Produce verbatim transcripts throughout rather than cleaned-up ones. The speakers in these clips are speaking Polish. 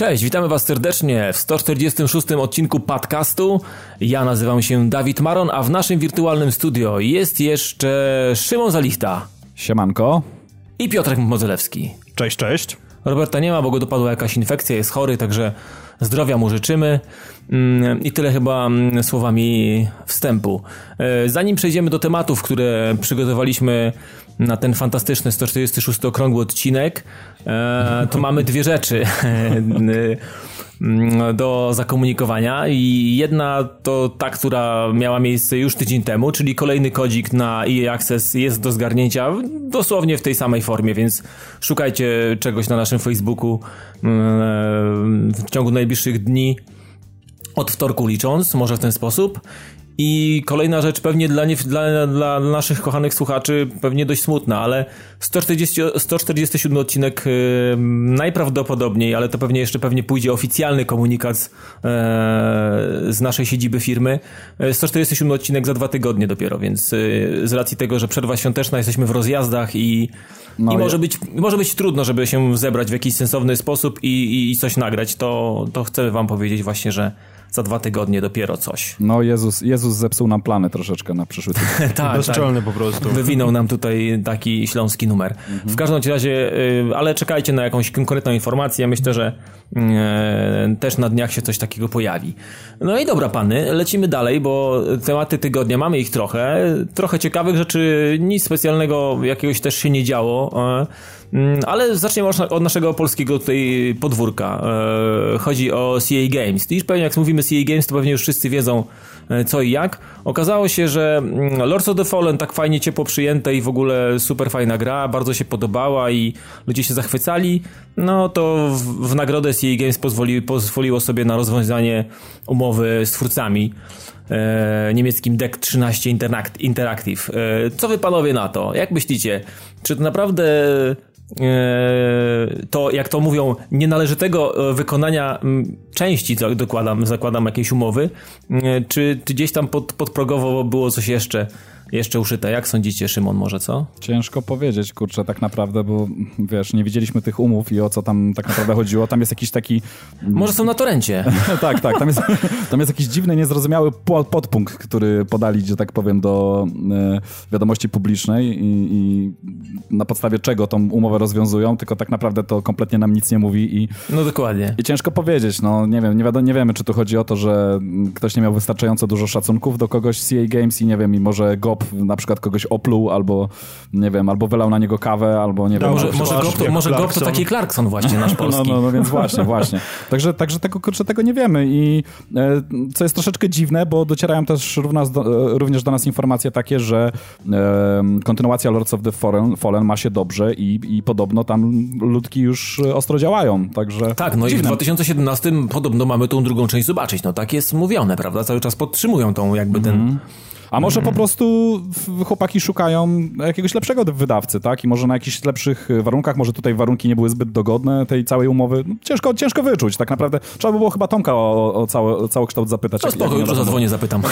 Cześć, witamy Was serdecznie w sto czterdziestym szóstym odcinku podcastu. Ja nazywam się Dawid Maron, a w naszym wirtualnym studio jest jeszcze Szymon Zalichta. Siemanko. I Piotrek Modzelewski. Cześć, cześć. Roberta nie ma, bo go dopadła jakaś infekcja, jest chory, także zdrowia mu życzymy. I tyle chyba słowami wstępu. Zanim przejdziemy do tematów, które przygotowaliśmy na ten fantastyczny sto czterdziesty szósty okrągły odcinek, to mamy dwie rzeczy do zakomunikowania i jedna to ta, która miała miejsce już tydzień temu, czyli kolejny kodzik na E A Access jest do zgarnięcia dosłownie w tej samej formie, więc szukajcie czegoś na naszym Facebooku w ciągu najbliższych dni, od wtorku licząc, może w ten sposób. I kolejna rzecz, pewnie dla, nie, dla, dla naszych kochanych słuchaczy pewnie dość smutna, ale sto czterdziesty siódmy odcinek yy, najprawdopodobniej, ale to pewnie jeszcze pewnie pójdzie oficjalny komunikat z, yy, z naszej siedziby firmy. sto czterdziesty siódmy odcinek za dwa tygodnie dopiero, więc yy, z racji tego, że przerwa świąteczna, jesteśmy w rozjazdach i, no i może, być, może być trudno, żeby się zebrać w jakiś sensowny sposób i, i, i coś nagrać, to, to chcę wam powiedzieć właśnie, że za dwa tygodnie dopiero coś. No Jezus, Jezus zepsuł nam plany troszeczkę na przyszły tydzień. tak, Bezczelny tak. po prostu. Wywinął nam tutaj taki śląski numer. Mhm. W każdym razie, ale czekajcie na jakąś konkretną informację. Myślę, że e, też na dniach się coś takiego pojawi. No i dobra, pany, lecimy dalej, bo tematy tygodnia mamy ich trochę. Trochę ciekawych rzeczy, nic specjalnego jakiegoś też się nie działo. E, Ale zaczniemy od naszego polskiego tutaj podwórka. Chodzi o C A Games. I pewnie jak mówimy C A Games, to pewnie już wszyscy wiedzą co i jak. Okazało się, że Lords of the Fallen tak fajnie ciepło przyjęte i w ogóle super fajna gra, bardzo się podobała i ludzie się zachwycali. No to w, w nagrodę C A Games pozwoli, pozwoliło sobie na rozwiązanie umowy z twórcami. E, niemieckim D E C trzynaście Interactive. E, co wy panowie na to? Jak myślicie? Czy to naprawdę to, jak to mówią, nienależytego wykonania części, dokładam, zakładam jakiejś umowy, czy, czy gdzieś tam pod, podprogowo było coś jeszcze jeszcze uszyte? Jak sądzicie, Szymon, może co? Ciężko powiedzieć, kurczę, tak naprawdę, bo wiesz, nie widzieliśmy tych umów i o co tam tak naprawdę chodziło. Tam jest jakiś taki... Może są na torencie. tak, tak. Tam jest, tam jest jakiś dziwny, niezrozumiały podpunkt, który podali, że tak powiem, do e, wiadomości publicznej i, i na podstawie czego tą umowę rozwiązują, tylko tak naprawdę to kompletnie nam nic nie mówi i... No dokładnie. I ciężko powiedzieć, no nie wiem, nie, wiadomo, nie wiemy, czy tu chodzi o to, że ktoś nie miał wystarczająco dużo szacunków do kogoś C A Games i nie wiem, i może G O P na przykład kogoś opluł, albo nie wiem, albo wylał na niego kawę, albo nie no, wiem. Może, może, Gop to, może Gop to taki Clarkson właśnie nasz polski. No, no, no więc właśnie, właśnie. Także, także tego, kurczę, tego nie wiemy i e, co jest troszeczkę dziwne, bo docierają też równa, do, również do nas informacje takie, że e, kontynuacja Lords of the Fallen, Fallen ma się dobrze i, i podobno tam ludki już ostro działają, także... Tak, no dziwne. I w dwa tysiące siedemnastym podobno mamy tą drugą część zobaczyć, no tak jest mówione, prawda? Cały czas podtrzymują tą jakby ten... Mm. A może po prostu chłopaki szukają jakiegoś lepszego wydawcy, tak? I może na jakichś lepszych warunkach, może tutaj warunki nie były zbyt dogodne tej całej umowy. No, ciężko, ciężko wyczuć, tak naprawdę. Trzeba by było chyba Tomka o, o cały, całokształt zapytać. No spoko, jutro zadzwonię, zapytam.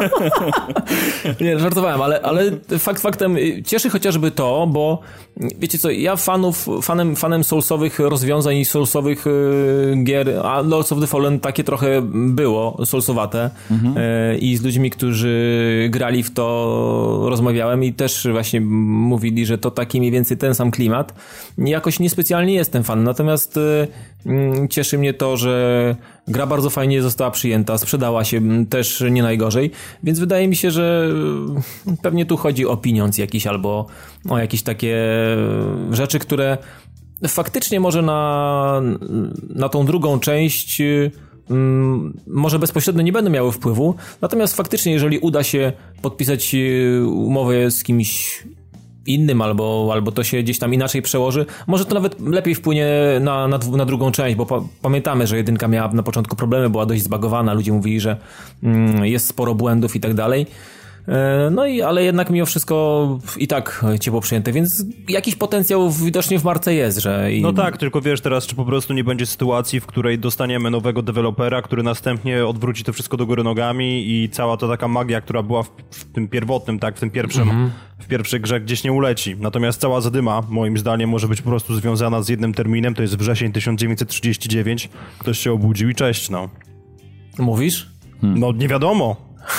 Nie, żartowałem, ale, ale fakt faktem cieszy chociażby to, bo wiecie co, ja fanów, fanem, fanem soulsowych rozwiązań i soulsowych y, gier, a Lords of the Fallen takie trochę było, soulsowate mhm. y, i z ludźmi, którzy grali w to, rozmawiałem i też właśnie mówili, że to taki mniej więcej ten sam klimat. Jakoś niespecjalnie jestem fan, natomiast y, y, cieszy mnie to, że gra bardzo fajnie została przyjęta, sprzedała się też nie najgorzej, więc wydaje mi się, że pewnie tu chodzi o pieniądz jakiś albo o jakieś takie rzeczy, które faktycznie może na, na tą drugą część może bezpośrednio nie będą miały wpływu, natomiast faktycznie jeżeli uda się podpisać umowę z kimś innym, albo, albo to się gdzieś tam inaczej przełoży, może to nawet lepiej wpłynie na, na, na drugą część, bo pa, pamiętamy, że jedynka miała na początku problemy, była dość zbagowana, ludzie mówili, że mm, jest sporo błędów i tak dalej. No i, ale jednak mimo wszystko i tak ciepło przyjęte, więc jakiś potencjał widocznie w marce jest, że... I... No tak, tylko wiesz teraz, czy po prostu nie będzie sytuacji, w której dostaniemy nowego dewelopera, który następnie odwróci to wszystko do góry nogami i cała ta taka magia, która była w, w tym pierwotnym, tak, w tym pierwszym, mhm. w pierwszej grze gdzieś nie uleci. Natomiast cała zadyma, moim zdaniem, może być po prostu związana z jednym terminem, to jest wrzesień tysiąc dziewięćset trzydziesty dziewiąty. Ktoś się obudził i cześć, no. Mówisz? Hmm. No nie wiadomo.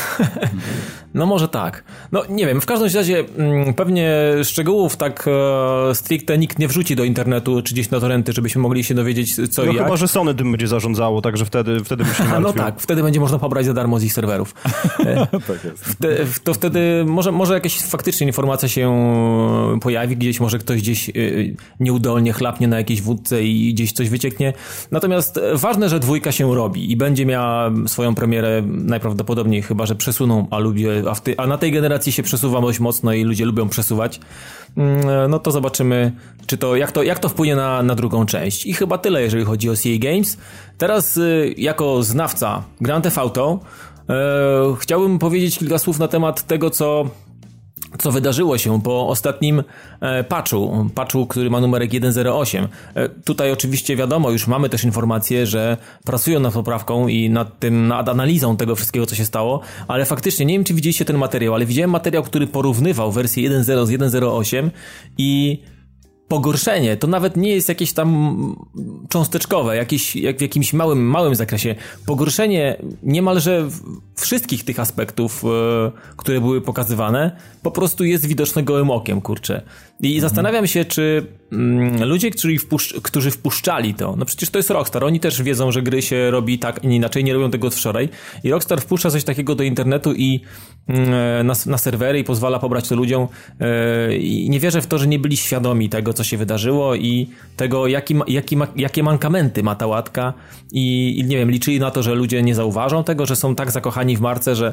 No może tak. No nie wiem, w każdym razie m, pewnie szczegółów tak e, stricte nikt nie wrzuci do internetu czy gdzieś na torrenty, żebyśmy mogli się dowiedzieć co no i jak. No chyba, że Sony tym będzie zarządzało, także wtedy, wtedy by się martwił. No tak, wtedy będzie można pobrać za darmo z ich serwerów. Tak jest. Wte, to wtedy może, może jakaś faktycznie informacja się pojawi, gdzieś może ktoś gdzieś y, nieudolnie chlapnie na jakiejś wódce i gdzieś coś wycieknie. Natomiast ważne, że dwójka się robi i będzie miała swoją premierę najprawdopodobniej, chyba że przesuną, a lubię, a, w ty, a na tej generacji się przesuwa dość mocno i ludzie lubią przesuwać, no to zobaczymy, czy to, jak to, jak to wpłynie na, na drugą część. I chyba tyle, jeżeli chodzi o C A Games. Teraz y, jako znawca Grand Theft Auto y, chciałbym powiedzieć kilka słów na temat tego, co co wydarzyło się po ostatnim e, patchu, patchu, który ma numerek jeden zero osiem. E, tutaj oczywiście wiadomo, już mamy też informację, że pracują nad poprawką i nad tym, nad analizą tego wszystkiego, co się stało, ale faktycznie, nie wiem, czy widzieliście ten materiał, ale widziałem materiał, który porównywał wersję jeden zero z jeden zero osiem i pogorszenie to nawet nie jest jakieś tam cząsteczkowe, jakieś, jak w jakimś małym, małym zakresie. Pogorszenie niemalże wszystkich tych aspektów, e, które były pokazywane, po prostu jest widoczne gołym okiem, kurczę. I mhm. zastanawiam się, czy mm, ludzie, którzy, wpuszcz, którzy wpuszczali to, no przecież to jest Rockstar, oni też wiedzą, że gry się robi tak, nie inaczej, nie robią tego od wczoraj. I Rockstar wpuszcza coś takiego do internetu i mm, na, na serwery i pozwala pobrać to ludziom. E, I nie wierzę w to, że nie byli świadomi tego, co się wydarzyło i tego, jaki ma, jaki ma, jakie mankamenty ma ta łatka i, i nie wiem, liczyli na to, że ludzie nie zauważą tego, że są tak zakochani w marce, że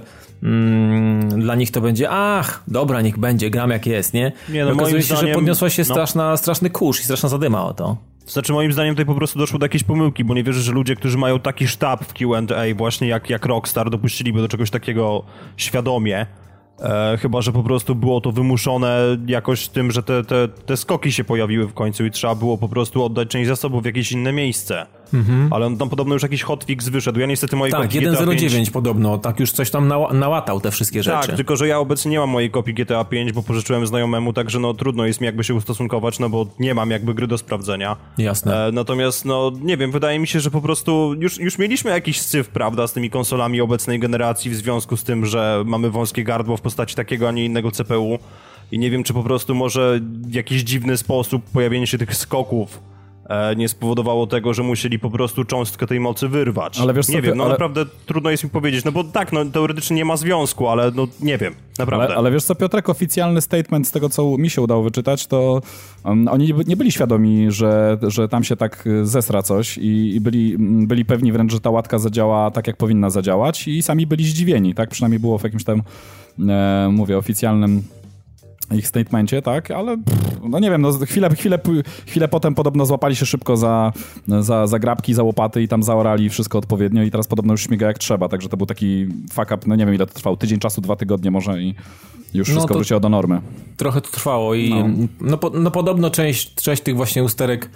mm, dla nich to będzie, ach, dobra, niech będzie, gram jak jest, nie? Nie no, okazuje się, zdaniem, że podniosła się no. straszna, straszny kurz i straszna zadyma o to. Znaczy moim zdaniem tutaj po prostu doszło do jakiejś pomyłki, bo nie wierzę, że ludzie, którzy mają taki sztab w Q and A właśnie jak, jak Rockstar, dopuściliby do czegoś takiego świadomie. E, chyba, że po prostu było to wymuszone jakoś tym, że te, te, te skoki się pojawiły w końcu i trzeba było po prostu oddać część zasobów w jakieś inne miejsce. Mhm. Ale on tam podobno już jakiś hotfix wyszedł. Ja niestety mojej tak, kopii jeden zero dziewięć pięć... podobno, tak już coś tam nała- nałatał te wszystkie rzeczy. Tak, tylko że ja obecnie nie mam mojej kopii G T A pięć, bo pożyczyłem znajomemu, także no trudno jest mi jakby się ustosunkować, no bo nie mam jakby gry do sprawdzenia. Jasne. E, natomiast no nie wiem, wydaje mi się, że po prostu już, już mieliśmy jakiś syf, prawda, z tymi konsolami obecnej generacji w związku z tym, że mamy wąskie gardło w postaci takiego, a nie innego C P U i nie wiem, czy po prostu może w jakiś dziwny sposób pojawienie się tych skoków e, nie spowodowało tego, że musieli po prostu cząstkę tej mocy wyrwać. Ale wiesz co, nie wiem, no ale... naprawdę trudno jest mi powiedzieć, no bo tak, no teoretycznie nie ma związku, ale no nie wiem, naprawdę. Ale, ale wiesz co, Piotrek, oficjalny statement z tego, co mi się udało wyczytać, to um, oni nie byli świadomi, że, że tam się tak zesra coś i, i byli, byli pewni wręcz, że ta łatka zadziała tak, jak powinna zadziałać i sami byli zdziwieni, tak? Przynajmniej było w jakimś tam, e, mówię, oficjalnym ich statemencie, tak, ale pff, no nie wiem, no chwilę, chwilę, chwilę potem podobno złapali się szybko za, za, za grabki, za łopaty i tam zaorali wszystko odpowiednio i teraz podobno już śmiga jak trzeba, także to był taki fuck up, no nie wiem ile to trwał, tydzień czasu, dwa tygodnie może i już wszystko no wróciło do normy. Trochę to trwało i no, no, po, no podobno część, część tych właśnie usterek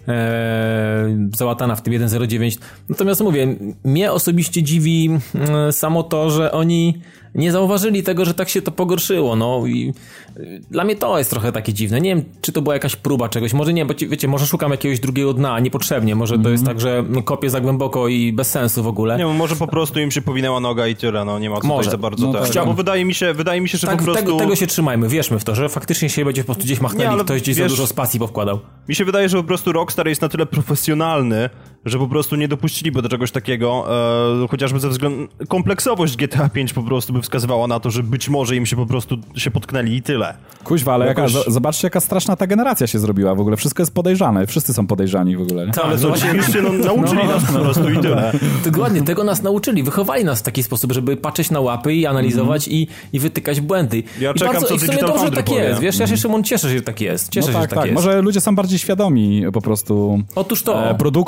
e, załatana w tym jeden zero dziewięć, natomiast mówię, mnie osobiście dziwi e, samo to, że oni nie zauważyli tego, że tak się to pogorszyło, no i dla mnie to jest trochę takie dziwne. Nie wiem, czy to była jakaś próba czegoś, może nie, bo wiecie, może szukam jakiegoś drugiego dna, niepotrzebnie, może mm-hmm. to jest tak, że kopię za głęboko i bez sensu w ogóle. Nie, może po prostu im się powinęła noga i tyle, no nie ma co tutaj za bardzo no, tak. Bo wydaje mi się, wydaje mi się, że tak, po prostu... Tego, tego się trzymajmy, wierzmy w to, że faktycznie się będzie po prostu gdzieś machnęli, nie, ktoś gdzieś wiesz, za dużo spacji powkładał. Mi się wydaje, że po prostu Rockstar jest na tyle profesjonalny, że po prostu nie dopuściliby do czegoś takiego, e, chociażby ze względu... Kompleksowość G T A pięć po prostu by wskazywała na to, że być może im się po prostu się potknęli i tyle. Kuźwa, ale Jakoś... jaka, zobaczcie, jaka straszna ta generacja się zrobiła w ogóle. Wszystko jest podejrzane, wszyscy są podejrzani w ogóle. Tak, ale to oczywiście no, nauczyli no, nas po prostu i tyle. Dokładnie, tego nas nauczyli, wychowali nas w taki sposób, żeby patrzeć na łapy i analizować mm. i, i wytykać błędy. Ja I czekam, bardzo, co i w sumie Digital dobrze, że tak powie. jest, wiesz, ja się Szymon cieszę, że tak jest. Cieszę no się, tak, że tak, tak jest. Może ludzie są bardziej świadomi po prostu Otóż to. E, produktów,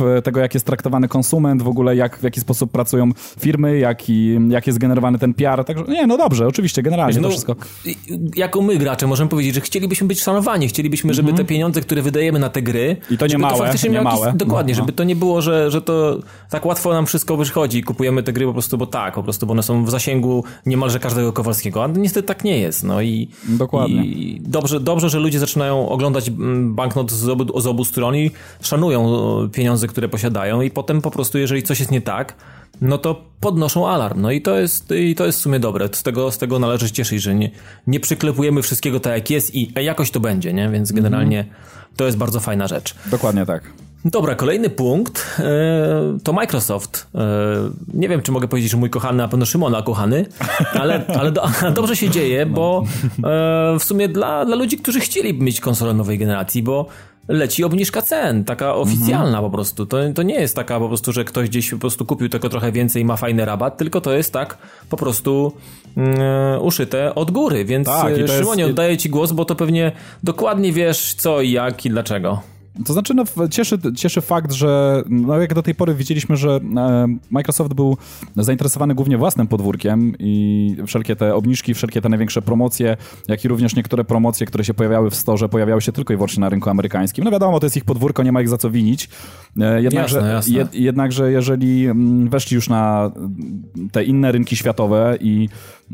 tego, jak jest traktowany konsument, w ogóle jak, w jaki sposób pracują firmy, jak, i, jak jest generowany ten P R. Także nie, no dobrze, oczywiście, generalnie no, to wszystko. Jako my gracze możemy powiedzieć, że chcielibyśmy być szanowani, chcielibyśmy, żeby mm-hmm. te pieniądze, które wydajemy na te gry, i to nie małe, to faktycznie nie miało małe. Jakiś, dokładnie, no, no. żeby to nie było, że, że to tak łatwo nam wszystko wychodzi, kupujemy te gry po prostu, bo tak, po prostu, bo one są w zasięgu niemalże każdego Kowalskiego, a niestety tak nie jest. No i, dokładnie. I dobrze, dobrze, że ludzie zaczynają oglądać banknot z obu, z obu stron i szanują pieniądze, które posiadają i potem po prostu, jeżeli coś jest nie tak, no to podnoszą alarm. No i to jest, i to jest w sumie dobre. Z tego, z tego należy się cieszyć, że nie, nie przyklepujemy wszystkiego tak jak jest i jakoś to będzie, nie? Więc generalnie mm. to jest bardzo fajna rzecz. Dokładnie tak. Dobra, kolejny punkt e, to Microsoft. E, nie wiem, czy mogę powiedzieć, że mój kochany, a pewno Szymona kochany, ale, ale do, dobrze się dzieje, bo e, w sumie dla, dla ludzi, którzy chcieli mieć konsolę nowej generacji, bo leci obniżka cen, taka oficjalna po prostu. To, to nie jest taka po prostu, że ktoś gdzieś po prostu kupił tego trochę więcej i ma fajny rabat, tylko to jest tak po prostu mm, uszyte od góry. Więc tak, Szymonie, jest... oddaję ci głos, bo to pewnie dokładnie wiesz co i jak i dlaczego. To znaczy, no, cieszy, cieszy fakt, że no, jak do tej pory widzieliśmy, że e, Microsoft był zainteresowany głównie własnym podwórkiem i wszelkie te obniżki, wszelkie te największe promocje, jak i również niektóre promocje, które się pojawiały w storze, pojawiały się tylko i wyłącznie na rynku amerykańskim. No wiadomo, to jest ich podwórko, nie ma ich za co winić. E, jednakże, jasne, jasne. Jed, jednakże jeżeli weszli już na te inne rynki światowe i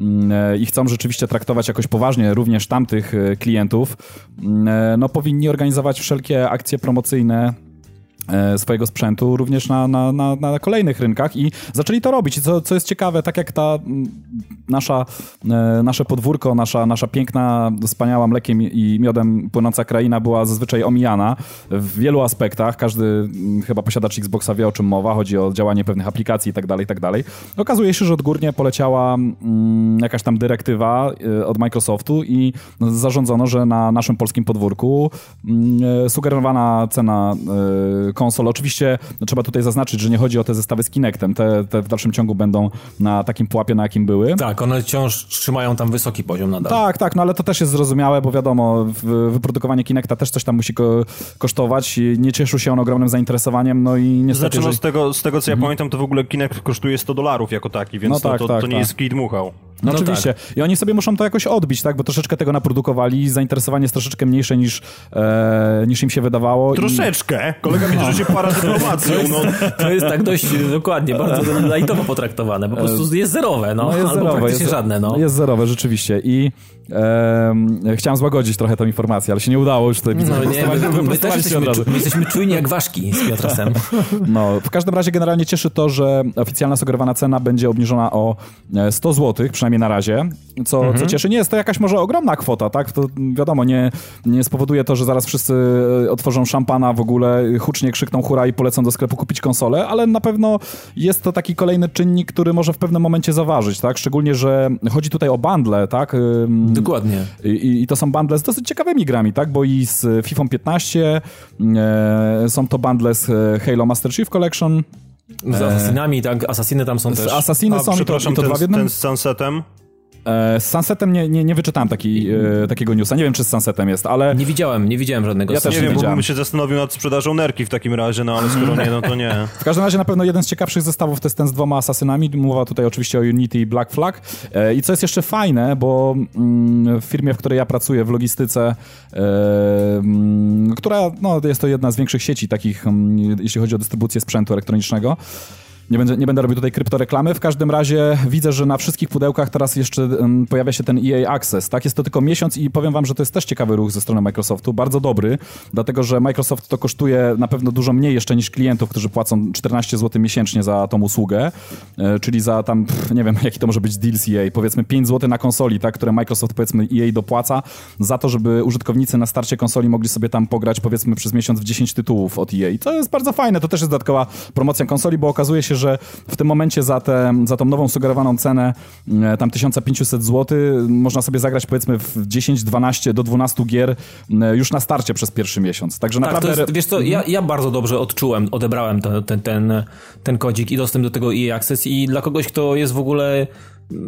i chcą rzeczywiście traktować jakoś poważnie również tamtych klientów, no powinni organizować wszelkie akcje promocyjne swojego sprzętu również na, na, na, na kolejnych rynkach i zaczęli to robić. I co, co jest ciekawe, tak jak ta nasza, nasze podwórko, nasza, nasza piękna, wspaniała mlekiem i miodem płynąca kraina była zazwyczaj omijana w wielu aspektach. Każdy chyba posiadacz Xboxa wie, o czym mowa. Chodzi o działanie pewnych aplikacji i tak dalej, i tak dalej. Okazuje się, że odgórnie poleciała mm, jakaś tam dyrektywa od Microsoftu i zarządzono, że na naszym polskim podwórku mm, sugerowana cena y, konsol. Oczywiście no, trzeba tutaj zaznaczyć, że nie chodzi o te zestawy z Kinectem. Te, te w dalszym ciągu będą na takim pułapie, na jakim były. Tak, one wciąż trzymają tam wysoki poziom nadal. Tak, tak, no ale to też jest zrozumiałe, bo wiadomo, wyprodukowanie Kinecta też coś tam musi ko- kosztować. Nie cieszył się on ogromnym zainteresowaniem, no i niestety... Znaczy, no że... z tego, z tego co ja mhm. pamiętam, to w ogóle Kinect kosztuje sto dolarów jako taki, więc no tak, to, to, tak, to nie tak. jest kij dmuchał. No, no oczywiście. Tak. I oni sobie muszą to jakoś odbić, tak? Bo troszeczkę tego naprodukowali, zainteresowanie jest troszeczkę mniejsze niż, e, niż im się wydawało. Troszeczkę? I... Kolega mi że się para dyplomacją. No. To jest tak dość dokładnie, bardzo lightowo potraktowane. Po prostu jest zerowe, no. no jest albo zerowe, praktycznie jest, żadne, no. Jest zerowe, rzeczywiście. I e, chciałem złagodzić trochę tą informację, ale się nie udało już tutaj. No nie, my, my też jesteśmy, czu, my jesteśmy czujni jak ważki z Piotrasem. No, w każdym razie generalnie cieszy to, że oficjalna sugerowana cena będzie obniżona o sto złotych, przynajmniej na razie, co, mhm. co cieszy. Nie jest to jakaś może ogromna kwota, tak? To wiadomo, nie, nie spowoduje to, że zaraz wszyscy otworzą szampana w ogóle, hucznie krzykną hura i polecą do sklepu kupić konsolę, ale na pewno jest to taki kolejny czynnik, który może w pewnym momencie zaważyć, tak? Szczególnie, że chodzi tutaj o bundle, tak? Dokładnie. I, i to są bundle z dosyć ciekawymi grami, tak? Bo i z FIFA piętnaście e, są to bundle z Halo Master Chief Collection. Z Assassinami, tak? Assassiny tam są z też. Assassiny A, są i to, i to ten, dwa w jednym. Ten z Sunsetem? E, z Sunsetem nie, nie, nie wyczytałem taki, e, takiego newsa. Nie wiem, czy z Sunsetem jest, ale... Nie widziałem, nie widziałem żadnego. Ja też nie, nie wiem, widziałem. bo bym się zastanowił nad sprzedażą nerki w takim razie, no ale skoro nie, no to nie. W każdym razie na pewno jeden z ciekawszych zestawów to jest ten z dwoma Assassinami. Mowa tutaj oczywiście o Unity i Black Flag. E, I co jest jeszcze fajne, bo mm, w firmie, w której ja pracuję, w logistyce, e, m, która no, jest to jedna z większych sieci takich, m, jeśli chodzi o dystrybucję sprzętu elektronicznego, Nie będę, nie będę robił tutaj kryptoreklamy. W każdym razie widzę, że na wszystkich pudełkach teraz jeszcze um, pojawia się ten E A Access. Tak? Jest to tylko miesiąc i powiem wam, że to jest też ciekawy ruch ze strony Microsoftu. Bardzo dobry, dlatego że Microsoft to kosztuje na pewno dużo mniej jeszcze niż klientów, którzy płacą czternaście złotych miesięcznie za tą usługę. E, czyli za tam, pff, nie wiem, jaki to może być deal z E A. Powiedzmy pięć złotych na konsoli, tak? Które Microsoft powiedzmy E A dopłaca za to, żeby użytkownicy na starcie konsoli mogli sobie tam pograć powiedzmy przez miesiąc w dziesięć tytułów od E A. I to jest bardzo fajne. To też jest dodatkowa promocja konsoli, bo okazuje się, że w tym momencie za, te, za tą nową sugerowaną cenę tam tysiąc pięćset złotych można sobie zagrać powiedzmy w dziesięć, dwanaście do dwunastu gier już na starcie przez pierwszy miesiąc. Także tak, naprawdę... To jest, wiesz co, ja, ja bardzo dobrze odczułem, odebrałem to, ten, ten, ten kodzik i dostęp do tego E A Access i dla kogoś, kto jest w ogóle...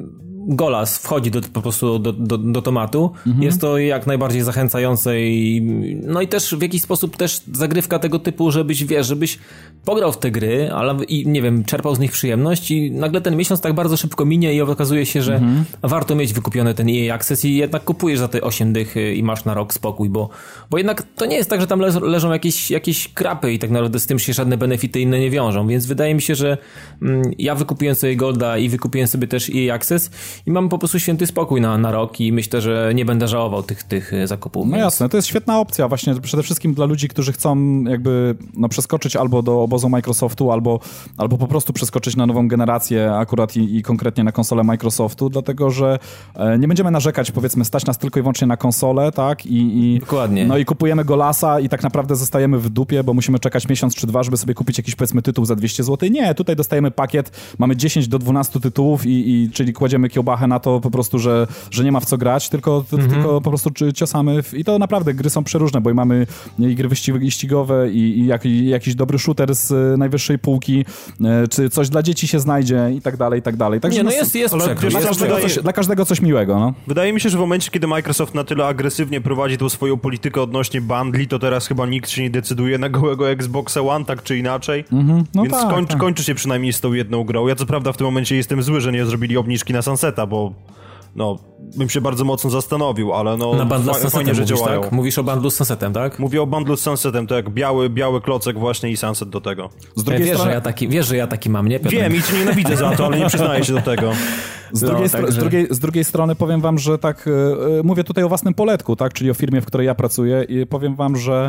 Golas wchodzi do, po prostu do, do, do tematu. Mhm. Jest to jak najbardziej zachęcające i no i też w jakiś sposób też zagrywka tego typu, żebyś, wiesz, żebyś pograł w te gry, ale i nie wiem, czerpał z nich przyjemność i nagle ten miesiąc tak bardzo szybko minie i okazuje się, że mhm. warto mieć wykupiony ten E A Access i jednak kupujesz za te osiem dych i masz na rok spokój, bo, bo jednak to nie jest tak, że tam le- leżą jakieś, jakieś krapy i tak naprawdę z tym się żadne benefity inne nie wiążą, więc wydaje mi się, że mm, ja wykupiłem sobie Golda i wykupiłem sobie też E A Access i mam po prostu święty spokój na, na rok i myślę, że nie będę żałował tych, tych zakupów. No więc... jasne, to jest świetna opcja właśnie przede wszystkim dla ludzi, którzy chcą jakby no, przeskoczyć albo do obozu Microsoftu, albo, albo po prostu przeskoczyć na nową generację akurat i, i konkretnie na konsolę Microsoftu, dlatego, że e, nie będziemy narzekać, powiedzmy, stać nas tylko i wyłącznie na konsolę, tak? I, i, Dokładnie. No i kupujemy Golasa i tak naprawdę zostajemy w dupie, bo musimy czekać miesiąc czy dwa, żeby sobie kupić jakiś, powiedzmy, tytuł za dwieście złotych. Nie, tutaj dostajemy pakiet, mamy dziesięć do dwunastu tytułów i, i czyli kładziemy kiełbachę na to po prostu, że, że nie ma w co grać, tylko, mhm. tylko po prostu ciosamy w, i to naprawdę gry są przeróżne, bo i mamy i gry wyścigowe i, i, jak, i jakiś dobry shooter z najwyższej półki, czy coś dla dzieci się znajdzie i tak dalej, i tak dalej. Także nie, no no, jest, jest przekrój. Dla, każdego coś, dla każdego coś miłego, no. Wydaje mi się, że w momencie, kiedy Microsoft na tyle agresywnie prowadzi tą swoją politykę odnośnie bundli, to teraz chyba nikt się nie decyduje na gołego Xboxa One, tak czy inaczej. Mm-hmm. No Więc tak, kończy, tak. kończy się przynajmniej z tą jedną grą. Ja co prawda w tym momencie jestem zły, że nie zrobili obniżki na Sunseta, bo no, bym się bardzo mocno zastanowił, ale no... Na bundle z Sunsetem fajnie, że mówisz, działają. tak? Mówisz o bundlu z Sunsetem, tak? Mówię o bundlu z Sunsetem, tak, biały, biały klocek właśnie i Sunset do tego. Z drugiej wiesz, strony... że ja taki, wiesz, że ja taki mam, nie? Piotr? Wiem i cię nienawidzę za to, ale nie przyznaję się do tego. Z drugiej, no, stro- z, drugiej, z drugiej strony powiem wam, że tak, yy, mówię tutaj o własnym poletku, tak, czyli o firmie, w której ja pracuję i powiem wam, że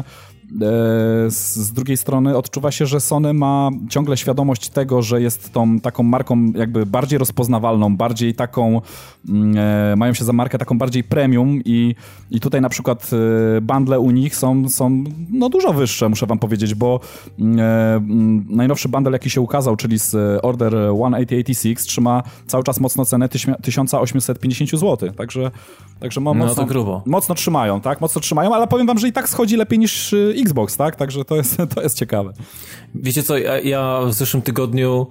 e, z, z drugiej strony odczuwa się, że Sony ma ciągle świadomość tego, że jest tą taką marką jakby bardziej rozpoznawalną, bardziej taką, e, mają się za markę taką bardziej premium i, i tutaj na przykład e, bundle u nich są, są no dużo wyższe, muszę wam powiedzieć, bo e, najnowszy bundle, jaki się ukazał, czyli z Order tysiąc osiemset osiemdziesiąt sześć trzyma cały czas mocno cenę tysiąc osiemset pięćdziesiąt złotych, także, także no, mocno, to grubo. mocno trzymają, tak, mocno trzymają, ale powiem wam, że i tak schodzi lepiej niż Xbox, tak, także to jest, to jest ciekawe. Wiecie co, ja, ja w zeszłym tygodniu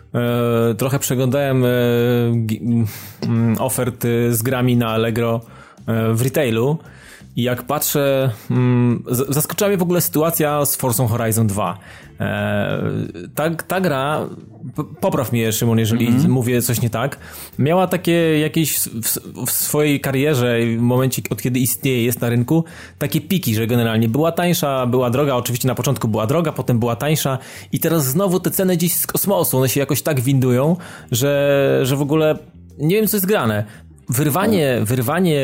e, trochę przeglądałem e, g, m, ofert z grami na Allegro e, w retailu i jak patrzę, m, z, zaskoczyła mnie w ogóle sytuacja z Forza Horizon dwa. E, ta, ta gra, p- popraw mnie Szymon, jeżeli mm-hmm. mówię coś nie tak, miała takie jakieś w, w swojej karierze, w momencie od kiedy istnieje, jest na rynku, takie piki, że generalnie była tańsza, była droga, oczywiście na początku była droga, potem była tańsza i teraz znowu te ceny gdzieś z kosmosu, one się jakoś tak windują, że, że w ogóle nie wiem co jest grane. Wyrwanie, wyrwanie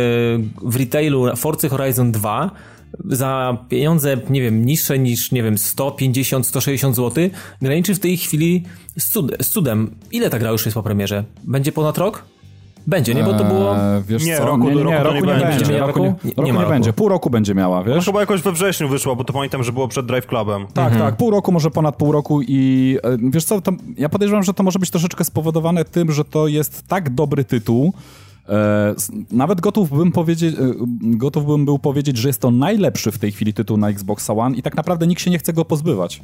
w retailu Forza Horizon dwa za pieniądze, nie wiem, niższe niż, nie wiem, sto pięćdziesiąt, sto sześćdziesiąt złotych graniczy w tej chwili z, cud- z cudem. Ile ta gra już jest po premierze? Będzie ponad rok? Będzie, nie? Bo to było... Eee, wiesz nie, co? roku nie, do nie, roku, nie, roku nie, nie będzie. będzie. Roku nie, Nie, roku nie nie ma będzie. roku. Pół roku będzie miała, wiesz? No chyba jakoś we wrześniu wyszła, bo to pamiętam, że było przed Drive Clubem. Tak, mhm. tak, pół roku, może ponad pół roku i e, wiesz co, to, ja podejrzewam, że to może być troszeczkę spowodowane tym, że to jest tak dobry tytuł, E, nawet gotów bym powiedzieć, e, gotów bym był powiedzieć, że jest to najlepszy w tej chwili tytuł na Xboxa One i tak naprawdę nikt się nie chce go pozbywać.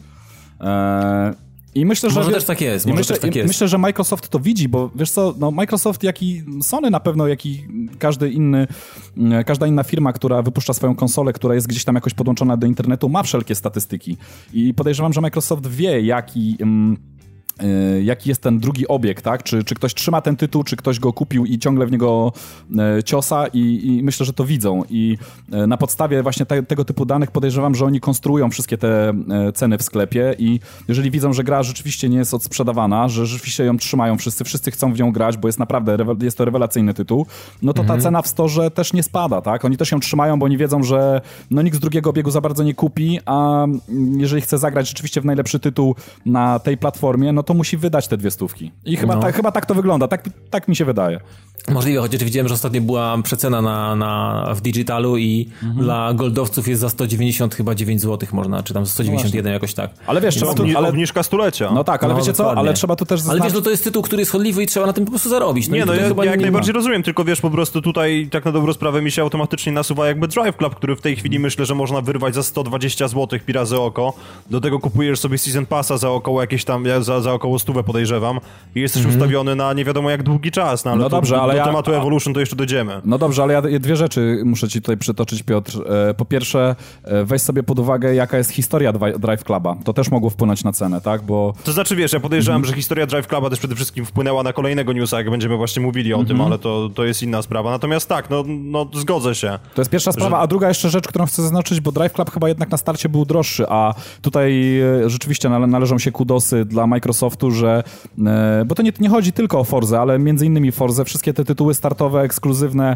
E, I myślę, że... Może też tak jest, może myślę, też tak jest. Myślę, że Microsoft to widzi, bo wiesz co, no Microsoft, jak i Sony na pewno, jak i każdy inny, każda inna firma, która wypuszcza swoją konsolę, która jest gdzieś tam jakoś podłączona do internetu, ma wszelkie statystyki. I podejrzewam, że Microsoft wie, jaki... Mm, jaki jest ten drugi obieg, tak? Czy, czy ktoś trzyma ten tytuł, czy ktoś go kupił i ciągle w niego e, ciosa i, i myślę, że to widzą i e, na podstawie właśnie te, tego typu danych podejrzewam, że oni konstruują wszystkie te e, ceny w sklepie i jeżeli widzą, że gra rzeczywiście nie jest odsprzedawana, że rzeczywiście ją trzymają wszyscy, wszyscy chcą w nią grać, bo jest naprawdę, jest to rewelacyjny tytuł, no to mhm. ta cena w storze też nie spada, tak? Oni też ją trzymają, bo oni wiedzą, że no nikt z drugiego obiegu za bardzo nie kupi, a jeżeli chce zagrać rzeczywiście w najlepszy tytuł na tej platformie, no to musi wydać te dwie stówki. I chyba, no. ta, chyba tak to wygląda, tak, tak mi się wydaje. Możliwe, chociaż widziałem, że ostatnio była przecena na, na, w digitalu i mhm. dla goldowców jest za sto dziewięćdziesiąt chyba dziewięć złotych można, czy tam sto dziewięćdziesiąt jeden no jakoś tak. Ale wiesz, trzeba tu... Ale... Obniżka stulecia. No tak, ale no, wiecie dokładnie. co, ale trzeba tu też zaznaczyć... Ale wiesz, no to jest tytuł, który jest chodliwy i trzeba na tym po prostu zarobić. No nie, no ja, chyba ja jak nie najbardziej ma. rozumiem, tylko wiesz, po prostu tutaj tak na dobrą sprawę mi się automatycznie nasuwa jakby Drive Club, który w tej chwili myślę, że można wyrwać za sto dwadzieścia złotych pi razy oko. Do tego kupujesz sobie Season Passa za około jakieś tam, za, za około stówę podejrzewam i jesteś mhm. ustawiony na nie wiadomo jak długi czas, no ale no to, dobrze, do, ale do ja... tematu Evolution to jeszcze dojdziemy. No dobrze, ale ja dwie rzeczy muszę ci tutaj przytoczyć, Piotr. Po pierwsze, weź sobie pod uwagę, jaka jest historia Drive Cluba. To też mogło wpłynąć na cenę, tak? Bo... To znaczy, wiesz, ja podejrzewam, mm-hmm. że historia Drive Cluba też przede wszystkim wpłynęła na kolejnego newsa, jak będziemy właśnie mówili o mm-hmm. tym, ale to, to jest inna sprawa. Natomiast tak, no, no zgodzę się. To jest pierwsza sprawa, że... a druga jeszcze rzecz, którą chcę zaznaczyć, bo Drive Club chyba jednak na starcie był droższy, a tutaj rzeczywiście nale- należą się kudosy dla Microsoftu, że... E, bo to nie, nie chodzi tylko o Forzę, ale między innymi Forzę, wszystkie te tytuły startowe, ekskluzywne,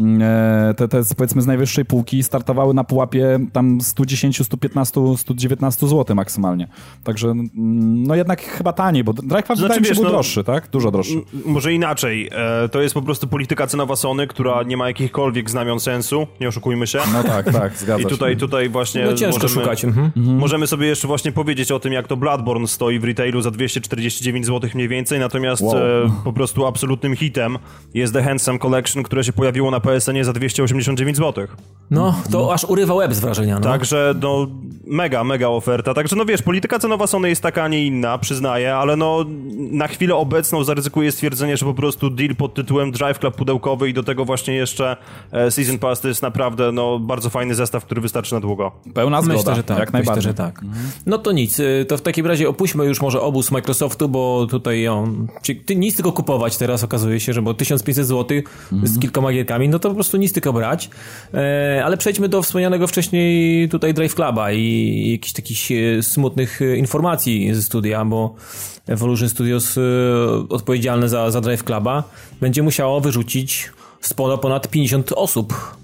e, te, te powiedzmy z najwyższej półki startowały na pułapie tam sto dziesięć, sto piętnaście, sto dziewiętnaście złotych maksymalnie. Także no jednak chyba taniej, bo Drive Club znaczy, wydaje mi się wiesz, był no, droższy, tak? Dużo droższy. M- może inaczej. E, to jest po prostu polityka cenowa Sony, która nie ma jakichkolwiek znamion sensu, nie oszukujmy się. No tak, tak, zgadza I tutaj, się. tutaj właśnie no ciężko możemy, szukać. Mhm. możemy sobie jeszcze właśnie powiedzieć o tym, jak to Bloodborne stoi w retailu za dwieście czterdzieści dziewięć złotych mniej więcej, natomiast wow. e, po prostu absolutnym hitem jest The Handsome Collection, które się pojawiło na P S N-ie za dwieście osiemdziesiąt dziewięć złotych. No, to aż urywa łeb z wrażenia. No. Także, no, mega, mega oferta. Także, no wiesz, polityka cenowa Sony jest taka, a nie inna, przyznaję, ale no, na chwilę obecną zaryzykuję stwierdzenie, że po prostu deal pod tytułem Drive Club pudełkowy i do tego właśnie jeszcze e, Season Pass to jest naprawdę, no, bardzo fajny zestaw, który wystarczy na długo. Pełna zgoda, myślę, że tak, jak najbardziej. Myślę, że tak. Mhm. No to nic, to w takim razie opuśćmy już może obóz Microsoftu, bo tutaj on, ty nic tylko kupować teraz okazuje się, że bo tysiąc pięćset złotych mhm. z kilkoma gierkami, no to po prostu nic tylko brać. E, ale przejdźmy do wspomnianego wcześniej tutaj Drive Cluba i jakichś takich smutnych informacji ze studia, bo Evolution Studios odpowiedzialne za, za Drive Cluba będzie musiało wyrzucić sporo ponad pięćdziesiąt osób.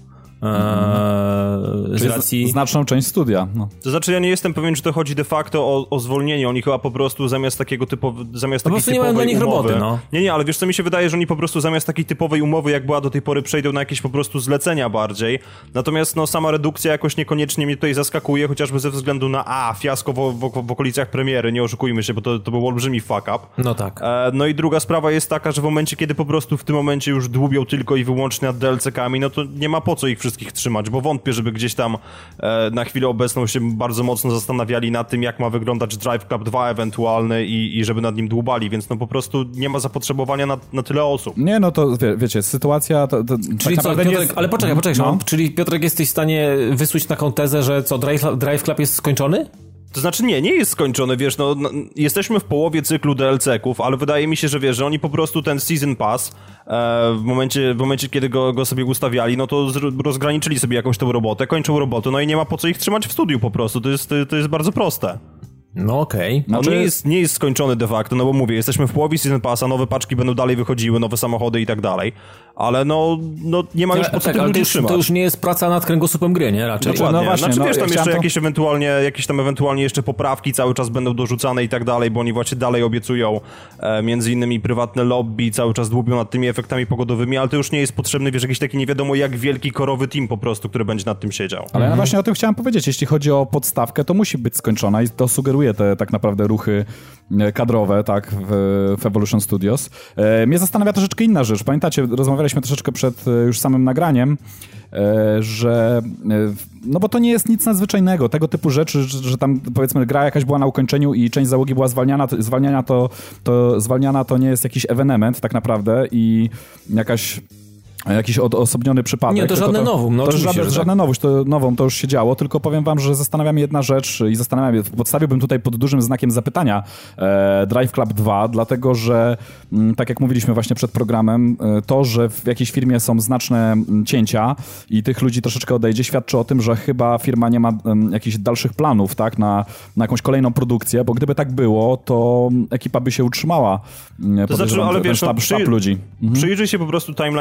Eee, z racji... Znaczną część studia. No. To znaczy ja nie jestem pewien, czy to chodzi de facto o, o zwolnienie. Oni chyba po prostu zamiast takiego typowo, zamiast no takiej typowej nie mają dla nich umowy... roboty, no. Nie, nie, ale wiesz co, mi się wydaje, że oni po prostu zamiast takiej typowej umowy, jak była do tej pory, przejdą na jakieś po prostu zlecenia bardziej. Natomiast no sama redukcja jakoś niekoniecznie mnie tutaj zaskakuje, chociażby ze względu na a, fiasko w, w, w okolicach premiery, nie oszukujmy się, bo to, to był olbrzymi fuck up. No tak. E, no i druga sprawa jest taka, że w momencie, kiedy po prostu w tym momencie już dłubią tylko i wyłącznie nad D L C-kami, no to nie ma po co ich wszystkich trzymać, bo wątpię, żeby gdzieś tam e, na chwilę obecną się bardzo mocno zastanawiali nad tym, jak ma wyglądać Drive Club dwa ewentualny i, i żeby nad nim dłubali, więc no po prostu nie ma zapotrzebowania na, na tyle osób. Nie, no to wie, wiecie, sytuacja... To, to czyli tak co, Piotrek, nie jest... ale poczekaj, poczekaj, no. no. Czyli Piotrek jesteś w stanie wysłuć taką tezę, że co, Drive, Drive Club jest skończony? To znaczy nie, nie jest skończony, wiesz, no, no jesteśmy w połowie cyklu D L C-ków, ale wydaje mi się, że wiesz, że oni po prostu ten Season Pass e, w momencie, w momencie kiedy go, go sobie ustawiali, no to z, rozgraniczyli sobie jakąś tą robotę, kończą robotę, no i nie ma po co ich trzymać w studiu po prostu, to jest, to, to jest bardzo proste. No okej. Okay. On znaczy... nie, jest, nie jest skończony de facto, no bo mówię, jesteśmy w połowie Season Passa, nowe paczki będą dalej wychodziły, nowe samochody i tak dalej, ale no, no nie ma już ja, po co tak, tych ale ludzi to już, trzymać. to już nie jest praca nad kręgosłupem gry, nie? Raczej. Dokładnie. No właśnie, znaczy no, wiesz, tam ja jeszcze to... jakieś ewentualnie, jakieś tam ewentualnie jeszcze poprawki cały czas będą dorzucane i tak dalej, bo oni właśnie dalej obiecują e, między innymi prywatne lobby, cały czas dłubią nad tymi efektami pogodowymi, ale to już nie jest potrzebny, wiesz, jakiś taki nie wiadomo jak wielki korowy team po prostu, który będzie nad tym siedział. Ale mhm. ja właśnie o tym chciałem powiedzieć, jeśli chodzi o podstawkę, to musi być skończona i to sugeruje te tak naprawdę ruchy kadrowe, tak, w, w Evolution Studios. E, mnie zastanawia troszeczkę inna rzecz. Pamiętacie, rozmawialiśmy troszeczkę przed już samym nagraniem, e, że e, no bo to nie jest nic nadzwyczajnego. Tego typu rzeczy, że, że tam powiedzmy gra jakaś była na ukończeniu i część załogi była zwalniana, to, zwalniania to, to, zwalniana to nie jest jakiś ewenement tak naprawdę i jakaś jakiś odosobniony przypadek. Nie, to żadne to, nowum. No, to żadne, żadne, żadne nowość, to nową, to już się działo, tylko powiem wam, że zastanawia mnie jedna rzecz i zastanawiam się, podstawiłbym tutaj pod dużym znakiem zapytania e, Drive Club dwa, dlatego że m, tak jak mówiliśmy właśnie przed programem, e, to, że w jakiejś firmie są znaczne m, cięcia i tych ludzi troszeczkę odejdzie, świadczy o tym, że chyba firma nie ma m, jakichś dalszych planów, tak, na, na jakąś kolejną produkcję, bo gdyby tak było, to ekipa by się utrzymała. To znaczy, ale wiesz, sztab, no, sztab przy, ludzi. Mhm. Przyjrzyj się po prostu timeline'owi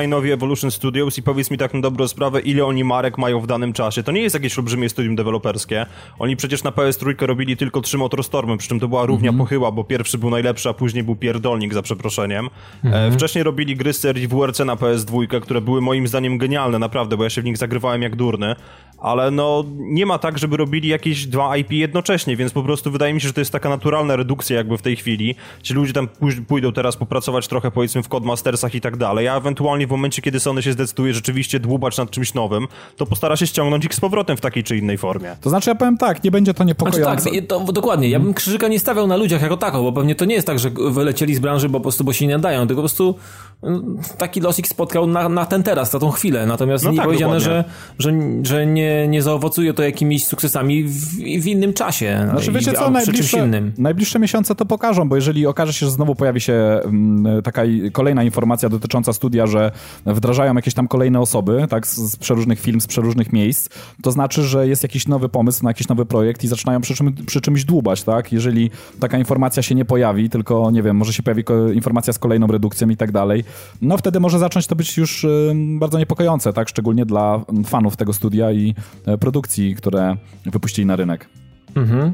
Evolution Studios i powiedz mi tak na dobrą sprawę, ile oni marek mają w danym czasie. To nie jest jakieś olbrzymie studium deweloperskie. Oni przecież na P S trzy robili tylko trzy Motorstormy, przy czym to była równia mm-hmm. pochyła, bo pierwszy był najlepszy, a później był pierdolnik, za przeproszeniem. Mm-hmm. E, wcześniej robili gry z serii W R C na P S dwa, które były moim zdaniem genialne, naprawdę, bo ja się w nich zagrywałem jak durny. Ale no, nie ma tak, żeby robili jakieś dwa I P jednocześnie, więc po prostu wydaje mi się, że to jest taka naturalna redukcja jakby w tej chwili. Ci ludzie tam pójdą teraz popracować trochę, powiedzmy, w Codemastersach i tak dalej, a ewentualnie w momencie, kiedy Sony się zdecyduje rzeczywiście dłubać nad czymś nowym, to postara się ściągnąć ich z powrotem w takiej czy innej formie. To znaczy, ja powiem tak, nie będzie to niepokojące. Znaczy tak, to, dokładnie, ja bym krzyżyka nie stawiał na ludziach jako tako, bo pewnie to nie jest tak, że wylecieli z branży, bo po prostu, bo się nie nadają, tylko po prostu taki los ich spotkał na, na ten teraz, na tą chwilę, natomiast no nie tak, powiedziane, że, że, że nie, nie zaowocuje to jakimiś sukcesami w, w innym czasie. Znaczy, wiecie i, co, najbliższe, najbliższe miesiące to pokażą, bo jeżeli okaże się, że znowu pojawi się m, taka kolejna informacja dotycząca studia, że wdrażają jakieś tam kolejne osoby, tak, z, z przeróżnych firm, z przeróżnych miejsc, to znaczy, że jest jakiś nowy pomysł na jakiś nowy projekt i zaczynają przy, czym, przy czymś dłubać, tak? Jeżeli taka informacja się nie pojawi, tylko, nie wiem, może się pojawi ko- informacja z kolejną redukcją i tak dalej, no wtedy może zacząć to być już y, bardzo niepokojące, tak? Szczególnie dla fanów tego studia i y, produkcji, które wypuścili na rynek. Mhm.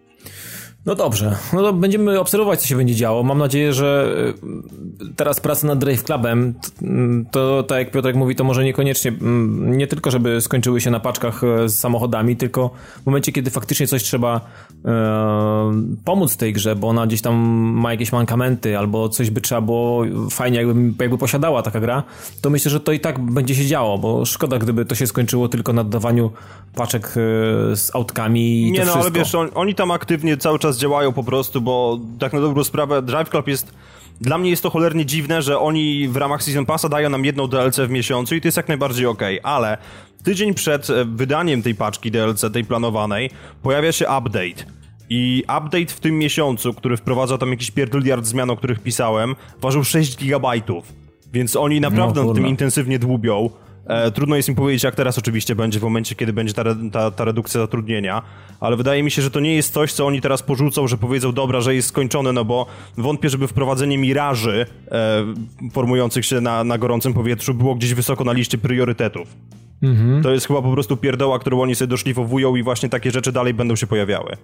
No dobrze, no to będziemy obserwować, co się będzie działo. Mam nadzieję, że teraz praca nad Drive Clubem, to tak jak Piotrek mówi, to może niekoniecznie, nie tylko żeby skończyły się na paczkach z samochodami, tylko w momencie, kiedy faktycznie coś trzeba e, pomóc tej grze, bo ona gdzieś tam ma jakieś mankamenty, albo coś by trzeba było fajnie jakby, jakby posiadała taka gra, to myślę, że to i tak będzie się działo, bo szkoda, gdyby to się skończyło tylko na dodawaniu paczek z autkami i nie, to no, wszystko. ale wiesz, on, oni tam aktywnie cały czas działają po prostu, bo tak na dobrą sprawę Drive Club jest... Dla mnie jest to cholernie dziwne, że oni w ramach Season Passa dają nam jedną D L C w miesiącu i to jest jak najbardziej okej, okay. Ale tydzień przed wydaniem tej paczki D L C, tej planowanej, pojawia się update. I update w tym miesiącu, który wprowadza tam jakiś pierdyliard zmian, o których pisałem, ważył sześć gigabajtów. Więc oni naprawdę no, nad tym intensywnie dłubią. E, trudno jest im powiedzieć, jak teraz oczywiście będzie w momencie, kiedy będzie ta, ta, ta redukcja zatrudnienia, ale wydaje mi się, że to nie jest coś, co oni teraz porzucą, że powiedzą, dobra, że jest skończone, no bo wątpię, żeby wprowadzenie miraży e, formujących się na, na gorącym powietrzu było gdzieś wysoko na liście priorytetów. Mhm. To jest chyba po prostu pierdoła, którą oni sobie doszlifowują i właśnie takie rzeczy dalej będą się pojawiały.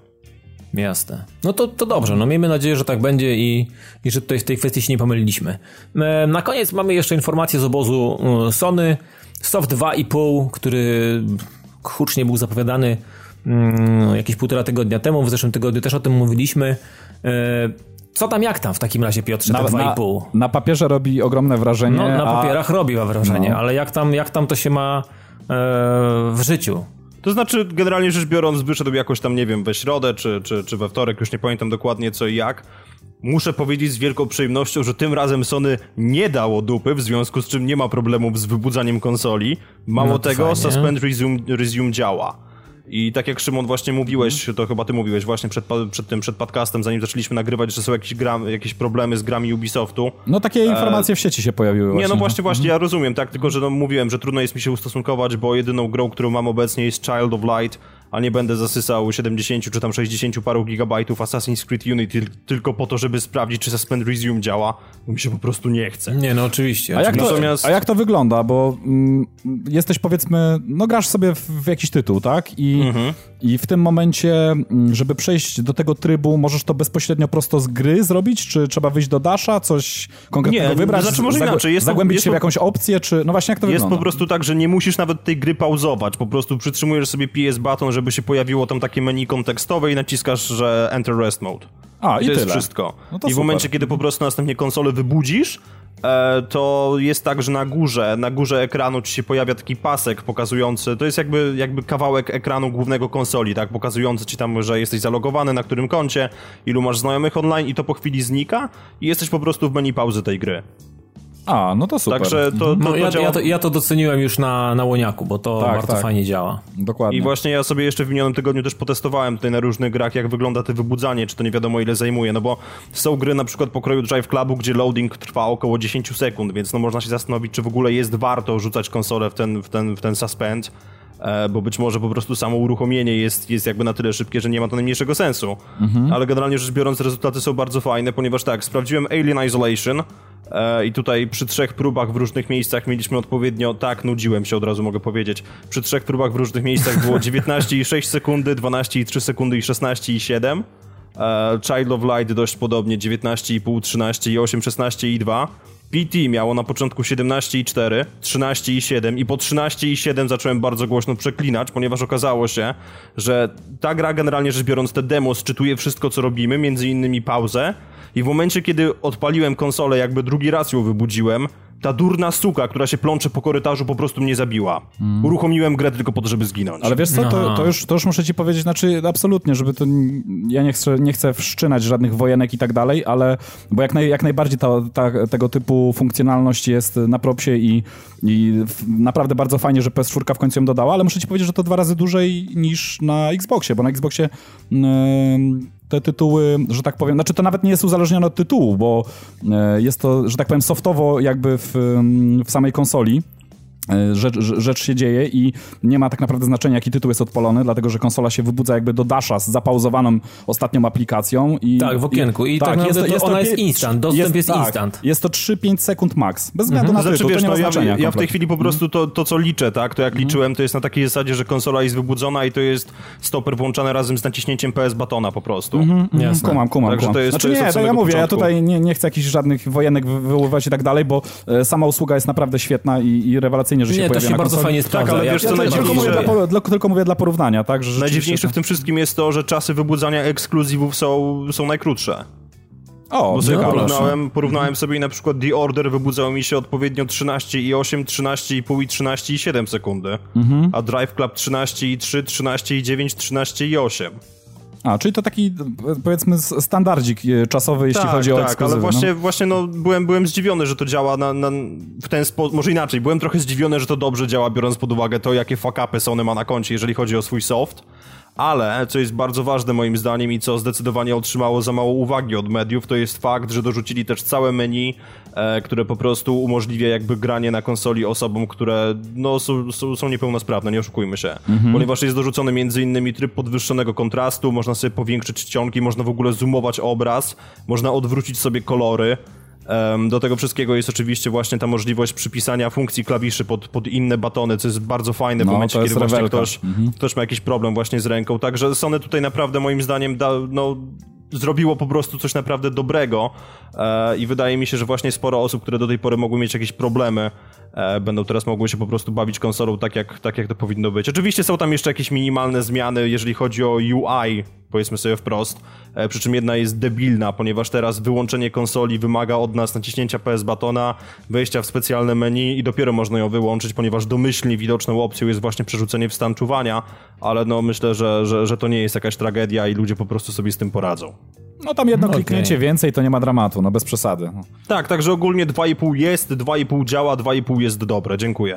Jasne. No to, to dobrze, no miejmy nadzieję, że tak będzie i, i że tutaj w tej kwestii się nie pomyliliśmy. E, na koniec mamy jeszcze informację z obozu Sony. Soft dwa i pół, który hucznie był zapowiadany um, jakieś półtora tygodnia temu, w zeszłym tygodniu też o tym mówiliśmy. E, co tam, jak tam w takim razie, Piotrze, te dwa i pół? Na papierze robi ogromne wrażenie. No, na a... papierach robi wrażenie, no. Ale jak tam, jak tam to się ma e, w życiu? To znaczy, generalnie rzecz biorąc, wyszedł jakoś tam, nie wiem, we środę czy, czy, czy we wtorek, już nie pamiętam dokładnie co i jak. Muszę powiedzieć z wielką przyjemnością, że tym razem Sony nie dało dupy, w związku z czym nie ma problemów z wybudzaniem konsoli. Mało no tego, fajnie. Suspend Resume, Resume działa. I tak jak Szymon właśnie mówiłeś, to chyba ty mówiłeś właśnie przed, przed tym, przed podcastem, zanim zaczęliśmy nagrywać, że są jakieś, gram, jakieś problemy z grami Ubisoftu. No takie informacje e... w sieci się pojawiły właśnie. Nie, no właśnie, właśnie, ja rozumiem, tak, tylko że no, mówiłem, że trudno jest mi się ustosunkować, bo jedyną grą, którą mam obecnie jest Child of Light, a nie będę zasysał siedemdziesiąt czy tam sześćdziesiąt paru gigabajtów Assassin's Creed Unity tylko po to, żeby sprawdzić, czy Suspend Resume działa, bo mi się po prostu nie chce. Nie, no oczywiście. A jak to, Natomiast... a jak to wygląda? Bo mm, jesteś, powiedzmy, no grasz sobie w, w jakiś tytuł, tak? I, mhm. I w tym momencie, żeby przejść do tego trybu, możesz to bezpośrednio prosto z gry zrobić? Czy trzeba wyjść do dasha, coś konkretnego nie, wybrać? Znaczy może inaczej. Jest zagłębić jest się w jakąś opcję? Czy no właśnie jak to jest wygląda? Jest po prostu tak, że nie musisz nawet tej gry pauzować. Po prostu przytrzymujesz sobie P S button, żeby się pojawiło tam takie menu kontekstowe i naciskasz, że Enter Rest Mode. A, i, I to tyle. jest wszystko. No to I w super. momencie, kiedy po prostu następnie konsolę wybudzisz, e, to jest tak, że na górze, na górze ekranu ci się pojawia taki pasek pokazujący, to jest jakby, jakby kawałek ekranu głównego konsoli, tak, pokazujący ci tam, że jesteś zalogowany, na którym koncie, ilu masz znajomych online i to po chwili znika i jesteś po prostu w menu pauzy tej gry. A, no to super. Także to, to, no, to ja, działa... ja, to, ja to doceniłem już na, na Łoniaku, bo to tak, bardzo tak. fajnie działa. Dokładnie. I właśnie ja sobie jeszcze w minionym tygodniu też potestowałem tutaj na różnych grach, jak wygląda to wybudzanie, czy to nie wiadomo ile zajmuje, no bo są gry na przykład pokroju Drive Clubu, gdzie loading trwa około dziesięć sekund, więc no można się zastanowić, czy w ogóle jest warto rzucać konsolę w ten, w ten, w ten suspend, bo być może po prostu samo uruchomienie jest, jest jakby na tyle szybkie, że nie ma to najmniejszego sensu. Mhm. Ale generalnie rzecz biorąc rezultaty są bardzo fajne, ponieważ tak, sprawdziłem Alien Isolation, e, i tutaj przy trzech próbach w różnych miejscach mieliśmy odpowiednio, tak, nudziłem się, od razu mogę powiedzieć, przy trzech próbach w różnych miejscach było dziewiętnaście i sześć sekundy, dwanaście i trzy sekundy i szesnaście i siedem. E, Child of Light dość podobnie, dziewiętnaście i pół, trzynaście i osiem, szesnaście i dwa. P T miało na początku siedemnaście i cztery, trzynaście i siedem i po trzynaście i siedem zacząłem bardzo głośno przeklinać, ponieważ okazało się, że ta gra generalnie rzecz biorąc te demo sczytuje wszystko co robimy, między innymi pauzę i w momencie kiedy odpaliłem konsolę, jakby drugi raz ją wybudziłem, ta durna suka, która się plącze po korytarzu, po prostu mnie zabiła. Mm. Uruchomiłem grę tylko po to, żeby zginąć. Ale wiesz co, to, to, już, to już muszę ci powiedzieć, znaczy absolutnie, żeby to... Ja nie chcę, nie chcę wszczynać żadnych wojenek i tak dalej, ale... Bo jak, naj, jak najbardziej ta, ta, tego typu funkcjonalność jest na propsie i, i naprawdę bardzo fajnie, że P S cztery w końcu ją dodała, ale muszę ci powiedzieć, że to dwa razy dłużej niż na Xboxie, bo na Xboxie... Yy, te tytuły, że tak powiem, znaczy to nawet nie jest uzależnione od tytułu, bo jest to, że tak powiem, softowo jakby w, w samej konsoli. Rzecz, rzecz się dzieje i nie ma tak naprawdę znaczenia, jaki tytuł jest odpalony, dlatego że konsola się wybudza jakby do dasza z zapauzowaną ostatnią aplikacją. I, tak, w okienku. I, i tak, tak naprawdę jest, to, ona jest instant, dostęp jest, jest tak, instant. Jest to trzy pięć sekund max, bez względu mhm. na tytuł, znaczy, wiesz, to nie ma no, znaczenia. Ja, ja w tej chwili po prostu to, to co liczę, tak, to jak mhm. liczyłem, to jest na takiej zasadzie, że konsola jest wybudzona i to jest stoper włączany razem z naciśnięciem P S batona po prostu. Mhm. Jasne. Kumam, kumam, Także kumam. to jest, znaczy to jest nie, to ja mówię, początku. Ja tutaj nie, nie chcę jakichś żadnych wojenek wywoływać i tak dalej, bo e, sama usługa jest naprawdę świetna i, i rewelacyjnie, że się nie, pojawia na bardzo fajnie sprawdza. Tak, ale wiesz, ja, co ja najdziwniejsze... Tylko mówię, dla, tylko mówię dla porównania, tak? Że najdziwniejsze w tym wszystkim jest to, że czasy wybudzania ekskluzywów są, są najkrótsze. O, bo sobie no, porównałem, porównałem sobie na przykład The Order wybudzał mi się odpowiednio trzynaście i osiem, trzynaście i pół i trzynaście i siedem sekundy, mhm. a Drive Club trzynaście i trzy, trzynaście i dziewięć, trzynaście i osiem. A, czyli to taki, powiedzmy, standardzik czasowy, jeśli tak, chodzi o tak, ekskluzywy. ale właśnie, no. właśnie no, byłem, byłem zdziwiony, że to działa na, na, w ten sposób, może inaczej, byłem trochę zdziwiony, że to dobrze działa, biorąc pod uwagę to, jakie fuck-upy Sony ma na koncie, jeżeli chodzi o swój soft. Ale, co jest bardzo ważne moim zdaniem i co zdecydowanie otrzymało za mało uwagi od mediów, to jest fakt, że dorzucili też całe menu, e, które po prostu umożliwia jakby granie na konsoli osobom, które no, są, są, są niepełnosprawne, nie oszukujmy się. Mhm. Ponieważ jest dorzucony między innymi tryb podwyższonego kontrastu, można sobie powiększyć czcionki, można w ogóle zoomować obraz, można odwrócić sobie kolory. Do tego wszystkiego jest oczywiście właśnie ta możliwość przypisania funkcji klawiszy pod, pod inne batony, co jest bardzo fajne w no, momencie, kiedy właśnie ktoś, mhm. ktoś ma jakiś problem właśnie z ręką. Także Sony tutaj naprawdę moim zdaniem da, no, zrobiło po prostu coś naprawdę dobrego e, i wydaje mi się, że właśnie sporo osób, które do tej pory mogły mieć jakieś problemy, e, będą teraz mogły się po prostu bawić konsolą tak jak, tak jak to powinno być. Oczywiście są tam jeszcze jakieś minimalne zmiany, jeżeli chodzi o U I, powiedzmy sobie wprost, e, przy czym jedna jest debilna, ponieważ teraz wyłączenie konsoli wymaga od nas naciśnięcia P S batona, wejścia w specjalne menu i dopiero można ją wyłączyć, ponieważ domyślnie widoczną opcją jest właśnie przerzucenie w stan czuwania, ale no myślę, że, że, że to nie jest jakaś tragedia i ludzie po prostu sobie z tym poradzą. No tam jedno kliknięcie okay. więcej, to nie ma dramatu, no bez przesady. No. Tak, także ogólnie dwa i pół jest, dwa i pół działa, dwa i pół jest dobre, dziękuję.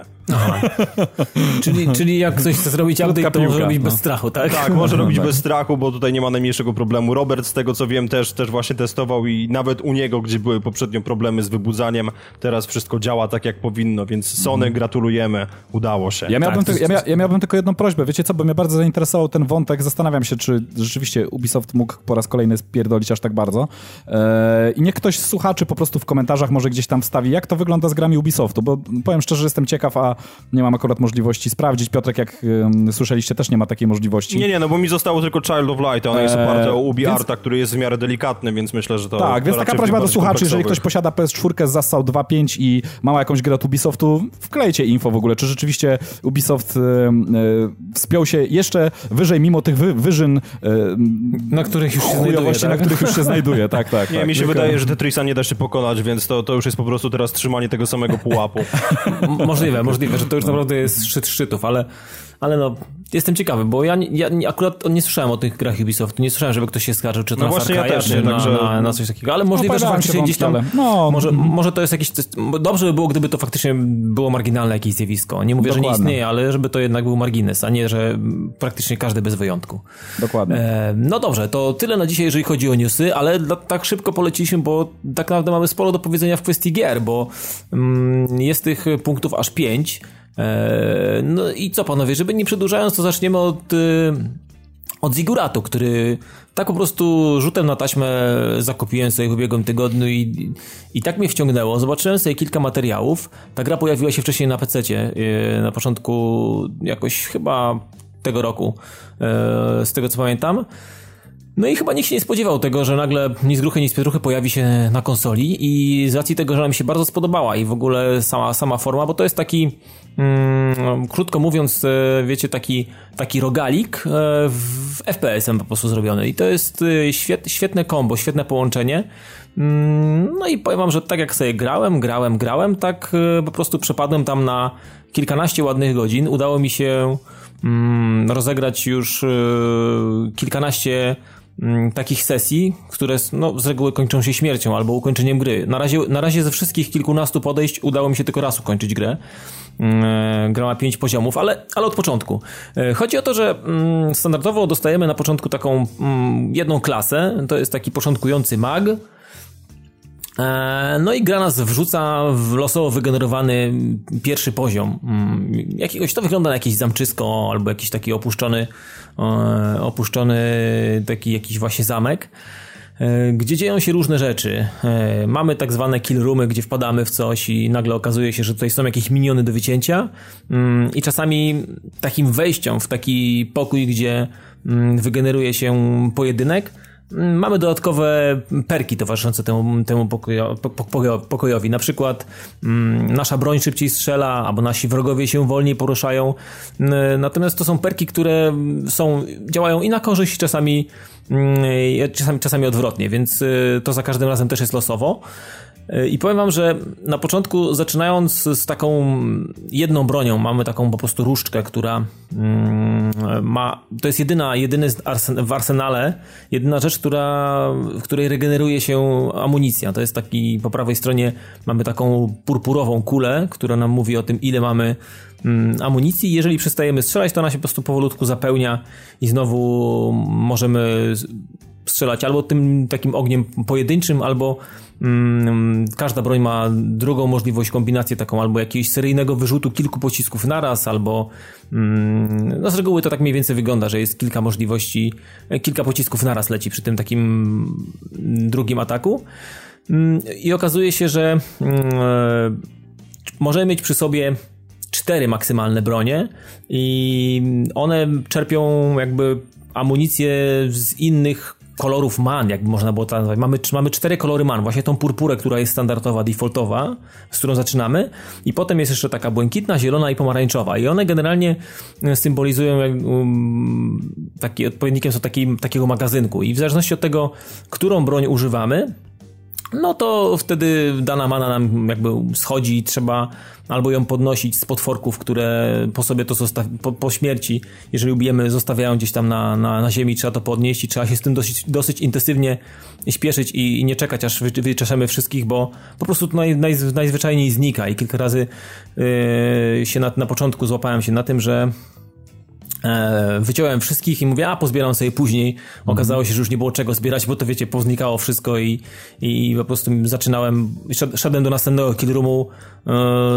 czyli, czyli jak ktoś chce zrobić update, to może robić no. bez strachu, tak? Tak, może robić bez strachu, bo tutaj nie ma najmniejszego problemu. Robert, z tego co wiem, też, też właśnie testował i nawet u niego, gdzie były poprzednio problemy z wybudzaniem, teraz wszystko działa tak jak powinno, więc Sony gratulujemy, udało się. Ja miałbym, tak, ty, ja, mia, ja miałbym tylko jedną prośbę, wiecie co, bo mnie bardzo zainteresował ten wątek, zastanawiam się, czy rzeczywiście Ubisoft mógł po raz kolejny spierdolić aż tak bardzo. Eee, I niech ktoś z słuchaczy po prostu w komentarzach może gdzieś tam wstawi, jak to wygląda z grami Ubisoftu, bo powiem szczerze, że jestem ciekaw, a nie mam akurat możliwości sprawdzić. Piotrek, jak um, słyszeliście, też nie ma takiej możliwości. Nie, nie, no bo mi zostało tylko Child of Light, a ono jest oparte o Ubi więc... Arta, który jest w miarę delikatny, więc myślę, że to... Tak, to więc taka prośba do słuchaczy, jeżeli ktoś posiada P S cztery z Zassał dwa pięć i ma jakąś grę od Ubisoftu, wklejcie info w ogóle, czy rzeczywiście Ubisoft e, e, wspiął się jeszcze wyżej mimo tych wy, wyżyn, e, na których już się znajduje, tak? na których już się znajduje, tak, tak. Nie, tak, mi się tylko... wydaje, że Tetrisa nie da się pokonać, więc to, to już jest po prostu teraz trzymanie tego samego pułapu. możliwe, możliwe, że to już naprawdę jest szczyt szczytów, ale, ale no, jestem ciekawy, bo ja, ja akurat nie słyszałem o tych grach Ubisoftu, nie słyszałem, żeby ktoś się skarżył, czy to no na właśnie Far Cry'a, ja też, czy nie, na, także... na, na coś takiego, ale możliwe, no, że faktycznie gdzieś tam, no, może, może to jest jakieś, dobrze by było, gdyby to faktycznie było marginalne jakieś zjawisko. Nie mówię, Dokładnie. że nie istnieje, ale żeby to jednak był margines, a nie, że praktycznie każdy bez wyjątku. Dokładnie. E, no dobrze, to tyle na dzisiaj, jeżeli chodzi o newsy, ale dla, tak szybko poleciliśmy, bo tak naprawdę mamy sporo do powiedzenia w kwestii gier, bo mm, jest tych punktów aż pięć. No i co panowie, żeby nie przedłużając, to zaczniemy od od Ziguratu, który tak po prostu rzutem na taśmę zakupiłem sobie w ubiegłym tygodniu i, i tak mnie wciągnęło. Zobaczyłem sobie kilka materiałów. Ta gra pojawiła się wcześniej na pececie, na początku jakoś chyba tego roku, z tego co pamiętam. No i chyba nikt się nie spodziewał tego, że nagle ni z gruchy, ni z pietruchy pojawi się na konsoli i z racji tego, że nam się bardzo spodobała i w ogóle sama, sama forma, bo to jest taki, mm, krótko mówiąc, wiecie, taki, taki rogalik w F P S-em po prostu zrobiony i to jest świet, świetne kombo, świetne połączenie. No i powiem wam, że tak jak sobie grałem, grałem, grałem, tak po prostu przepadłem tam na kilkanaście ładnych godzin. Udało mi się mm, rozegrać już kilkanaście takich sesji, które no, z reguły kończą się śmiercią albo ukończeniem gry. Na razie, na razie ze wszystkich kilkunastu podejść udało mi się tylko raz ukończyć grę. Gra ma pięć poziomów, ale, ale od początku. Chodzi o to, że standardowo dostajemy na początku taką jedną klasę, to jest taki początkujący mag. No i gra nas wrzuca w losowo wygenerowany pierwszy poziom. Jakiegoś, to wygląda na jakieś zamczysko albo jakiś taki opuszczony opuszczony taki jakiś właśnie zamek, gdzie dzieją się różne rzeczy. Mamy tak zwane kill roomy, gdzie wpadamy w coś i nagle okazuje się, że tutaj są jakieś miniony do wycięcia i czasami takim wejściem w taki pokój, gdzie wygeneruje się pojedynek, mamy dodatkowe perki towarzyszące temu, temu pokojo, pokojo, pokojowi. Na przykład mm, nasza broń szybciej strzela, albo nasi wrogowie się wolniej poruszają. Natomiast to są perki, które są, działają i na korzyść, czasami, czasami, czasami odwrotnie, więc to za każdym razem też jest losowo. I powiem wam, że na początku, zaczynając z taką jedną bronią, mamy taką po prostu różdżkę, która ma, to jest jedyna, jedyny w arsenale, jedyna rzecz, która, w której regeneruje się amunicja. To jest taki, po prawej stronie mamy taką purpurową kulę, która nam mówi o tym, ile mamy amunicji. Jeżeli przestajemy strzelać, to ona się po prostu powolutku zapełnia i znowu możemy strzelać albo tym takim ogniem pojedynczym, albo mm, każda broń ma drugą możliwość, kombinację taką, albo jakiegoś seryjnego wyrzutu kilku pocisków naraz, albo mm, no z reguły to tak mniej więcej wygląda, że jest kilka możliwości, kilka pocisków naraz leci przy tym takim drugim ataku. Mm, I okazuje się, że mm, możemy mieć przy sobie cztery maksymalne bronie i one czerpią jakby amunicję z innych kolorów man, jakby można było to nazwać. Mamy, mamy cztery kolory man, właśnie tą purpurę, która jest standardowa, defaultowa, z którą zaczynamy, i potem jest jeszcze taka błękitna, zielona i pomarańczowa i one generalnie symbolizują um, taki, odpowiednikiem są taki, takiego magazynku i w zależności od tego, którą broń używamy, no to wtedy dana mana nam jakby schodzi i trzeba albo ją podnosić z potworków, które po sobie to zostawi, po, po śmierci, jeżeli ubijemy, zostawiają gdzieś tam na, na, na ziemi, trzeba to podnieść i trzeba się z tym dosyć, dosyć intensywnie śpieszyć i, i nie czekać, aż wy, wyczeszemy wszystkich, bo po prostu to naj, naj, najzwyczajniej znika i kilka razy yy, się na, na początku złapałem się na tym, że wyciąłem wszystkich i mówię, a pozbieram sobie później. Okazało się, że już nie było czego zbierać, bo to wiecie, poznikało wszystko i, i po prostu zaczynałem, szedłem do następnego kill roomu yy,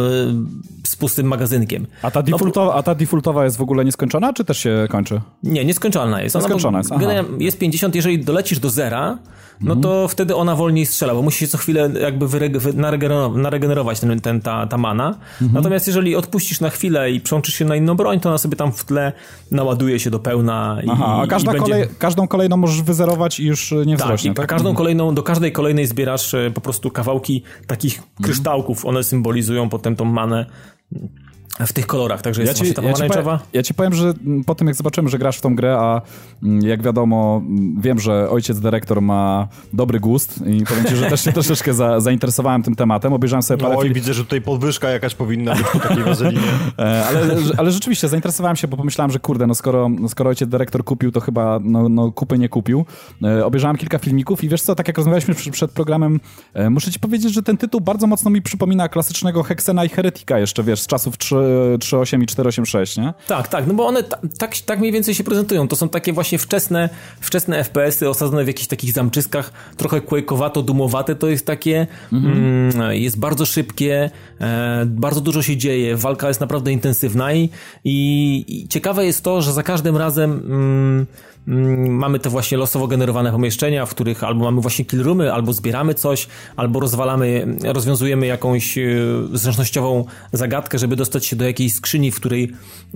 z pustym magazynkiem. A ta, defaultowa, no, a ta defaultowa jest w ogóle nieskończona, czy też się kończy? Nie, nieskończona jest. Nieskończona jest, aha. Jest pięćdziesiąt, jeżeli dolecisz do zera, no to mhm. wtedy ona wolniej strzela, bo musi się co chwilę jakby wyreg- naregenerować, naregenerować ten, ten, ta, ta mana. Mhm. Natomiast jeżeli odpuścisz na chwilę i przełączysz się na inną broń, to ona sobie tam w tle naładuje się do pełna. I, Aha, a każda i będzie... kolej, każdą kolejną możesz wyzerować i już nie wzrośnie, tak? tak? A każdą kolejną, do każdej kolejnej zbierasz po prostu kawałki takich kryształków. One symbolizują potem tą manę w tych kolorach, także jest ja ci, ta pomarańczowa. Ja, ja ci powiem, że po tym jak zobaczyłem, że grasz w tą grę, a jak wiadomo, wiem, że ojciec dyrektor ma dobry gust i powiem ci, że też się troszeczkę za, zainteresowałem tym tematem, obejrzałem sobie parę... No i widzę, że tutaj podwyżka jakaś powinna być po takiej wazelinie. ale, ale rzeczywiście zainteresowałem się, bo pomyślałem, że kurde, no skoro, skoro ojciec dyrektor kupił, to chyba no, no kupy nie kupił. Obejrzałem kilka filmików i wiesz co, tak jak rozmawialiśmy przed, przed programem, muszę ci powiedzieć, że ten tytuł bardzo mocno mi przypomina klasycznego Hexena i Heretika jeszcze, wiesz, z czasów trzy trzy osiem i cztery osiem sześć, nie? Tak, tak, no bo one ta, tak, tak mniej więcej się prezentują. To są takie właśnie wczesne, wczesne F P S-y osadzone w jakichś takich zamczyskach, trochę quake'owato, dumowate. To jest takie, mhm. mm, jest bardzo szybkie, e, bardzo dużo się dzieje, walka jest naprawdę intensywna i, i, i ciekawe jest to, że za każdym razem mm, mm, mamy te właśnie losowo generowane pomieszczenia, w których albo mamy właśnie kill roomy, albo zbieramy coś, albo rozwalamy, rozwiązujemy jakąś e, zręcznościową zagadkę, żeby dostać się do jakiejś skrzyni, w której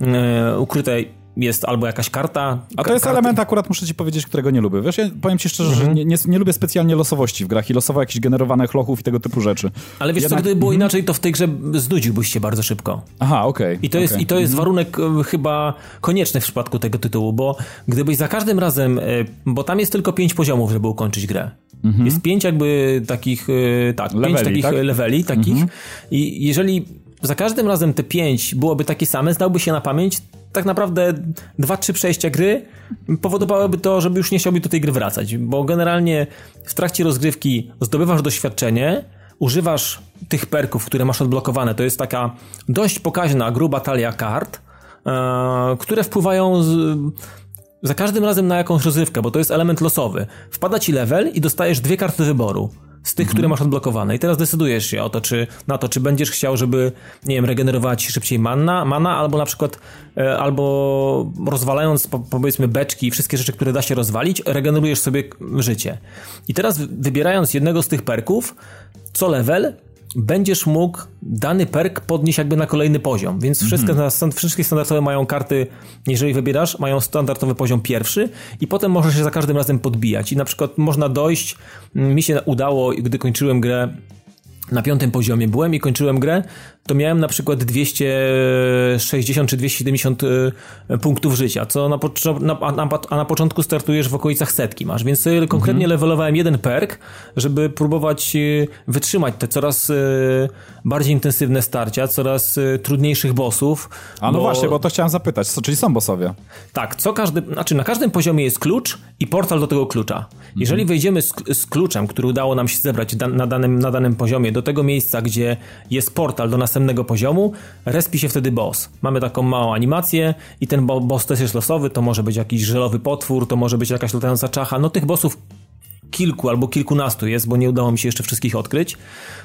e, ukryte jest albo jakaś karta. A to jest karty. Element akurat, muszę ci powiedzieć, którego nie lubię. Wiesz, ja powiem ci szczerze, mhm. że nie, nie, nie lubię specjalnie losowości w grach i losowo jakichś generowanych lochów i tego typu rzeczy. Ale wiesz Jednak... co, gdyby było mhm. inaczej, to w tej grze znudziłbyś się bardzo szybko. Aha, okej. Okay, I to jest, okay. i to jest mhm. warunek chyba konieczny w przypadku tego tytułu, bo gdybyś za każdym razem, bo tam jest tylko pięć poziomów, żeby ukończyć grę. Mhm. Jest pięć jakby takich, tak, leveli, pięć takich tak? leveli takich mhm. i jeżeli za każdym razem te pięć byłoby takie same, znałby się na pamięć, tak naprawdę dwa, trzy przejścia gry powodowałyby to, żeby już nie chciałby do tej gry wracać, bo generalnie w trakcie rozgrywki zdobywasz doświadczenie, używasz tych perków, które masz odblokowane, to jest taka dość pokaźna, gruba talia kart, yy, które wpływają z, za każdym razem na jakąś rozgrywkę, bo to jest element losowy. Wpada ci level i dostajesz dwie karty wyboru z tych, mhm. które masz odblokowane. I teraz decydujesz się o to, czy na to, czy będziesz chciał, żeby, nie wiem, regenerować szybciej mana, mana albo na przykład, e, albo rozwalając, po, powiedzmy, beczki i wszystkie rzeczy, które da się rozwalić, regenerujesz sobie życie. I teraz wybierając jednego z tych perków, co level będziesz mógł dany perk podnieść jakby na kolejny poziom, więc wszystkie, mm-hmm. wszystkie standardowe mają karty, jeżeli wybierasz, mają standardowy poziom pierwszy i potem możesz się za każdym razem podbijać i na przykład można dojść, mi się udało, gdy kończyłem grę na piątym poziomie byłem i kończyłem grę, to miałem na przykład dwieście sześćdziesiąt czy dwieście siedemdziesiąt punktów życia, co na, na, na, a na początku startujesz w okolicach setki masz, więc sobie konkretnie mhm. levelowałem jeden perk, żeby próbować wytrzymać te coraz bardziej intensywne starcia, coraz trudniejszych bossów. A no bo... właśnie, bo to chciałem zapytać, co, czyli są bossowie? Tak, co każdy, znaczy na każdym poziomie jest klucz i portal do tego klucza. Mhm. Jeżeli wejdziemy z, z kluczem, który udało nam się zebrać da, na, danym, na danym poziomie do tego miejsca, gdzie jest portal do następnego poziomu, respi się wtedy boss. Mamy taką małą animację i ten boss też jest losowy, to może być jakiś żelowy potwór, to może być jakaś latająca czacha, no tych bossów kilku albo kilkunastu jest, bo nie udało mi się jeszcze wszystkich odkryć,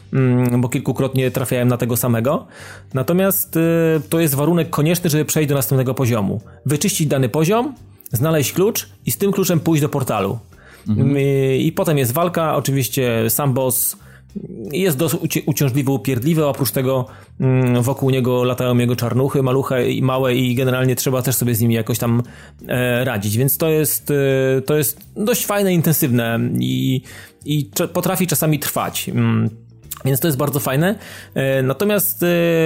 bo kilkukrotnie trafiałem na tego samego. Natomiast y, to jest warunek konieczny, żeby przejść do następnego poziomu. Wyczyścić dany poziom, znaleźć klucz i z tym kluczem pójść do portalu. Mhm. Y, I potem jest walka, oczywiście sam boss jest dosyć uciążliwy, upierdliwy, oprócz tego wokół niego latają jego czarnuchy, maluche i małe i generalnie trzeba też sobie z nimi jakoś tam e, radzić, więc to jest, e, to jest dość fajne, intensywne i, i potrafi czasami trwać, mm, więc to jest bardzo fajne. E, natomiast e,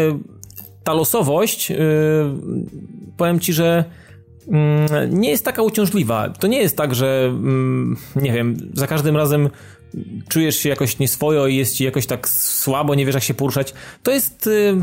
ta losowość, e, powiem ci, że mm, nie jest taka uciążliwa. To nie jest tak, że mm, nie wiem, za każdym razem czujesz się jakoś nieswojo i jest ci jakoś tak słabo, nie wiesz jak się poruszać. To jest y,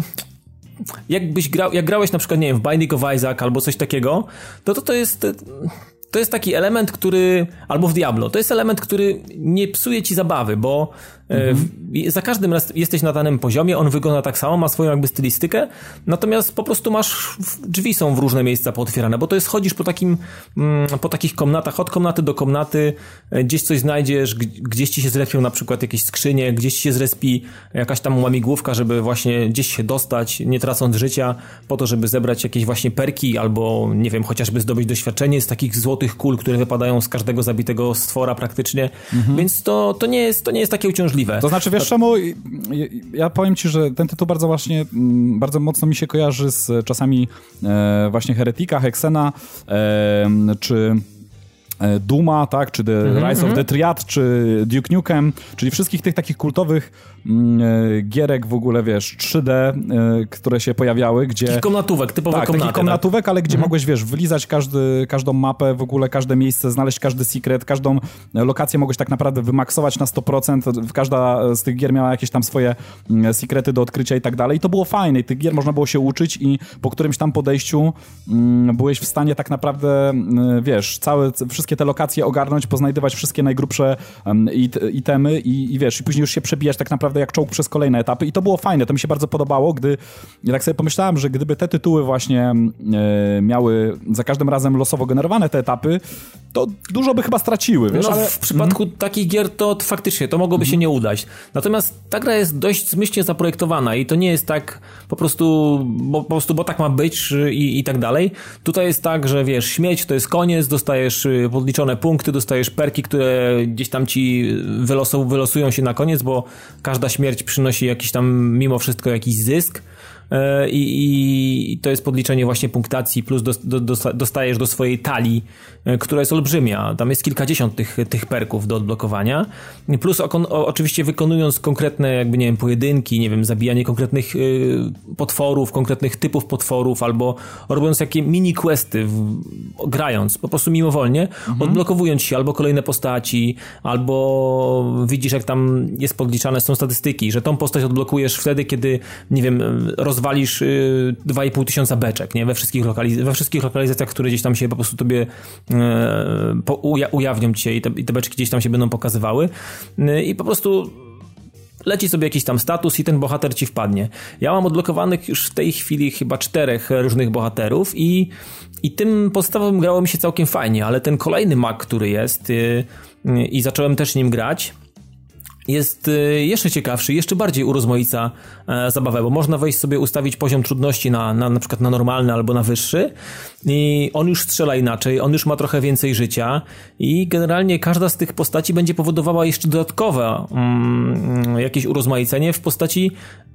jakbyś grał, jak grałeś na przykład, nie wiem, w Binding of Isaac albo coś takiego, to to, to jest to jest taki element, który, albo w Diablo, to jest element, który nie psuje ci zabawy, bo mhm. y, za każdym razem jesteś na danym poziomie, on wygląda tak samo, ma swoją jakby stylistykę, natomiast po prostu masz, drzwi są w różne miejsca pootwierane, bo to jest, chodzisz po takim, mm, po takich komnatach, od komnaty do komnaty, gdzieś coś znajdziesz, gdzieś ci się zrespią na przykład jakieś skrzynie, gdzieś ci się zrespi jakaś tam łamigłówka, żeby właśnie gdzieś się dostać, nie tracąc życia, po to, żeby zebrać jakieś właśnie perki, albo nie wiem, chociażby zdobyć doświadczenie z takich złotych kul, które wypadają z każdego zabitego stwora praktycznie, mhm. więc to, to, nie jest, to nie jest takie uciążliwe. To znaczy, wiesz czemu? Ja powiem ci, że ten tytuł bardzo właśnie, bardzo mocno mi się kojarzy z czasami e, właśnie Heretika, Hexena, e, czy Duma, tak, czy The mm-hmm. Rise of the Triad, czy Duke Nukem, czyli wszystkich tych takich kultowych mm, gierek w ogóle, wiesz, trzy D, y, które się pojawiały, gdzie... Takich komnatówek, typowe tak, komnaty. takich komnatówek, tak? Ale gdzie mm-hmm. mogłeś, wiesz, wylizać każdy, każdą mapę, w ogóle każde miejsce, znaleźć każdy secret, każdą lokację mogłeś tak naprawdę wymaksować na sto procent. Każda z tych gier miała jakieś tam swoje sekrety do odkrycia i tak dalej. I to było fajne. I tych gier można było się uczyć i po którymś tam podejściu mm, byłeś w stanie tak naprawdę, y, wiesz, całe, wszystkie wszystkie te lokacje ogarnąć, poznajdywać wszystkie najgrubsze um, it, itemy i, i wiesz, i później już się przebijać tak naprawdę jak czołg przez kolejne etapy i to było fajne, to mi się bardzo podobało, gdy ja tak sobie pomyślałem, że gdyby te tytuły właśnie e, miały za każdym razem losowo generowane te etapy, to dużo by chyba straciły, wiesz, no, ale... w przypadku mm. takich gier to faktycznie to mogłoby mm. się nie udać. Natomiast ta gra jest dość zmyślnie zaprojektowana i to nie jest tak po prostu, bo, po prostu, bo tak ma być i, i tak dalej. Tutaj jest tak, że wiesz, śmieć to jest koniec, dostajesz podliczone punkty, dostajesz perki, które gdzieś tam ci wylosu, wylosują się na koniec, bo każda śmierć przynosi jakiś tam mimo wszystko jakiś zysk. I, i to jest podliczenie właśnie punktacji, plus do, do, dostajesz do swojej talii, która jest olbrzymia. Tam jest kilkadziesiąt tych, tych perków do odblokowania. Plus o, o, oczywiście wykonując konkretne jakby, nie wiem, pojedynki, nie wiem, zabijanie konkretnych y, potworów, konkretnych typów potworów, albo robiąc jakie mini questy, w, grając po prostu mimowolnie, mhm. odblokowując się albo kolejne postaci, albo widzisz jak tam jest podliczane są statystyki, że tą postać odblokujesz wtedy, kiedy, nie wiem, roz walisz y, dwa i pół tysiąca beczek, nie? We wszystkich, lokaliz- we wszystkich lokalizacjach, które gdzieś tam się po prostu tobie y, po, uja- ujawnią ci się i te, i te beczki gdzieś tam się będą pokazywały y, i po prostu leci sobie jakiś tam status i ten bohater ci wpadnie. Ja mam odblokowanych już w tej chwili chyba czterech różnych bohaterów i, i tym podstawowym grało mi się całkiem fajnie, ale ten kolejny mag, który jest y, y, i zacząłem też nim grać, jest jeszcze ciekawszy, jeszcze bardziej urozmaica e, zabawę, bo można wejść sobie, ustawić poziom trudności na, na, na przykład na normalny albo na wyższy i on już strzela inaczej, on już ma trochę więcej życia i generalnie każda z tych postaci będzie powodowała jeszcze dodatkowe mm, jakieś urozmaicenie w postaci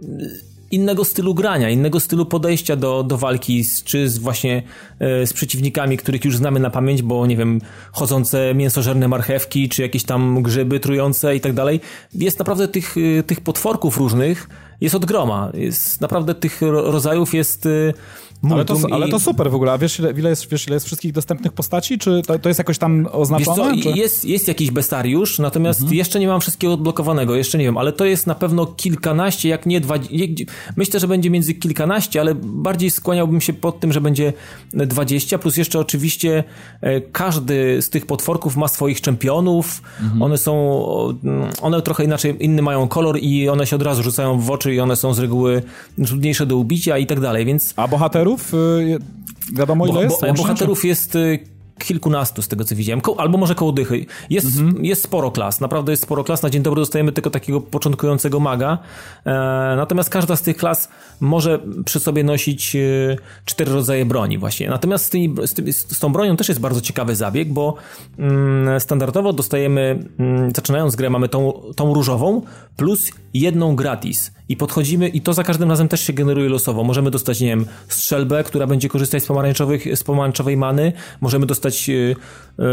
innego stylu grania, innego stylu podejścia do, do walki, z, czy z właśnie e, z przeciwnikami, których już znamy na pamięć, bo nie wiem, chodzące mięsożerne marchewki, czy jakieś tam grzyby trujące i tak dalej. Jest naprawdę tych, tych potworków różnych, jest od groma. Jest naprawdę tych rodzajów jest ale to, ale to super w ogóle. A wiesz ile, ile, jest, wiesz, ile jest wszystkich dostępnych postaci? Czy to, to jest jakoś tam oznaczone? Wiesz co, jest, jest jakiś bestiariusz, natomiast mhm. jeszcze nie mam wszystkiego odblokowanego, jeszcze nie wiem, ale to jest na pewno kilkanaście, jak nie dwadzieścia. Myślę, że będzie między kilkanaście, ale bardziej skłaniałbym się pod tym, że będzie dwadzieścia, plus jeszcze oczywiście każdy z tych potworków ma swoich czempionów. Mhm. One są, one trochę inaczej, inny mają kolor i one się od razu rzucają w oczy i one są z reguły trudniejsze do ubicia i tak dalej, więc... A bohaterów? Wiadomo ile bo, jest? Bo, bohaterów czy? Jest kilkunastu z tego co widziałem, Ko- albo może koło dychy. Jest, mhm. jest sporo klas, naprawdę jest sporo klas. Na dzień dobry dostajemy tylko takiego początkującego maga. E, natomiast każda z tych klas może przy sobie nosić e, cztery rodzaje broni właśnie. Natomiast z, tymi, z, tymi, z tą bronią też jest bardzo ciekawy zabieg, bo mm, standardowo dostajemy, mm, zaczynając grę mamy tą, tą różową plus jedną gratis. I podchodzimy, i to za każdym razem też się generuje losowo. Możemy dostać, nie wiem, strzelbę, która będzie korzystać z pomarańczowych, z pomarańczowej many. Możemy dostać yy, yy,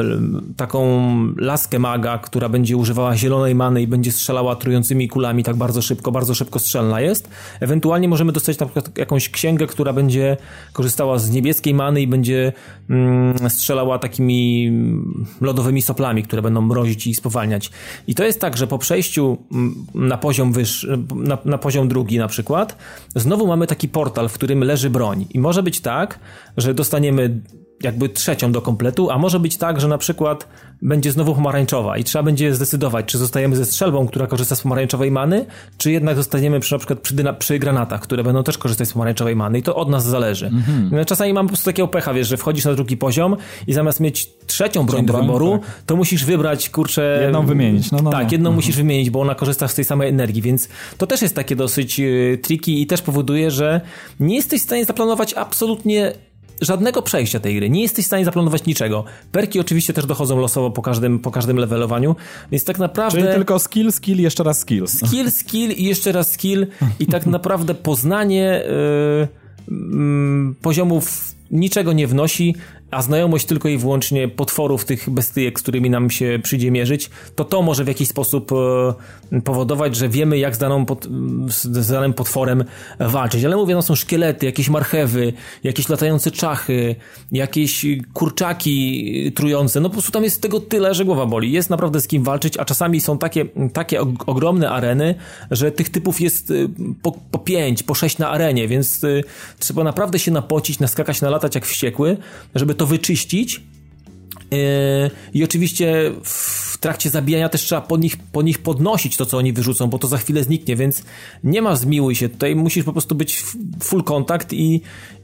taką laskę maga, która będzie używała zielonej many i będzie strzelała trującymi kulami tak bardzo szybko, bardzo szybko strzelna jest. Ewentualnie możemy dostać na przykład jakąś księgę, która będzie korzystała z niebieskiej many i będzie yy, strzelała takimi lodowymi soplami, które będą mrozić i spowalniać. I to jest tak, że po przejściu na poziom wyższy, Na, na poziom drugi na przykład, znowu mamy taki portal, w którym leży broń i może być tak, że dostaniemy jakby trzecią do kompletu, a może być tak, że na przykład będzie znowu pomarańczowa i trzeba będzie zdecydować, czy zostajemy ze strzelbą, która korzysta z pomarańczowej many, czy jednak zostaniemy przy, na przykład przy, dyna, przy granatach, które będą też korzystać z pomarańczowej many i to od nas zależy. Mm-hmm. Czasami mam po prostu takiego pecha, wiesz, że wchodzisz na drugi poziom i zamiast mieć trzecią broń do wyboru, tak. to musisz wybrać, kurczę... Jedną wymienić. No, no, tak, jedną no. musisz wymienić, bo ona korzysta z tej samej energii, więc to też jest takie dosyć y, tricky i też powoduje, że nie jesteś w stanie zaplanować absolutnie żadnego przejścia tej gry. Nie jesteś w stanie zaplanować niczego. Perki oczywiście też dochodzą losowo po każdym, po każdym levelowaniu, więc tak naprawdę... Czyli tylko skill, skill, jeszcze raz skill. Skill, skill i jeszcze raz skill i tak naprawdę poznanie yy, yy, poziomów niczego nie wnosi, a znajomość tylko i wyłącznie potworów, tych bestyjek, z którymi nam się przyjdzie mierzyć, to to może w jakiś sposób e, powodować, że wiemy, jak z, daną pot, z danym potworem walczyć. Ale mówię, no są szkielety, jakieś marchewy, jakieś latające czachy, jakieś kurczaki trujące. No po prostu tam jest tego tyle, że głowa boli. Jest naprawdę z kim walczyć, a czasami są takie, takie ogromne areny, że tych typów jest po, po pięć, po sześć na arenie, więc y, trzeba naprawdę się napocić, naskakać, nalatać jak wściekły, żeby to wyczyścić I oczywiście w trakcie zabijania też trzeba po nich, po nich podnosić to, co oni wyrzucą, bo to za chwilę zniknie, więc nie ma zmiłuj się. Tutaj musisz po prostu być full kontakt i,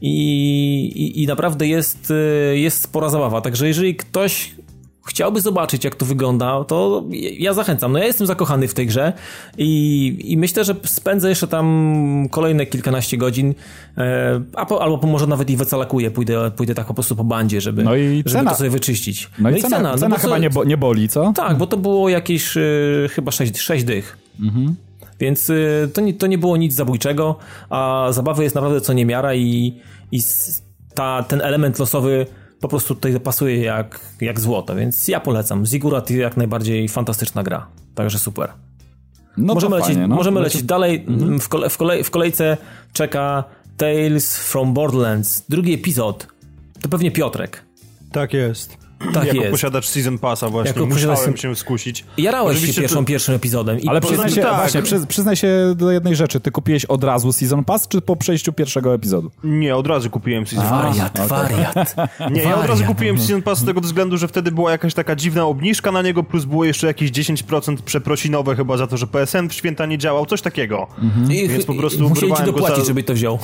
i, i naprawdę jest, jest spora zabawa. Także jeżeli ktoś chciałby zobaczyć, jak to wygląda, to ja zachęcam. No ja jestem zakochany w tej grze i, i myślę, że spędzę jeszcze tam kolejne kilkanaście godzin, e, a po, albo może nawet i wycalakuję, pójdę, pójdę tak po prostu po bandzie, żeby, no i żeby cena. to sobie wyczyścić. No, no i cena, cena, cena no chyba co, nie, bo, nie boli, co? Tak, bo to było jakieś e, chyba sześć, sześć dych. Mhm. Więc e, to, nie, to nie było nic zabójczego, a zabawy jest naprawdę co niemiara i, i ta, ten element losowy po prostu tutaj pasuje jak, jak złoto, więc ja polecam. Ziggurat jak najbardziej fantastyczna gra, także super. No możemy lecieć, fajnie, no. możemy lecieć dalej. Mhm. W, kole, w, kolej, w kolejce czeka Tales from Borderlands. Drugi epizod. To pewnie Piotrek. Tak jest. Tak jako jest. posiadacz Season Passa właśnie jako musiałem posiadacz... się skusić. Jarałeś Oczywiście się pierwszą, to... pierwszym epizodem. I ale przyznaj się, tak. właśnie, przy, przyznaj się do jednej rzeczy. Ty kupiłeś od razu Season Pass, czy po przejściu pierwszego epizodu? Nie, od razu kupiłem Season Pass. Wariat, okay. wariat. Nie, ja od razu kupiłem Season Pass z tego względu, że wtedy była jakaś taka dziwna obniżka na niego, plus było jeszcze jakieś dziesięć procent przeprosinowe chyba za to, że P S N w święta nie działał, coś takiego. Mhm. I, Więc po prostu musieli ci dopłacić, za... żeby to wziął.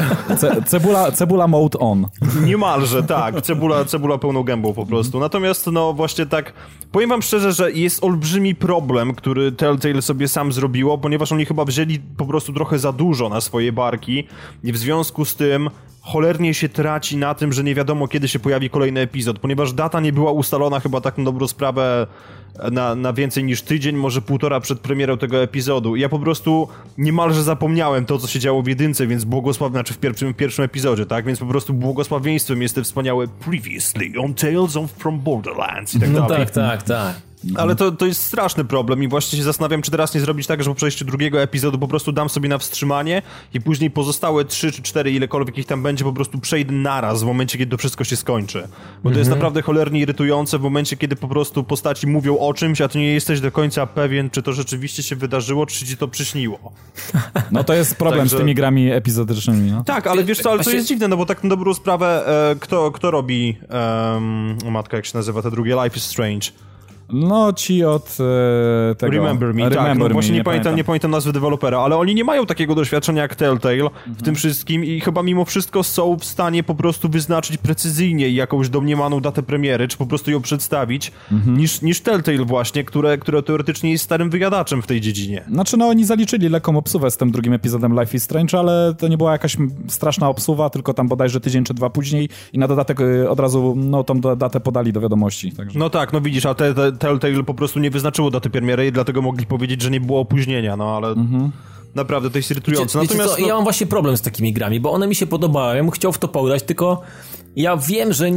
Ce, cebula, cebula mode on. Niemalże, tak. Cebula, cebula pełną gębą po prostu. Natomiast no właśnie tak, powiem wam szczerze, że jest olbrzymi problem, który Telltale sobie sam zrobiło, ponieważ oni chyba wzięli po prostu trochę za dużo na swoje barki i w związku z tym cholernie się traci na tym, że nie wiadomo, kiedy się pojawi kolejny epizod, ponieważ data nie była ustalona chyba tak na dobrą sprawę na, na więcej niż tydzień, może półtora przed premierą tego epizodu. Ja po prostu niemalże zapomniałem to, co się działo w jedynce, więc błogosław... znaczy w pierwszym, w pierwszym epizodzie, tak? Więc po prostu błogosławieństwem jest te wspaniałe Previously on Tales from Borderlands i tak no dalej. tak, tak, tak. Ale to, to jest straszny problem i właśnie się zastanawiam, czy teraz nie zrobić tak, że po przejściu drugiego epizodu po prostu dam sobie na wstrzymanie i później pozostałe trzy czy cztery, ilekolwiek ich tam będzie, po prostu przejdę naraz w momencie, kiedy to wszystko się skończy. Bo to mm-hmm. jest naprawdę cholernie irytujące w momencie, kiedy po prostu postaci mówią o czymś, a ty nie jesteś do końca pewien, czy to rzeczywiście się wydarzyło, czy ci to przyśniło. No to jest problem Także... z tymi grami epizodycznymi. No. Tak, ale wiesz co, ale to jest dziwne, no bo tak na dobrą sprawę, e, kto, kto robi, um, o matka, jak się nazywa te drugie, Life is Strange. No ci od e, tego... Remember Me, Remember tak. No, me, właśnie nie, nie, pamiętam, pamiętam. nie pamiętam nazwy dewelopera, ale oni nie mają takiego doświadczenia jak Telltale mhm. w tym wszystkim i chyba mimo wszystko są w stanie po prostu wyznaczyć precyzyjnie jakąś domniemaną datę premiery, czy po prostu ją przedstawić, mhm. niż, niż Telltale właśnie, które, które teoretycznie jest starym wyjadaczem w tej dziedzinie. Znaczy no oni zaliczyli lekką obsuwę z tym drugim epizodem Life is Strange, ale to nie była jakaś straszna obsuwa, tylko tam bodajże tydzień czy dwa później i na dodatek od razu no tą datę podali do wiadomości. Także. No tak, no widzisz, a te, te, Telltale po prostu nie wyznaczyło daty premiery i dlatego mogli powiedzieć, że nie było opóźnienia, no ale mhm. naprawdę to jest irytujące. Wiecie, Natomiast wiecie co, no... ja mam właśnie problem z takimi grami, bo one mi się podobały, ja bym chciał w to pograć, tylko ja wiem, że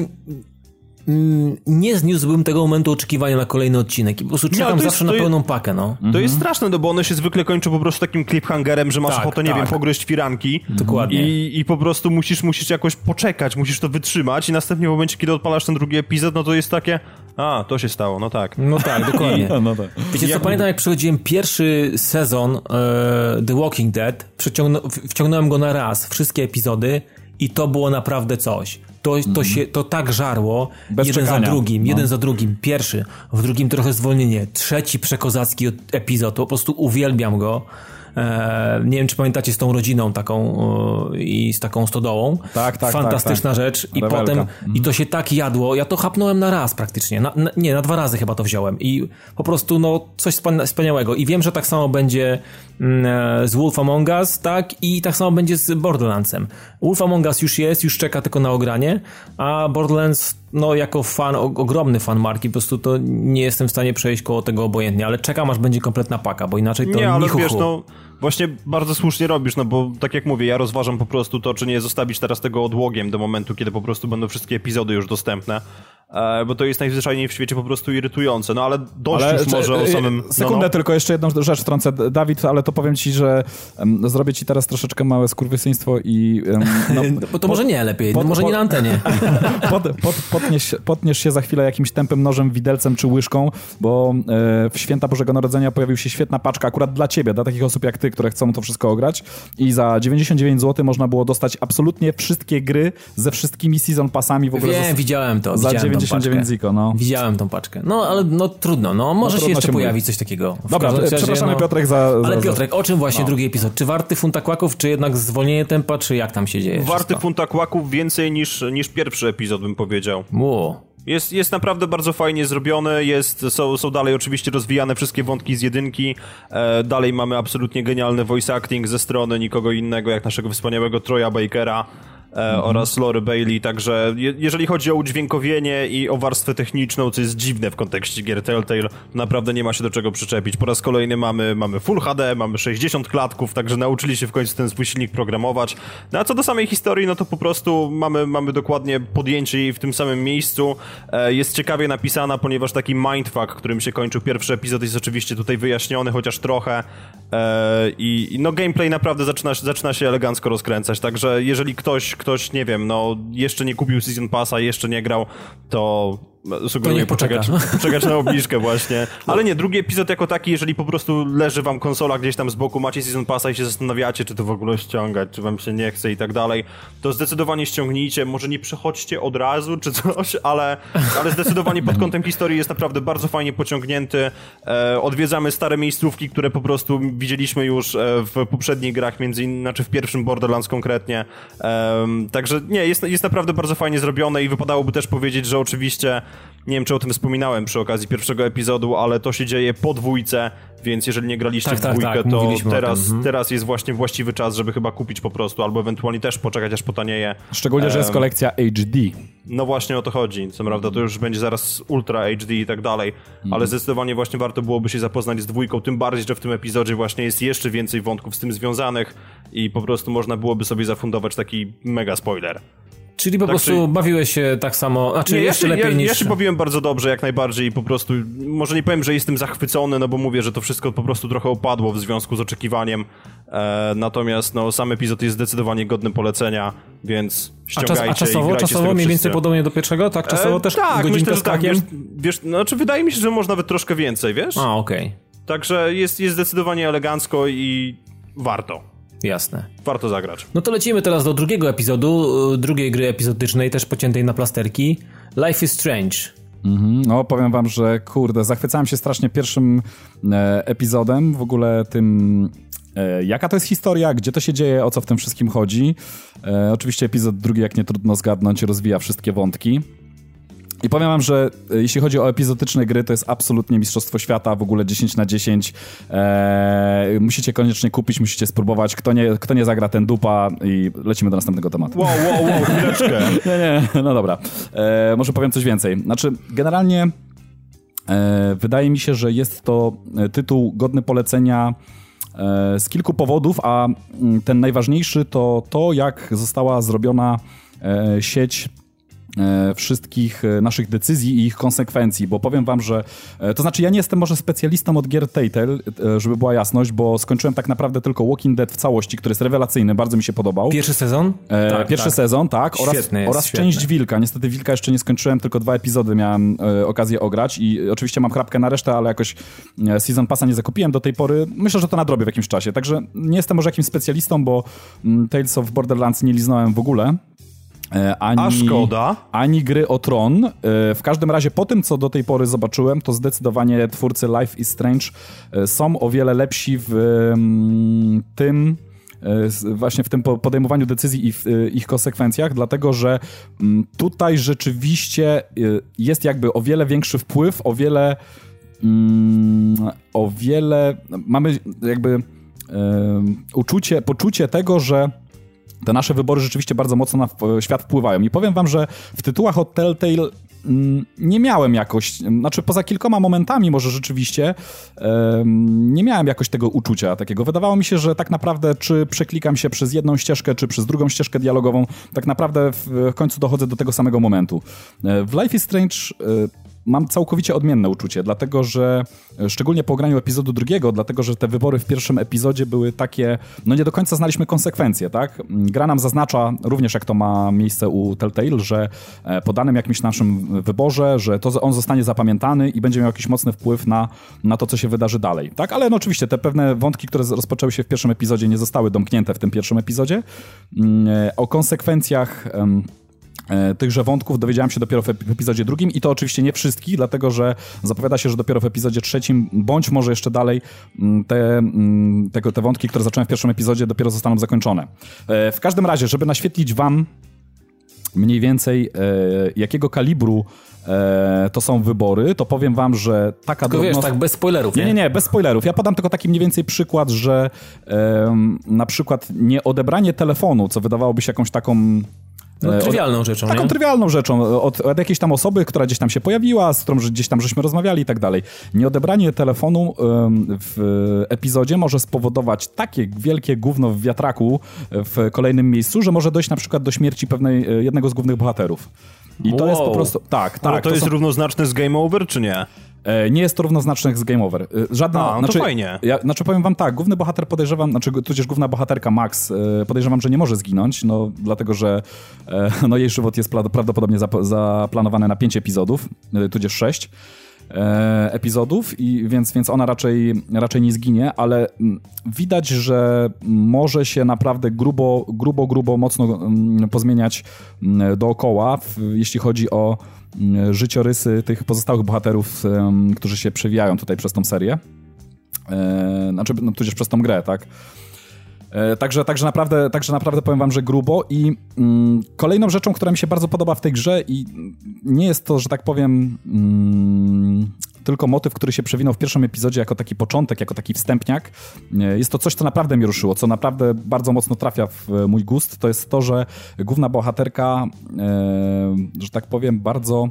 mm, nie zniósłbym tego momentu oczekiwania na kolejny odcinek i po prostu czekam no, zawsze na pełną jest, pakę, no. To mhm. jest straszne, no bo one się zwykle kończą po prostu takim cliffhangerem, że masz tak, ochotę, nie tak. wiem, pogryźć firanki. Dokładnie. I, I po prostu musisz, musisz jakoś poczekać, musisz to wytrzymać i następnie w momencie, kiedy odpalasz ten drugi epizod, no to jest takie, a, to się stało, no tak. No tak, dokładnie. I, no tak. Wiecie co, jak... pamiętam jak przechodziłem pierwszy sezon e, The Walking Dead, wciągnąłem go na raz, wszystkie epizody i to było naprawdę coś. To, to, mm. się, to tak żarło, Bez jeden czekania. za drugim, no. jeden za drugim, pierwszy, w drugim trochę zwolnienie, trzeci przekozacki epizod, po prostu uwielbiam go. E, nie wiem, czy pamiętacie z tą rodziną taką e, i z taką stodołą. Tak, tak, Fantastyczna tak, tak. rzecz. I Rewelka. potem, mhm. i to się tak jadło, ja to chapnąłem na raz praktycznie. Na, na, nie, na dwa razy chyba to wziąłem. I po prostu, no, coś wspaniałego. I wiem, że tak samo będzie mm, z Wolf Among Us, tak? I tak samo będzie z Borderlandsem. Wolf Among Us już jest, już czeka tylko na ogranie, a Borderlands, no, jako fan, ogromny fan marki, po prostu to nie jestem w stanie przejść koło tego obojętnie, ale czekam, aż będzie kompletna paka, bo inaczej to nie, ale nichuchu. wiesz, no, właśnie bardzo słusznie robisz, no bo tak jak mówię, ja rozważam po prostu to, czy nie zostawić teraz tego odłogiem do momentu, kiedy po prostu będą wszystkie epizody już dostępne, e, bo to jest najzwyczajniej w świecie po prostu irytujące, no ale dość ale, już czy, może o samym... Sekundę, no, no. tylko jeszcze jedną rzecz wtrącę, Dawid, ale to powiem ci, że um, zrobię ci teraz troszeczkę małe skurwysyństwo i... Um, no, bo to pod, może nie lepiej, pod, no może pod, nie na antenie. pod, pod, pod, potniesz, potniesz się za chwilę jakimś tępym nożem, widelcem czy łyżką, bo e, w święta Bożego Narodzenia pojawił się świetna paczka akurat dla ciebie, dla takich osób jak ty, które chcą to wszystko ograć i za dziewięćdziesiąt dziewięć złotych można było dostać absolutnie wszystkie gry ze wszystkimi season passami w ogóle. Wiem, za, widziałem to. Za widziałem dziewięćdziesiąt dziewięć ziko, no. Widziałem tą paczkę. No, ale no trudno, no może no, się jeszcze się pojawi mówi. Coś takiego. W Dobra, razie, przepraszamy no, Piotrek za... Ale za, Piotrek, o czym właśnie no. drugi epizod? Czy warty funta kłaków, czy jednak zwolnienie tempa, czy jak tam się dzieje? Warty wszystko? funta kłaków więcej niż, niż pierwszy epizod, bym powiedział. Wow. Jest, jest naprawdę bardzo fajnie zrobione, jest, są, są dalej oczywiście rozwijane wszystkie wątki z jedynki, e, dalej mamy absolutnie genialny voice acting ze strony nikogo innego jak naszego wspaniałego Troya Bakera. E, mm-hmm. oraz Lori Bailey, także je, jeżeli chodzi o udźwiękowienie i o warstwę techniczną, co jest dziwne w kontekście gier Telltale, naprawdę nie ma się do czego przyczepić. Po raz kolejny mamy, mamy Full H D, mamy sześćdziesiąt klatków, także nauczyli się w końcu ten swój silnik programować. No a co do samej historii, no to po prostu mamy, mamy dokładnie podjęcie jej w tym samym miejscu. E, jest ciekawie napisana, ponieważ taki mindfuck, którym się kończył pierwszy epizod, jest oczywiście tutaj wyjaśniony, chociaż trochę. E, i, no gameplay naprawdę zaczyna, zaczyna się elegancko rozkręcać, także jeżeli ktoś ktoś, nie wiem, no jeszcze nie kupił Season Passa, jeszcze nie grał, to sugeruję poczekać, poczekać na obniżkę właśnie. Ale nie, drugi epizod jako taki, jeżeli po prostu leży wam konsola gdzieś tam z boku, macie Season Passa i się zastanawiacie, czy to w ogóle ściągać, czy wam się nie chce i tak dalej, to zdecydowanie ściągnijcie, może nie przechodźcie od razu, czy coś, ale, ale zdecydowanie pod kątem historii jest naprawdę bardzo fajnie pociągnięty. E, odwiedzamy stare miejscówki, które po prostu widzieliśmy już w poprzednich grach, między innymi, znaczy w pierwszym Borderlands konkretnie. E, także nie, jest, jest naprawdę bardzo fajnie zrobione i wypadałoby też powiedzieć, że oczywiście nie wiem, czy o tym wspominałem przy okazji pierwszego epizodu, ale to się dzieje po dwójce, więc jeżeli nie graliście tak, w dwójkę, tak, tak, to teraz, mhm. teraz jest właśnie właściwy czas, żeby chyba kupić po prostu, albo ewentualnie też poczekać, aż potanieje. Szczególnie, że jest kolekcja H D. No właśnie o to chodzi, co prawda to już będzie zaraz Ultra H D i tak dalej, mhm. ale zdecydowanie właśnie warto byłoby się zapoznać z dwójką, tym bardziej, że w tym epizodzie właśnie jest jeszcze więcej wątków z tym związanych i po prostu można byłoby sobie zafundować taki mega spoiler. Czyli po tak prostu czy... bawiłeś się tak samo, znaczy nie, jeszcze ja się, lepiej ja, niż... Ja się bawiłem bardzo dobrze, jak najbardziej i po prostu, może nie powiem, że jestem zachwycony, no bo mówię, że to wszystko po prostu trochę opadło w związku z oczekiwaniem, e, natomiast no sam epizod jest zdecydowanie godny polecenia, więc ściągajcie. A, czas, a czasowo, i czasowo mniej więcej podobnie do pierwszego, tak? Czasowo e, też tak, godzinkę myślę, z takiem? Tak, wiesz, wiesz, znaczy wydaje mi się, że może nawet troszkę więcej, wiesz? A, okej. Okay. Także jest, jest zdecydowanie elegancko i warto. Jasne. Warto zagrać. No to lecimy teraz do drugiego epizodu, drugiej gry epizodycznej, też pociętej na plasterki. Life is Strange. Mhm. No powiem wam, że kurde, zachwycałem się strasznie pierwszym e, epizodem, w ogóle tym... E, jaka to jest historia, gdzie to się dzieje, o co w tym wszystkim chodzi. E, oczywiście epizod drugi, jak nie trudno zgadnąć, rozwija wszystkie wątki. I powiem wam, że jeśli chodzi o epizodyczne gry, to jest absolutnie mistrzostwo świata, w ogóle dziesięć na dziesięć. Eee, musicie koniecznie kupić, musicie spróbować. Kto nie, kto nie zagra, ten dupa i lecimy do następnego tematu. Wow, wow, wow, chwileczkę. nie, nie, no dobra. Eee, może powiem coś więcej. Znaczy, generalnie e, wydaje mi się, że jest to tytuł godny polecenia e, z kilku powodów, a ten najważniejszy to to, jak została zrobiona e, sieć wszystkich naszych decyzji i ich konsekwencji, bo powiem wam, że to znaczy ja nie jestem może specjalistą od gier Telltale, żeby była jasność, bo skończyłem tak naprawdę tylko Walking Dead w całości, który jest rewelacyjny, bardzo mi się podobał. Pierwszy sezon? E, tak, pierwszy tak. sezon, tak. Oraz, świetny oraz świetny. część Wilka. Niestety Wilka jeszcze nie skończyłem, tylko dwa epizody miałem e, okazję ograć i oczywiście mam chrapkę na resztę, ale jakoś e, Season Passa nie zakupiłem do tej pory. Myślę, że to nadrobię w jakimś czasie, także nie jestem może jakimś specjalistą, bo m, Tales of Borderlands nie liznąłem w ogóle. Ani, A szkoda. Ani gry o Tron. W każdym razie po tym, co do tej pory zobaczyłem, to zdecydowanie twórcy Life is Strange są o wiele lepsi w tym, właśnie w tym podejmowaniu decyzji i w ich konsekwencjach, dlatego że tutaj rzeczywiście jest jakby o wiele większy wpływ, o wiele o wiele mamy jakby uczucie, poczucie tego, że te nasze wybory rzeczywiście bardzo mocno na świat wpływają. I powiem wam, że w tytułach od Telltale mm, nie miałem jakoś, znaczy poza kilkoma momentami może rzeczywiście um, nie miałem jakoś tego uczucia takiego. Wydawało mi się, że tak naprawdę czy przeklikam się przez jedną ścieżkę, czy przez drugą ścieżkę dialogową, tak naprawdę w końcu dochodzę do tego samego momentu. W Life is Strange mam całkowicie odmienne uczucie, dlatego że szczególnie po ograniu epizodu drugiego, dlatego że te wybory w pierwszym epizodzie były takie, no nie do końca znaliśmy konsekwencje, tak? Gra nam zaznacza, również jak to ma miejsce u Telltale, że po danym jakimś naszym wyborze, że to on zostanie zapamiętany i będzie miał jakiś mocny wpływ na, na to, co się wydarzy dalej, tak? Ale no oczywiście te pewne wątki, które rozpoczęły się w pierwszym epizodzie, nie zostały domknięte w tym pierwszym epizodzie. O konsekwencjach tychże wątków dowiedziałem się dopiero w epizodzie drugim i to oczywiście nie wszystkich, dlatego że zapowiada się, że dopiero w epizodzie trzecim, bądź może jeszcze dalej te, te, te wątki, które zacząłem w pierwszym epizodzie, dopiero zostaną zakończone. W każdym razie, żeby naświetlić wam mniej więcej jakiego kalibru to są wybory, to powiem wam, że taka tylko drobnost... wiesz, tak bez spoilerów, nie? Nie, nie, nie, bez spoilerów. Ja podam tylko taki mniej więcej przykład, że um, na przykład nie odebranie telefonu, co wydawałoby się jakąś taką No, trywialną rzeczą, Taką nie? trywialną rzeczą, od, od jakiejś tam osoby, która gdzieś tam się pojawiła, z którą gdzieś tam żeśmy rozmawiali i tak dalej. Nieodebranie telefonu w epizodzie może spowodować takie wielkie gówno w wiatraku w kolejnym miejscu, że może dojść na przykład do śmierci pewnej, jednego z głównych bohaterów. I to wow. jest po prostu... Tak, tak. Ale to, to jest są... równoznaczne z game over, czy nie? Nie jest to równoznaczne z game over. Żadna, A, no znaczy, to fajnie. Ja, znaczy powiem wam tak, główny bohater podejrzewam, znaczy tudzież główna bohaterka Max podejrzewam, że nie może zginąć, no dlatego, że no, jej żywot jest prawdopodobnie zaplanowany na pięć epizodów, tudzież sześć epizodów, i więc, więc ona raczej, raczej nie zginie, ale widać, że może się naprawdę grubo, grubo, grubo mocno pozmieniać dookoła, jeśli chodzi o życiorysy tych pozostałych bohaterów, którzy się przewijają tutaj przez tą serię. Znaczy, no, tudzież przez tą grę, tak? Także, także, naprawdę, także naprawdę powiem wam, że grubo i mm, kolejną rzeczą, która mi się bardzo podoba w tej grze i nie jest to, że tak powiem mm, tylko motyw, który się przewinął w pierwszym epizodzie jako taki początek, jako taki wstępniak. Jest to coś, co naprawdę mnie ruszyło, co naprawdę bardzo mocno trafia w mój gust. To jest to, że główna bohaterka, e, że tak powiem, bardzo...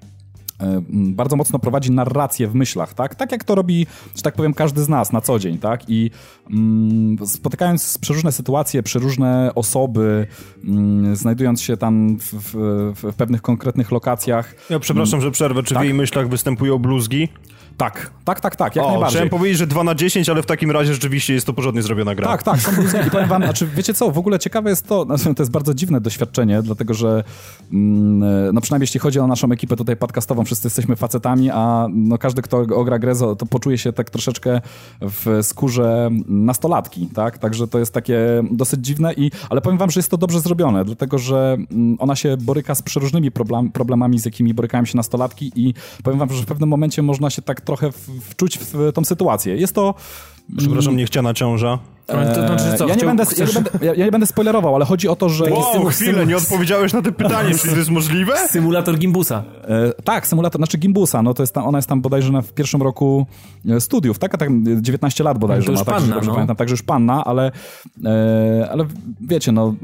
bardzo mocno prowadzi narrację w myślach, tak? Tak jak to robi, że tak powiem, każdy z nas na co dzień, tak? I mm, spotykając przeróżne sytuacje, przeróżne osoby, mm, znajdując się tam w, w, w pewnych konkretnych lokacjach... Ja przepraszam, że przerwę. Czy tak? W jej myślach występują bluzgi? Tak, tak, tak, tak, jak o, najbardziej. Chciałem powiedzieć, że dwa na dziesięć, ale w takim razie rzeczywiście jest to porządnie zrobiona gra. Tak, tak, są bluzgi i powiem wam, znaczy wiecie co, w ogóle ciekawe jest to, znaczy, to jest bardzo dziwne doświadczenie, dlatego że no przynajmniej jeśli chodzi o naszą ekipę tutaj podcastową, wszyscy jesteśmy facetami, a no każdy, kto ogra grę, to poczuje się tak troszeczkę w skórze nastolatki, tak? Także to jest takie dosyć dziwne, i ale powiem wam, że jest to dobrze zrobione, dlatego że ona się boryka z przeróżnymi problem, problemami, z jakimi borykają się nastolatki, i powiem wam, że w pewnym momencie można się tak trochę wczuć w tą sytuację. Jest to... Przepraszam, niechciana ciąża. To znaczy, co, ja, nie chciał... będę, ja, nie będę, ja, ja nie będę spoilerował, ale chodzi o to, że... Wow, chwilę, nie odpowiedziałeś na to pytanie, czy to jest możliwe? Symulator Gimbusa. E, tak, symulator, znaczy Gimbusa, no to jest tam, ona jest tam bodajże na, w pierwszym roku studiów, tak? A tak dziewiętnaście lat bodajże to już ma, tak, panna, że, no. pamiętam, także już panna, ale, e, ale wiecie, no...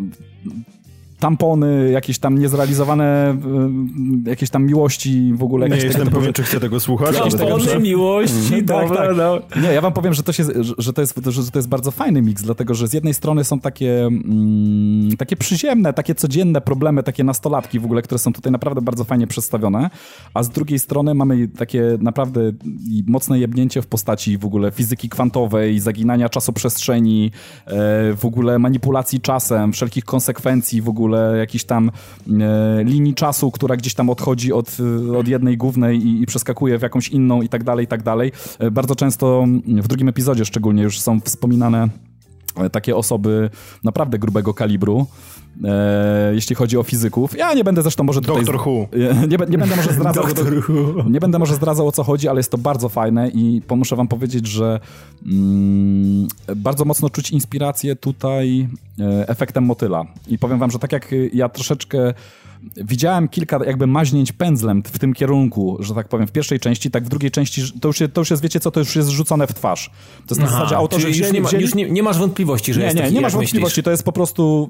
tampony, jakieś tam niezrealizowane jakieś tam miłości w ogóle. Nie jestem tego, pewien, czy chcę tego słuchać. Tampony, miłości, mm, dobra, tak, tak. No. Nie, ja wam powiem, że to, się, że, to jest, że to jest bardzo fajny miks, dlatego że z jednej strony są takie mm, takie przyziemne, takie codzienne problemy, takie nastolatki w ogóle, które są tutaj naprawdę bardzo fajnie przedstawione, a z drugiej strony mamy takie naprawdę mocne jebnięcie w postaci w ogóle fizyki kwantowej, zaginania czasoprzestrzeni, w ogóle manipulacji czasem, wszelkich konsekwencji w ogóle jakichś tam e, linii czasu, która gdzieś tam odchodzi od, od jednej głównej i, i przeskakuje w jakąś inną i tak dalej, i tak dalej. E, bardzo często w drugim epizodzie szczególnie już są wspominane takie osoby naprawdę grubego kalibru, e, jeśli chodzi o fizyków. Ja nie będę zresztą może tutaj... Doktor Who. Nie, nie będę może zdradzał... nie będę może zdradzał, o co chodzi, ale jest to bardzo fajne i muszę wam powiedzieć, że mm, bardzo mocno czuć inspirację tutaj e, efektem motyla. I powiem wam, że tak jak ja troszeczkę widziałem kilka jakby maźnięć pędzlem w tym kierunku, że tak powiem, w pierwszej części, tak w drugiej części, to już, to już jest, wiecie co, to już jest rzucone w twarz. To jest na Aha, zasadzie autorzy już, wzięli, nie, ma, wzięli... już nie, nie masz wątpliwości, że nie, jest nie, taki, nie masz jak wątpliwości, myślisz. to jest po prostu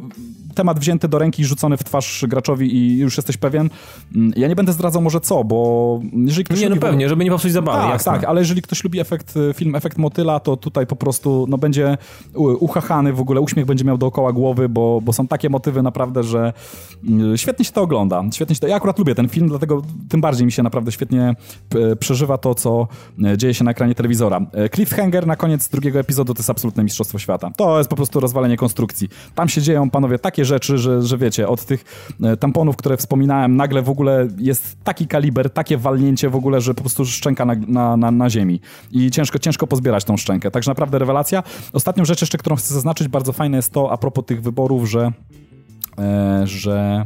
temat wzięty do ręki i rzucony w twarz graczowi i już jesteś pewien. Ja nie będę zdradzał może co, bo jeżeli ktoś nie, lubi... no pewnie, żeby nie popsuć zabawy. Tak, jasne. tak, ale jeżeli ktoś lubi efekt, film Efekt Motyla, to tutaj po prostu no, będzie uchachany, w ogóle uśmiech będzie miał dookoła głowy, bo, bo są takie motywy naprawdę, że świetnie się to ogląda. Świetnie się to... Ja akurat lubię ten film, dlatego tym bardziej mi się naprawdę świetnie przeżywa to, co dzieje się na ekranie telewizora. Cliffhanger na koniec drugiego epizodu to jest absolutne mistrzostwo świata. To jest po prostu rozwalenie konstrukcji. Tam się dzieją, panowie, takie rzeczy, że, że wiecie, od tych tamponów, które wspominałem, nagle w ogóle jest taki kaliber, takie walnięcie w ogóle, że po prostu szczęka na, na, na, na ziemi. I ciężko, ciężko pozbierać tą szczękę. Także naprawdę rewelacja. Ostatnią rzecz jeszcze, którą chcę zaznaczyć, bardzo fajne jest to, a propos tych wyborów, że e, że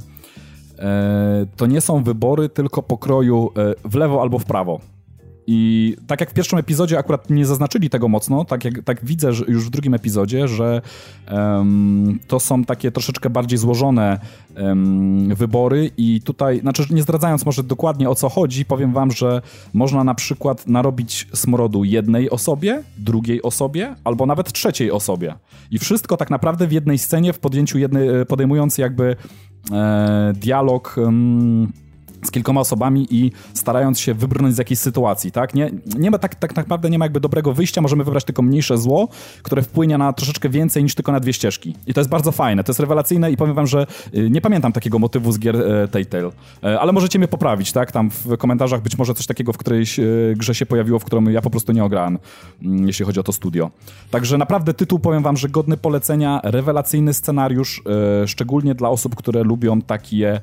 e, to nie są wybory tylko pokroju e, w lewo albo w prawo. I tak jak w pierwszym epizodzie akurat nie zaznaczyli tego mocno, tak jak tak widzę że już w drugim epizodzie, że um, to są takie troszeczkę bardziej złożone um, wybory i tutaj, znaczy nie zdradzając może dokładnie o co chodzi, powiem wam, że można na przykład narobić smrodu jednej osobie, drugiej osobie, albo nawet trzeciej osobie. I wszystko tak naprawdę w jednej scenie, w podjęciu jednej, podejmując jakby e, dialog um, z kilkoma osobami i starając się wybrnąć z jakiejś sytuacji, tak? Nie, nie ma tak, tak naprawdę nie ma jakby dobrego wyjścia, możemy wybrać tylko mniejsze zło, które wpłynie na troszeczkę więcej niż tylko na dwie ścieżki. I to jest bardzo fajne, to jest rewelacyjne i powiem wam, że nie pamiętam takiego motywu z gier e, Telltale, e, ale możecie mnie poprawić, tak? Tam w komentarzach być może coś takiego w którejś e, grze się pojawiło, w którą ja po prostu nie ograłem, m, jeśli chodzi o to studio. Także naprawdę tytuł, powiem wam, że godny polecenia, rewelacyjny scenariusz, e, szczególnie dla osób, które lubią takie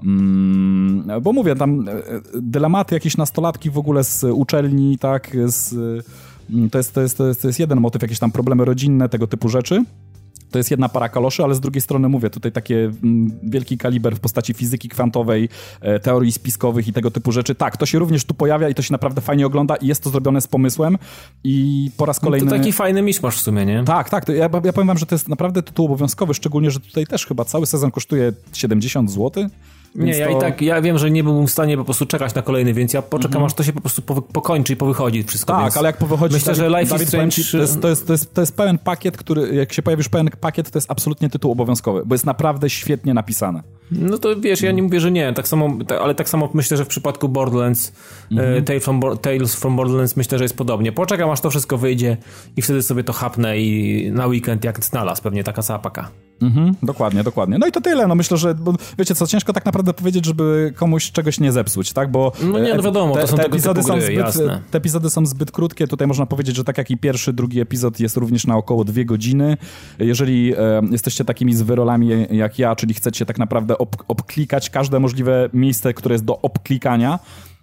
Mm, bo mówię, tam dylematy jakieś nastolatki w ogóle z uczelni, tak, z, to, jest, to, jest, to, jest, to jest jeden motyw, jakieś tam problemy rodzinne, tego typu rzeczy. To jest jedna para kaloszy, ale z drugiej strony mówię, tutaj takie mm, wielki kaliber w postaci fizyki kwantowej, e, teorii spiskowych i tego typu rzeczy. Tak, to się również tu pojawia i to się naprawdę fajnie ogląda i jest to zrobione z pomysłem i po raz kolejny... No to taki fajny miszmasz w sumie, nie? Tak, tak. To ja, ja powiem wam, że to jest naprawdę tytuł obowiązkowy, szczególnie, że tutaj też chyba cały sezon kosztuje siedemdziesiąt złotych. Nie, ja to... i tak, ja wiem, że nie byłbym w stanie po prostu czekać na kolejny, więc ja poczekam, mm. aż to się po prostu po, pokończy i powychodzi wszystko. Tak, więc ale jak powychodzi... Myślę, Dawid, że Life Dawid is Strange... Ci, to, jest, to, jest, to, jest, to jest pełen pakiet, który, jak się pojawi już pełen pakiet, to jest absolutnie tytuł obowiązkowy, bo jest naprawdę świetnie napisane. No to wiesz, ja nie mówię, że nie, tak samo, ale tak samo myślę, że w przypadku Borderlands, mm-hmm. Tales, from, Tales from Borderlands myślę, że jest podobnie. Poczekam, aż to wszystko wyjdzie i wtedy sobie to chapnę i na weekend jak znalazł, pewnie taka sama paka. Mhm, dokładnie, dokładnie. No i to tyle. No myślę, że bo, wiecie co, ciężko tak naprawdę powiedzieć, żeby komuś czegoś nie zepsuć, tak? Bo no nie, no wiadomo, te, to są te tego epizody typu gry, są zbyt, jasne. Te epizody są zbyt krótkie. Tutaj można powiedzieć, że tak jak i pierwszy, drugi epizod jest również na około dwie godziny. Jeżeli e, jesteście takimi zwyrolami jak ja, czyli chcecie tak naprawdę ob, obklikać każde możliwe miejsce, które jest do obklikania,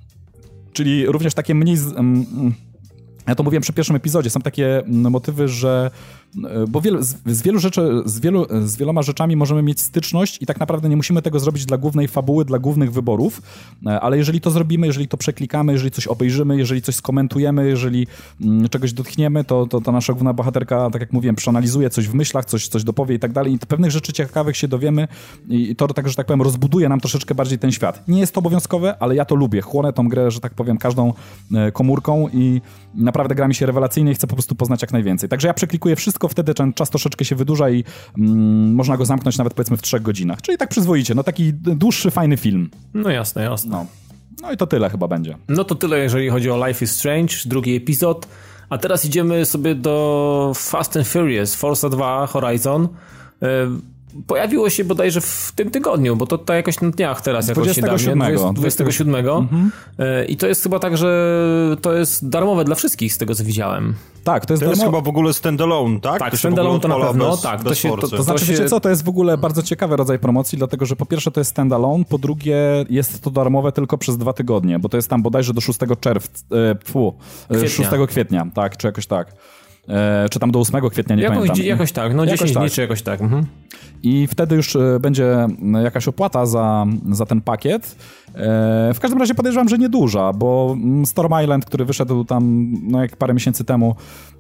czyli również takie mniej... Z, mm, ja to mówiłem przy pierwszym epizodzie, są takie motywy, że bo wielu, z, z wielu rzeczy, z, wielu, z wieloma rzeczami możemy mieć styczność i tak naprawdę nie musimy tego zrobić dla głównej fabuły, dla głównych wyborów, ale jeżeli to zrobimy, jeżeli to przeklikamy, jeżeli coś obejrzymy, jeżeli coś skomentujemy, jeżeli mm, czegoś dotkniemy, to, to, to nasza główna bohaterka, tak jak mówiłem, przeanalizuje coś w myślach, coś, coś dopowie i tak dalej i pewnych rzeczy ciekawych się dowiemy i to, tak, że tak powiem, rozbuduje nam troszeczkę bardziej ten świat. Nie jest to obowiązkowe, ale ja to lubię. Chłonę tą grę, że tak powiem, każdą komórką i naprawdę gra mi się rewelacyjnie i chcę po prostu poznać jak najwięcej. Także ja przeklikuję wszystko, wtedy ten czas troszeczkę się wydłuża i mm, można go zamknąć nawet powiedzmy w trzech godzinach. Czyli tak przyzwoicie, no taki dłuższy, fajny film. No jasne, jasne. No, no i to tyle chyba będzie. No to tyle, jeżeli chodzi o Life is Strange, drugi epizod. A teraz idziemy sobie do Fast and Furious, Forza dwa Horizon. Yy, Pojawiło się bodajże w tym tygodniu, bo to, to jakoś na dniach teraz jakoś dwudziestego siódmego. dwudziestego siódmego. Mhm. I to jest chyba tak, że to jest darmowe dla wszystkich z tego co widziałem. Tak, to jest To jest darmo... chyba w ogóle standalone, tak? Tak, standalone to na pewno, bez, tak. Bez to, się, to, to, to znaczy, to się... wiecie co, to jest w ogóle bardzo ciekawy rodzaj promocji, dlatego, że po pierwsze to jest standalone, po drugie jest to darmowe tylko przez dwa tygodnie, bo to jest tam bodajże do szóstego czerwca, e, fu, kwietnia. szóstego kwietnia, tak, czy jakoś tak. E, czy tam do ósmego kwietnia, nie jakoś, pamiętam. Jakoś tak, no jakoś dziesięć tak. dni czy jakoś tak. Mhm. I wtedy już będzie jakaś opłata za, za ten pakiet. E, w każdym razie podejrzewam, że nieduża, bo Storm Island, który wyszedł tam no jak parę miesięcy temu,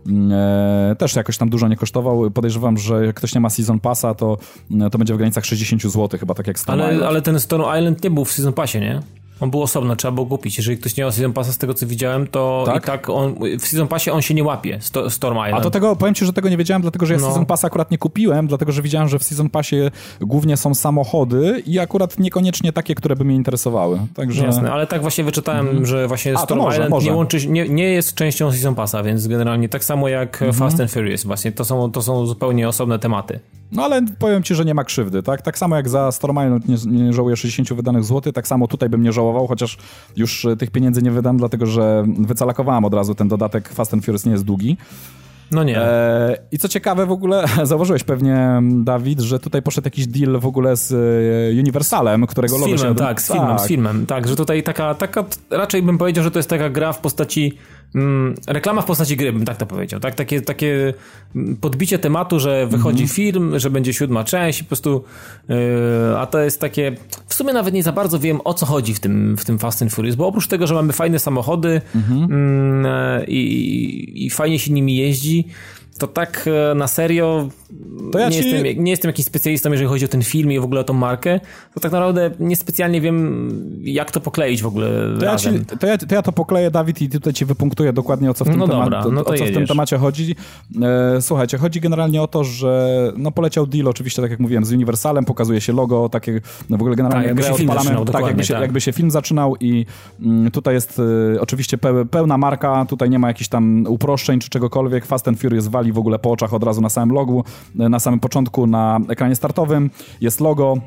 e, też jakoś tam dużo nie kosztował. Podejrzewam, że jak ktoś nie ma Season Passa, to, to będzie w granicach sześćdziesiąt złotych chyba, tak jak Storm ale, Island. Ale ten Storm Island nie był w Season Passie, nie? On był osobno, trzeba było kupić. Jeżeli ktoś nie miał Season Passa, z tego co widziałem, to tak? i tak on, w Season Passie on się nie łapie, Sto, Storm Island. A to tego, powiem ci, że tego nie wiedziałem, dlatego że ja no. Season Passa akurat nie kupiłem, dlatego że widziałem, że w Season Passie głównie są samochody i akurat niekoniecznie takie, które by mnie interesowały. Także... Jasne, ale tak właśnie wyczytałem, mm. że właśnie A, Storm może, Island może. Nie, łączy, nie, nie jest częścią Season Passa, więc generalnie tak samo jak mm-hmm. Fast and Furious właśnie, to są, to są zupełnie osobne tematy. No ale powiem ci, że nie ma krzywdy, tak? Tak samo jak za Storm Island nie, nie żałuję sześćdziesiąt wydanych złotych, tak samo tutaj bym nie żałował, chociaż już tych pieniędzy nie wydam, dlatego że wycalakowałem od razu ten dodatek. Fast and Furious nie jest długi. No nie. E, I co ciekawe w ogóle, zauważyłeś pewnie, Dawid, że tutaj poszedł jakiś deal w ogóle z Universalem, którego z logo filmem, się... tak, z filmem, tak. z filmem. Tak, że tutaj taka, taka, raczej bym powiedział, że to jest taka gra w postaci, mm, reklama w postaci gry, bym tak to powiedział, tak? Takie, takie podbicie tematu, że wychodzi mm-hmm. film, że będzie siódma część i po prostu, yy, a to jest takie, w sumie nawet nie za bardzo wiem, o co chodzi w tym, w tym Fast and Furious, bo oprócz tego, że mamy fajne samochody mm-hmm. yy, i, i fajnie się nimi jeździ, to tak na serio to ja nie, ci... jestem, nie jestem jakimś specjalistą, jeżeli chodzi o ten film i w ogóle o tą markę, to tak naprawdę niespecjalnie wiem, jak to pokleić w ogóle to razem. Ja ci, to, ja, to ja to pokleję, Dawid, i tutaj ci wypunktuję dokładnie, o co w tym, no temat, dobra, no to o co w tym temacie chodzi. E, słuchajcie, chodzi generalnie o to, że no poleciał deal, oczywiście, tak jak mówiłem, z Universalem, pokazuje się logo, takie, no w ogóle generalnie tak, jakby się film zaczynał, tak, jakby się, tak. jakby się film zaczynał i mm, tutaj jest e, oczywiście pe, pełna marka, tutaj nie ma jakichś tam uproszczeń czy czegokolwiek. Fast and Furious wali w ogóle po oczach od razu na samym logu, na samym początku na ekranie startowym jest logo.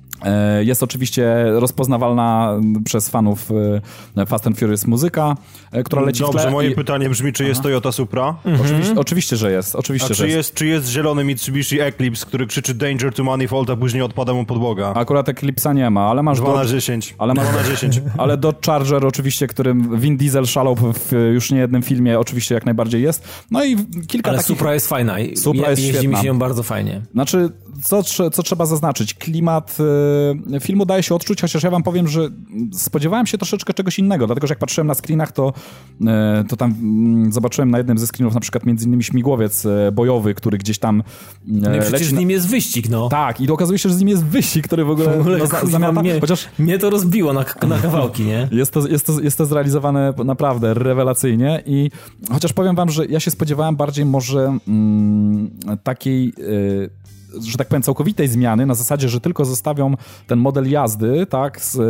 Jest oczywiście rozpoznawalna przez fanów Fast and Furious muzyka, która leci Dobrze, w tle. moje i... pytanie brzmi, czy jest Aha. Toyota Supra? Mhm. Oczywiście, oczywiście, że jest. Oczywiście, A że czy, jest. jest, czy jest zielony Mitsubishi Eclipse, który krzyczy Danger to Manifold, a później odpada mu podłoga? Akurat Eclipse'a nie ma, ale masz... dwa na dziesięć. Ale masz dwa na dziesięć. Ale Dodge Charger oczywiście, którym Vin Diesel szalał w już niejednym filmie, oczywiście jak najbardziej jest. No i kilka ale takich... Supra jest fajna. Supra Je, jest jeździ świetna. mi się ją bardzo fajnie. Znaczy, co, co trzeba zaznaczyć? Klimat y, filmu daje się odczuć, chociaż ja wam powiem, że spodziewałem się troszeczkę czegoś innego, dlatego że jak patrzyłem na screenach, to, y, to tam y, zobaczyłem na jednym ze screenów na przykład między innymi śmigłowiec y, bojowy, który gdzieś tam y, no i przecież leci z nim jest wyścig, no. Tak, i okazuje się, że z nim jest wyścig, który w ogóle, w ogóle no, za, zamiata, mnie, chociaż mnie to rozbiło na, na kawałki, nie? Jest to, jest, to, jest to zrealizowane naprawdę rewelacyjnie i chociaż powiem wam, że ja się spodziewałem bardziej może mm, takiej... Y, że tak powiem, całkowitej zmiany, na zasadzie, że tylko zostawią ten model jazdy, tak, z,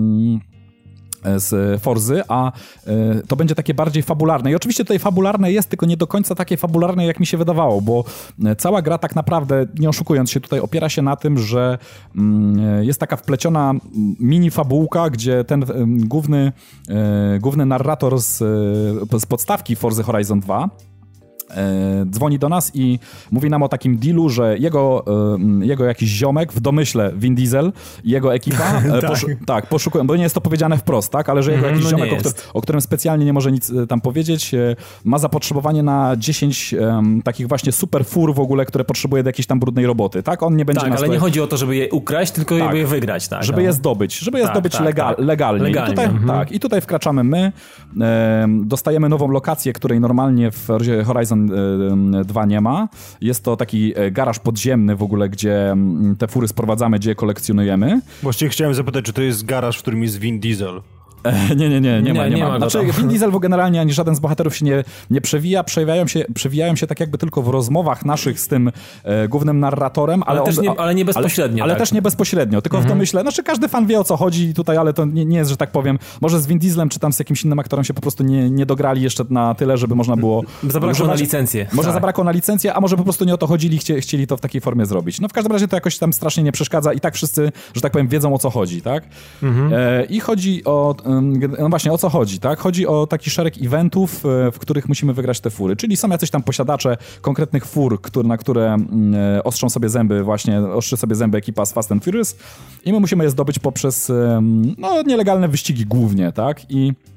z Forzy, a to będzie takie bardziej fabularne. I oczywiście tutaj fabularne jest, tylko nie do końca takie fabularne, jak mi się wydawało, bo cała gra tak naprawdę, nie oszukując się tutaj, opiera się na tym, że jest taka wpleciona mini fabułka, gdzie ten główny, główny narrator z, z podstawki Forzy Horizon dwa dzwoni do nas i mówi nam o takim dealu, że jego, jego jakiś ziomek, w domyśle Vin Diesel i jego ekipa tak. Poszu- tak, poszukują, bo nie jest to powiedziane wprost, tak, ale że jego jakiś no ziomek, o, którym, o którym specjalnie nie może nic tam powiedzieć, ma zapotrzebowanie na dziesięć um, takich właśnie super fur w ogóle, które potrzebuje do jakiejś tam brudnej roboty, tak? On nie będzie tak, nas ale tutaj... nie chodzi o to, żeby je ukraść, tylko tak, żeby je wygrać, tak? Żeby no. je zdobyć, żeby je tak, zdobyć tak, legal, tak. legalnie. legalnie. I tutaj, mhm. tak, i tutaj wkraczamy my, e, dostajemy nową lokację, której normalnie w Horizon e, dwa nie ma. Jest to taki garaż podziemny w ogóle, gdzie te fury sprowadzamy, gdzie je kolekcjonujemy. Właściwie chciałem zapytać, czy to jest garaż, w którym jest Vin Diesel? Nie, nie, nie, nie, nie ma, nie, nie ma. ma Znaczy Vin Diesel generalnie ani żaden z bohaterów się nie, nie przewija, przewijają się, przewijają się tak jakby tylko w rozmowach naszych z tym e, głównym narratorem, ale, ale, też on, nie, ale nie bezpośrednio. Ale, tak. ale też nie bezpośrednio, tylko mhm. w to myślę, znaczy każdy fan wie o co chodzi tutaj, ale to nie, nie jest, że tak powiem, może z Vin Dieslem czy tam z jakimś innym aktorem się po prostu nie, nie dograli jeszcze na tyle, żeby można było... Zabrakło używać. na licencję. Może tak. zabrakło na licencję, a może po prostu nie o to chodzili, chcie, chcieli to w takiej formie zrobić. No w każdym razie to jakoś tam strasznie nie przeszkadza i tak wszyscy, że tak powiem, wiedzą o co chodzi, tak? Mhm. E, I chodzi o... No właśnie, o co chodzi, tak? Chodzi o taki szereg eventów, w których musimy wygrać te fury. Czyli są jacyś tam posiadacze konkretnych fur, który, na które ostrzą sobie zęby, właśnie ostrzy sobie zęby ekipa z Fast and Furious i my musimy je zdobyć poprzez no, nielegalne wyścigi głównie, tak? I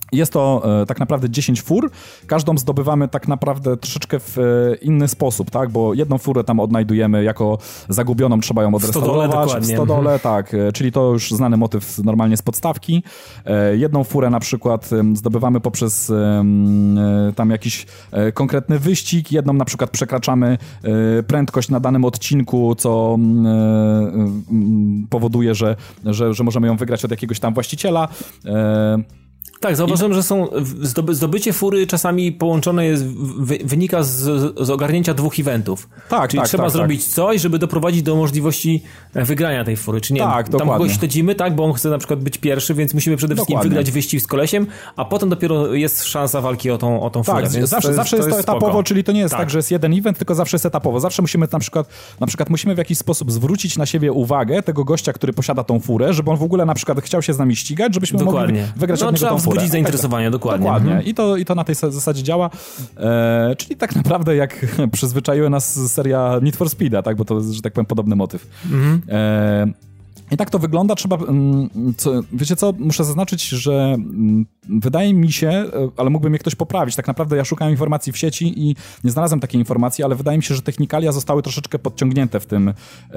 Jest to e, tak naprawdę dziesięć fur, każdą zdobywamy tak naprawdę troszeczkę w e, inny sposób, tak, bo jedną furę tam odnajdujemy jako zagubioną, trzeba ją odrestaurować w stodole, mhm. tak, e, czyli to już znany motyw normalnie z podstawki. E, jedną furę na przykład e, zdobywamy poprzez e, e, tam jakiś e, konkretny wyścig, jedną na przykład przekraczamy e, prędkość na danym odcinku, co e, e, powoduje, że, że, że możemy ją wygrać od jakiegoś tam właściciela. E, Tak, zauważyłem, I... że są zdoby, zdobycie fury czasami połączone jest, wy, wynika z, z ogarnięcia dwóch eventów. Tak, Czyli tak, trzeba tak, zrobić tak. coś, żeby doprowadzić do możliwości wygrania tej fury. Czy nie, tak, tam dokładnie. Kogoś śledzimy, tak, bo on chce na przykład być pierwszy, więc musimy przede wszystkim dokładnie. wygrać wyścig z kolesiem, a potem dopiero jest szansa walki o tą, o tą furę. Tak, więc zawsze, to jest, zawsze jest to, jest etapowo, spoko. czyli to nie jest tak. tak, że jest jeden event, tylko zawsze jest etapowo. Zawsze musimy na przykład, na przykład musimy w jakiś sposób zwrócić na siebie uwagę tego gościa, który posiada tą furę, żeby on w ogóle na przykład chciał się z nami ścigać, żebyśmy dokładnie. mogli wygrać no, od niego tą furę. Trzeba wzbudzić zainteresowanie. Dokładnie. Dokładnie. Mhm. I, to, I to na tej zasadzie działa. E, czyli tak naprawdę jak przyzwyczaiła nas seria Need for Speeda, tak? Bo to jest, że tak powiem, podobny motyw. Mhm. E, I tak to wygląda. Trzeba, co, wiecie co, muszę zaznaczyć, że wydaje mi się, ale mógłby mnie ktoś poprawić, tak naprawdę ja szukałem informacji w sieci i nie znalazłem takiej informacji, ale wydaje mi się, że technikalia zostały troszeczkę podciągnięte w tym,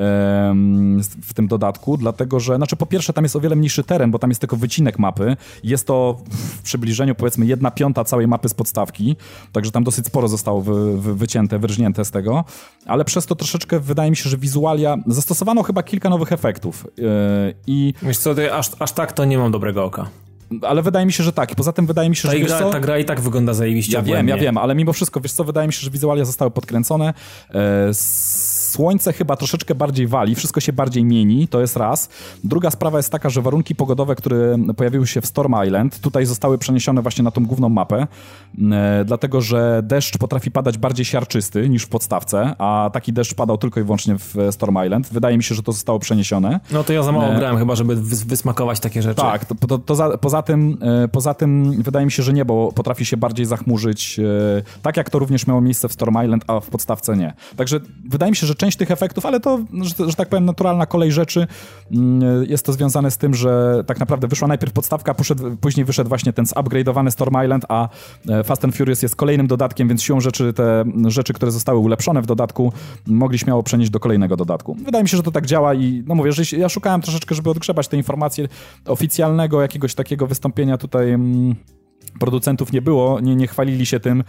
w tym dodatku, dlatego że, znaczy po pierwsze tam jest o wiele mniejszy teren, bo tam jest tylko wycinek mapy, jest to w przybliżeniu powiedzmy jedna piąta całej mapy z podstawki, także tam dosyć sporo zostało wy, wy, wycięte, wyrżnięte z tego, ale przez to troszeczkę wydaje mi się, że wizualia, zastosowano chyba kilka nowych efektów. I... Wiesz co, to aż, aż tak to nie mam dobrego oka. Ale wydaje mi się, że tak. I poza tym wydaje mi się, ta że... Gra, co? Ta gra i tak wygląda zajebiście. Ja wiem, ja wiem, ale mimo wszystko, wiesz co, wydaje mi się, że wizualia zostały podkręcone. E, słońce chyba troszeczkę bardziej wali, wszystko się bardziej mieni, to jest raz. Druga sprawa jest taka, że warunki pogodowe, które pojawiły się w Storm Island, tutaj zostały przeniesione właśnie na tą główną mapę, e, dlatego, że deszcz potrafi padać bardziej siarczysty niż w podstawce, a taki deszcz padał tylko i wyłącznie w Storm Island. Wydaje mi się, że to zostało przeniesione. No to ja za mało e... grałem chyba, żeby wysmakować takie rzeczy. Tak, to, to, to za, poza tym, poza tym wydaje mi się, że niebo potrafi się bardziej zachmurzyć, tak jak to również miało miejsce w Storm Island, a w podstawce nie. Także wydaje mi się, że część tych efektów, ale to, że, że tak powiem, naturalna kolej rzeczy, jest to związane z tym, że tak naprawdę wyszła najpierw podstawka, poszedł, później wyszedł właśnie ten zupgrade'owany Storm Island, a Fast and Furious jest kolejnym dodatkiem, więc siłą rzeczy te rzeczy, które zostały ulepszone w dodatku, mogli śmiało przenieść do kolejnego dodatku. Wydaje mi się, że to tak działa i no mówię, że ja szukałem troszeczkę, żeby odgrzebać te informacje oficjalnego, jakiegoś takiego wystąpienia tutaj mm, producentów nie było, nie, nie chwalili się tym,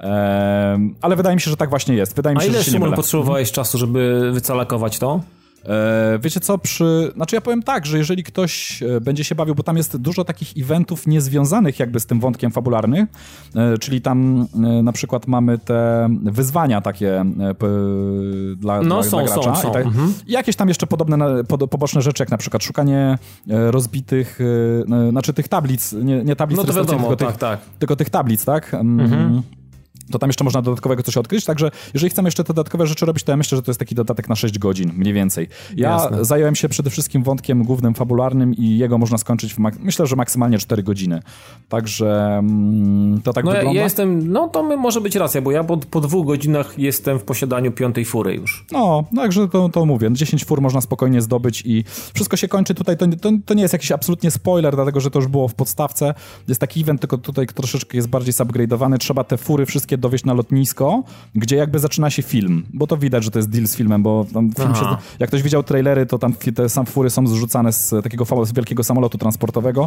e, ale wydaje mi się, że tak właśnie jest. Wydaje mi się, A ile, że się Szymon, nie potrzebowałeś czasu, żeby wycalakować to? E, wiecie co, przy... Znaczy ja powiem tak, że jeżeli ktoś będzie się bawił, bo tam jest dużo takich eventów niezwiązanych jakby z tym wątkiem fabularnym, e, czyli tam e, na przykład mamy te wyzwania takie e, p, dla, no, dla, są, dla gracza. Są, są. I, tak, mhm. I jakieś tam jeszcze podobne, po, poboczne rzeczy, jak na przykład szukanie e, rozbitych, e, znaczy tych tablic, nie, nie tablic, no to wiadomo, tylko, tak, tych, tak. tylko tych tablic, tak? Mhm. To tam jeszcze można dodatkowego coś odkryć, także jeżeli chcemy jeszcze te dodatkowe rzeczy robić, to ja myślę, że to jest taki dodatek na sześć godzin, mniej więcej. Ja Jasne. zająłem się przede wszystkim wątkiem głównym fabularnym i jego można skończyć w, myślę, że maksymalnie cztery godziny. Także mm, to tak no wygląda. Ja jestem, no to może być racja, bo ja po, po dwóch godzinach jestem w posiadaniu piątej fury już. No, także to, to mówię, dziesięć fur można spokojnie zdobyć i wszystko się kończy tutaj, to, to, to nie jest jakiś absolutnie spoiler, dlatego, że to już było w podstawce. Jest taki event, tylko tutaj troszeczkę jest bardziej upgrade'owany. Trzeba te fury wszystkie dowieźć na lotnisko, gdzie jakby zaczyna się film, bo to widać, że to jest deal z filmem, bo tam film się, jak ktoś widział trailery, to tam te sam fury są zrzucane z takiego z wielkiego samolotu transportowego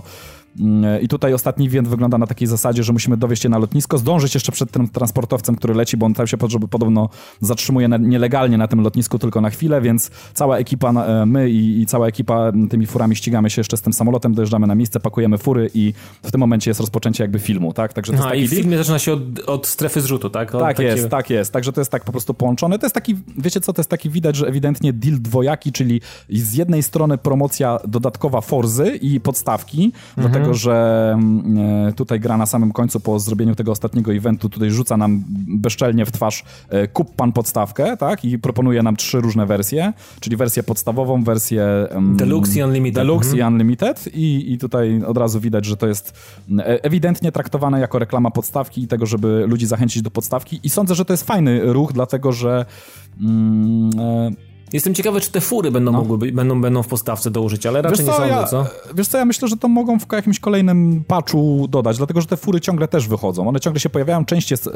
i tutaj ostatni event wygląda na takiej zasadzie, że musimy dowieźć je na lotnisko, zdążyć jeszcze przed tym transportowcem, który leci, bo on tam się podobno zatrzymuje na, nielegalnie na tym lotnisku tylko na chwilę, więc cała ekipa, my i, i cała ekipa tymi furami ścigamy się jeszcze z tym samolotem, dojeżdżamy na miejsce, pakujemy fury i w tym momencie jest rozpoczęcie jakby filmu, tak? Także to Aha, jest taki i w filmie zaczyna się od, od strefy zrzutu, tak? Od tak takie... jest, tak jest. Także to jest tak po prostu połączone. To jest taki, wiecie co, to jest taki widać, że ewidentnie deal dwojaki, czyli z jednej strony promocja dodatkowa Forzy i podstawki, mhm. dlatego, że e, tutaj gra na samym końcu po zrobieniu tego ostatniego eventu, tutaj rzuca nam bezczelnie w twarz e, kup pan podstawkę, tak? I proponuje nam trzy różne wersje, czyli wersję podstawową, wersję um, Deluxe i Unlimited. Deluxe mhm. i Unlimited i, i tutaj od razu widać, że to jest ewidentnie traktowane jako reklama podstawki i tego, żeby ludzi zachęcić do podstawki i sądzę, że to jest fajny ruch, dlatego, że mm, Jestem ciekawy, czy te fury będą no. mogły być, będą, będą w podstawce do użycia, ale raczej wiesz nie co, sądzę, ja, co? Wiesz co, ja myślę, że to mogą w jakimś kolejnym patchu dodać, dlatego, że te fury ciągle też wychodzą. One ciągle się pojawiają, część jest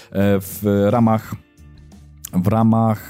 w ramach w ramach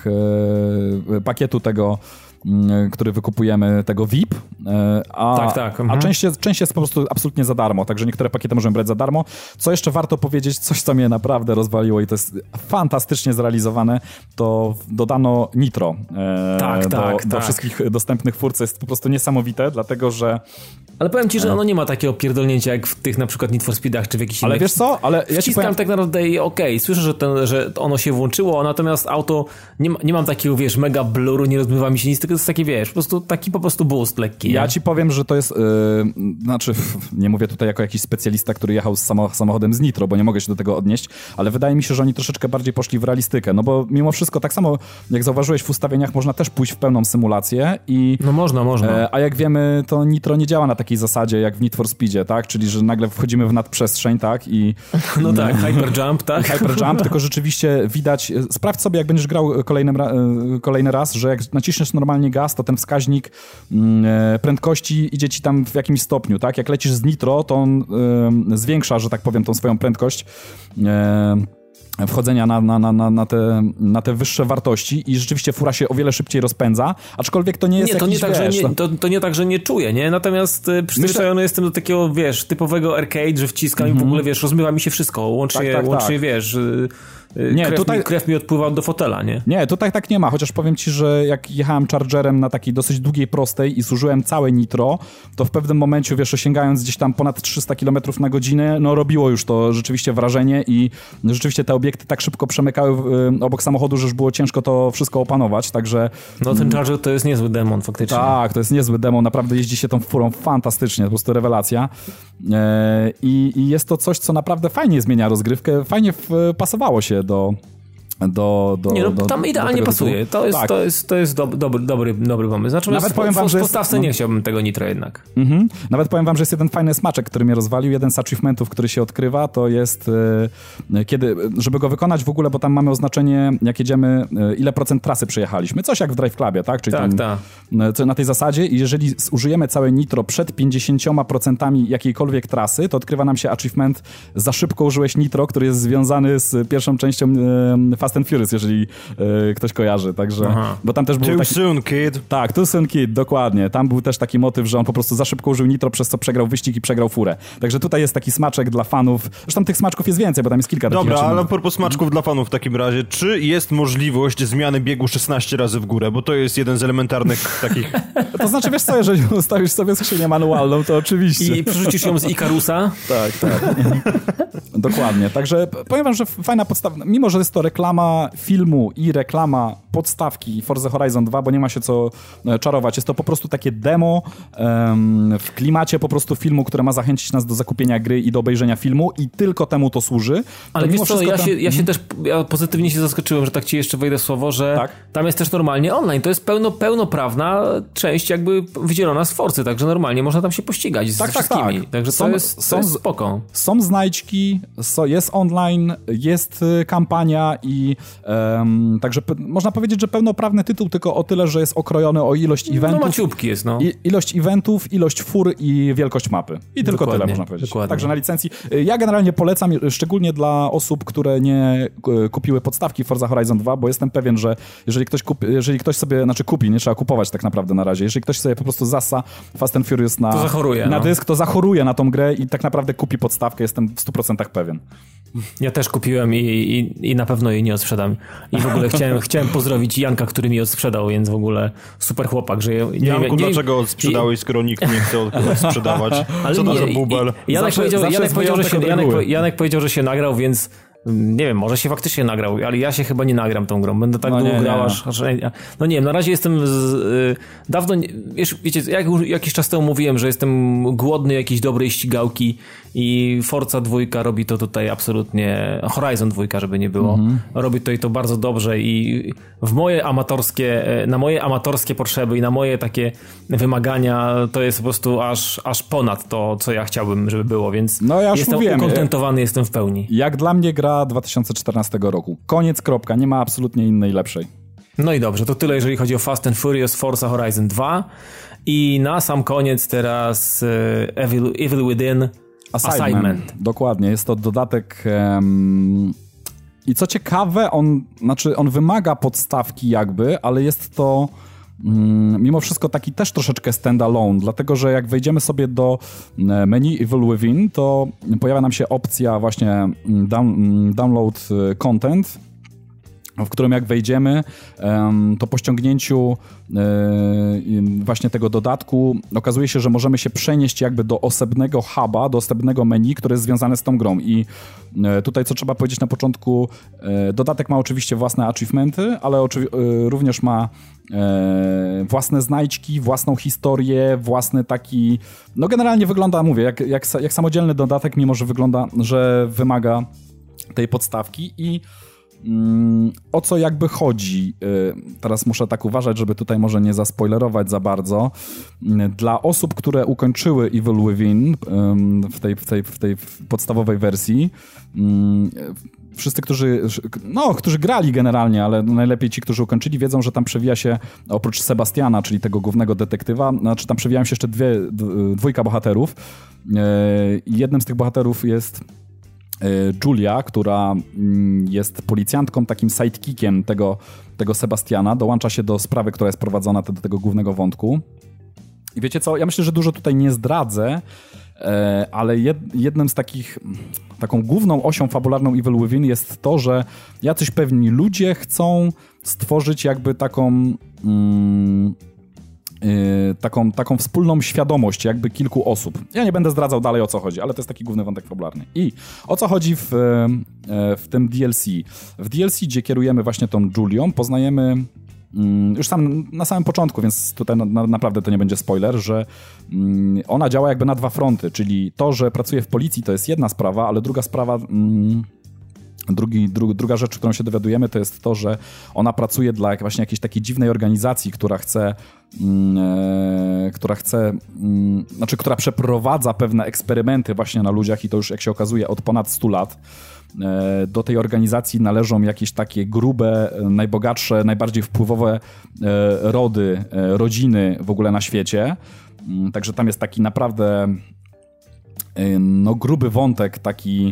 pakietu tego, który wykupujemy, tego V I P, a, tak, tak. Mhm. a część, jest, część jest po prostu absolutnie za darmo, także niektóre pakiety możemy brać za darmo. Co jeszcze warto powiedzieć, coś co mnie naprawdę rozwaliło i to jest fantastycznie zrealizowane, to dodano nitro e, tak, do, tak, do tak. wszystkich dostępnych fur, co jest po prostu niesamowite, dlatego że... Ale powiem ci, że ono nie ma takiego pierdolnięcia jak w tych na przykład Need for Speedach czy w jakichś Ale innych... wiesz co? Ale ja ci Wciskam powiem... tak naprawdę i okej, okay, słyszę, że, ten, że ono się włączyło, natomiast auto, nie, ma, nie mam takiego, wiesz, mega bluru, nie rozmywa mi się nic, tylko to jest taki, wiesz, po prostu taki po prostu boost lekki. Ja nie? ci powiem, że to jest, yy, znaczy nie mówię tutaj jako jakiś specjalista, który jechał z samo, samochodem z nitro, bo nie mogę się do tego odnieść, ale wydaje mi się, że oni troszeczkę bardziej poszli w realistykę, no bo mimo wszystko, tak samo jak zauważyłeś w ustawieniach, można też pójść w pełną symulację i... No można, można. E, a jak wiemy, to nitro nie działa na takiej zasadzie jak w Need for Speedzie, tak? Czyli, że nagle wchodzimy w nadprzestrzeń, tak? I... No tak, hyperjump, tak? Hyperjump, tylko rzeczywiście widać, sprawdź sobie, jak będziesz grał kolejny, kolejny raz, że jak naciśniesz normalnie gaz, to ten wskaźnik e, prędkości idzie ci tam w jakimś stopniu, tak? Jak lecisz z nitro, to on e, zwiększa, że tak powiem, tą swoją prędkość e, wchodzenia na, na, na, na, te, na te wyższe wartości i rzeczywiście fura się o wiele szybciej rozpędza, aczkolwiek to nie jest nie, to jakiś, nie tak, wiesz, że nie, to, to nie tak, że nie czuję, nie? Natomiast y, przyzwyczajony Myślę... jestem do takiego, wiesz, typowego arcade, że wciskam mm-hmm. i w ogóle, wiesz, rozmywa mi się wszystko, łącznie, tak, tak, łącznie tak. wiesz... Y, Nie, krew, tutaj... mi, krew mi odpływa do fotela, nie? Nie, tutaj tak nie ma, chociaż powiem ci, że jak jechałem Chargerem na takiej dosyć długiej prostej i zużyłem całe nitro, to w pewnym momencie, wiesz, osiągając gdzieś tam ponad trzysta kilometrów na godzinę, no robiło już to rzeczywiście wrażenie i rzeczywiście te obiekty tak szybko przemykały w, obok samochodu, że już było ciężko to wszystko opanować, także... No ten Charger to jest niezły demon faktycznie. Tak, to jest niezły demon, naprawdę jeździ się tą furą fantastycznie, po prostu rewelacja. E, i, I jest to coś, co naprawdę fajnie zmienia rozgrywkę, fajnie pasowało się do... Do, do, nie, no, do, tam do idealnie pasuje. To jest, tak. to jest, to jest dob, dobry, dobry, dobry pomysł. Znaczy, Nawet powiem wam, w, że w postawce jest, nie no... chciałbym tego nitro jednak. Mhm. Nawet powiem wam, że jest jeden fajny smaczek, który mnie rozwalił. Jeden z achievementów, który się odkrywa, to jest e, kiedy, żeby go wykonać w ogóle, bo tam mamy oznaczenie, jak jedziemy, e, ile procent trasy przejechaliśmy. Coś jak w Drive Clubie, tak? Czyli tak, tam, tak. Na tej zasadzie i jeżeli zużyjemy całe nitro przed pięćdziesięcioma procentami jakiejkolwiek trasy, to odkrywa nam się achievement za szybko użyłeś nitro, który jest związany z pierwszą częścią e, Fast and Furious, jeżeli e, ktoś kojarzy, także, Aha. bo tam też był Too taki... soon, kid. Tak, Too soon, kid, dokładnie. Tam był też taki motyw, że on po prostu za szybko użył nitro, przez co przegrał wyścig i przegrał furę. Także tutaj jest taki smaczek dla fanów. Zresztą tych smaczków jest więcej, bo tam jest kilka takich Dobra, rzeczy. ale a propos smaczków dla fanów w takim razie, czy jest możliwość zmiany biegu szesnaście razy w górę? Bo to jest jeden z elementarnych takich... To znaczy, wiesz co, jeżeli ustawisz sobie skrzynię manualną, to oczywiście. I przerzucisz ją z Ikarusa? Tak, tak. Dokładnie. Także powiem wam, że fajna podstawa, mimo że jest to reklama filmu i reklama podstawki Forza Horizon dwa, bo nie ma się co czarować. Jest to po prostu takie demo um, w klimacie po prostu filmu, które ma zachęcić nas do zakupienia gry i do obejrzenia filmu i tylko temu to służy. Ale to wiesz co, ja, tam... się, ja się też ja pozytywnie się zaskoczyłem, że tak ci jeszcze wejdę w słowo, że tak? tam jest też normalnie online. To jest pełno, pełnoprawna część jakby wydzielona z Forcy, także normalnie można tam się pościgać z tak, wszystkimi. Tak. Także są, to jest, to są, jest spoko. Są znajdźki, jest online, jest kampania i um, także pe- można powiedzieć, że pełnoprawny tytuł, tylko o tyle, że jest okrojony o ilość eventów. No maciubki jest, no. I, ilość eventów, ilość fur i wielkość mapy. I tylko dokładnie, tyle można powiedzieć. Dokładnie. Także na licencji. Ja generalnie polecam, szczególnie dla osób, które nie kupiły podstawki Forza Horizon dwa, bo jestem pewien, że jeżeli ktoś, kupi, jeżeli ktoś sobie, znaczy kupi, nie trzeba kupować tak naprawdę na razie, jeżeli ktoś sobie po prostu zasa Fast and Furious na, to zachoruje, na no. dysk, to zachoruje na tą grę i tak naprawdę kupi podstawkę, jestem w stu procentach pewien. Ja też kupiłem i, i, i na pewno jej nie odsprzedam. I w ogóle chciałem, chciałem pozdrowić Janka, który mi odsprzedał, więc w ogóle super chłopak, że... Nie, Janku, nie, dlaczego odsprzedałeś, skoro nikt nie chce odsprzedać? Ale Co to nie, za bubel? Janek, zawsze, powiedział, zawsze Janek, powiedział, że się, Janek, Janek powiedział, że się nagrał, więc... Nie wiem, może się faktycznie nagrał, ale ja się chyba nie nagram tą grą. Będę tak no długo nie, grał, nie. aż, aż... No nie wiem, na razie jestem z, y, dawno... Nie, wiesz, wiecie, jak już jakiś czas temu mówiłem, że jestem głodny jakiejś dobrej ścigałki i Forza dwójka robi to tutaj absolutnie... Horizon dwójka, żeby nie było. Mm-hmm. Robi to i to bardzo dobrze i w moje amatorskie, na moje amatorskie potrzeby i na moje takie wymagania to jest po prostu aż, aż ponad to, co ja chciałbym, żeby było, więc no ja już jestem mówiłem, ukontentowany, jestem w pełni. Jak dla mnie gra dwa tysiące czternastego roku. Koniec, kropka. Nie ma absolutnie innej lepszej. No i dobrze, to tyle jeżeli chodzi o Fast and Furious Forza Horizon dwa i na sam koniec teraz e, Evil, Evil Within Assignment. Assignment. Dokładnie, jest to dodatek um, i co ciekawe, on, znaczy on wymaga podstawki jakby, ale jest to um, mimo wszystko taki też troszeczkę standalone, dlatego że jak wejdziemy sobie do menu Evil Within, to pojawia nam się opcja właśnie down, download content, w którym jak wejdziemy, to po ściągnięciu właśnie tego dodatku okazuje się, że możemy się przenieść jakby do osobnego huba, do osobnego menu, które jest związane z tą grą. I tutaj co trzeba powiedzieć na początku, dodatek ma oczywiście własne achievementy, ale również ma własne znajdźki, własną historię, własny taki... No generalnie wygląda, mówię, jak, jak, jak samodzielny dodatek, mimo że wygląda, że wymaga tej podstawki i o co jakby chodzi? Teraz muszę tak uważać, żeby tutaj może nie zaspoilerować za bardzo. Dla osób, które ukończyły Evil Within w tej, w tej, w tej podstawowej wersji, wszyscy, którzy, no, którzy grali generalnie, ale najlepiej ci, którzy ukończyli, wiedzą, że tam przewija się, oprócz Sebastiana, czyli tego głównego detektywa, znaczy tam przewijają się jeszcze dwie, dwójka bohaterów. Jednym z tych bohaterów jest Julia, która jest policjantką, takim sidekickiem tego, tego Sebastiana, dołącza się do sprawy, która jest prowadzona do tego głównego wątku. I wiecie co, ja myślę, że dużo tutaj nie zdradzę, ale jednym z takich, taką główną osią fabularną Evil Within jest to, że jacyś pewni ludzie chcą stworzyć jakby taką... Mm, Yy, taką, taką wspólną świadomość jakby kilku osób. Ja nie będę zdradzał dalej, o co chodzi, ale to jest taki główny wątek fabularny. I o co chodzi w, yy, w tym D L C? W D L C, gdzie kierujemy właśnie tą Julią, poznajemy yy, już sam, na samym początku, więc tutaj na, na, naprawdę to nie będzie spoiler, że yy, ona działa jakby na dwa fronty, czyli to, że pracuje w policji, to jest jedna sprawa, ale druga sprawa... Yy, Drugi, dru, druga rzecz, którą się dowiadujemy, to jest to, że ona pracuje dla właśnie jakiejś takiej dziwnej organizacji, która chce, yy, która chce, yy, znaczy, która przeprowadza pewne eksperymenty właśnie na ludziach i to już, jak się okazuje, od ponad stu lat. Yy, do tej organizacji należą jakieś takie grube, najbogatsze, najbardziej wpływowe yy, rody, yy, rodziny w ogóle na świecie. Yy, także tam jest taki naprawdę yy, no, gruby wątek, taki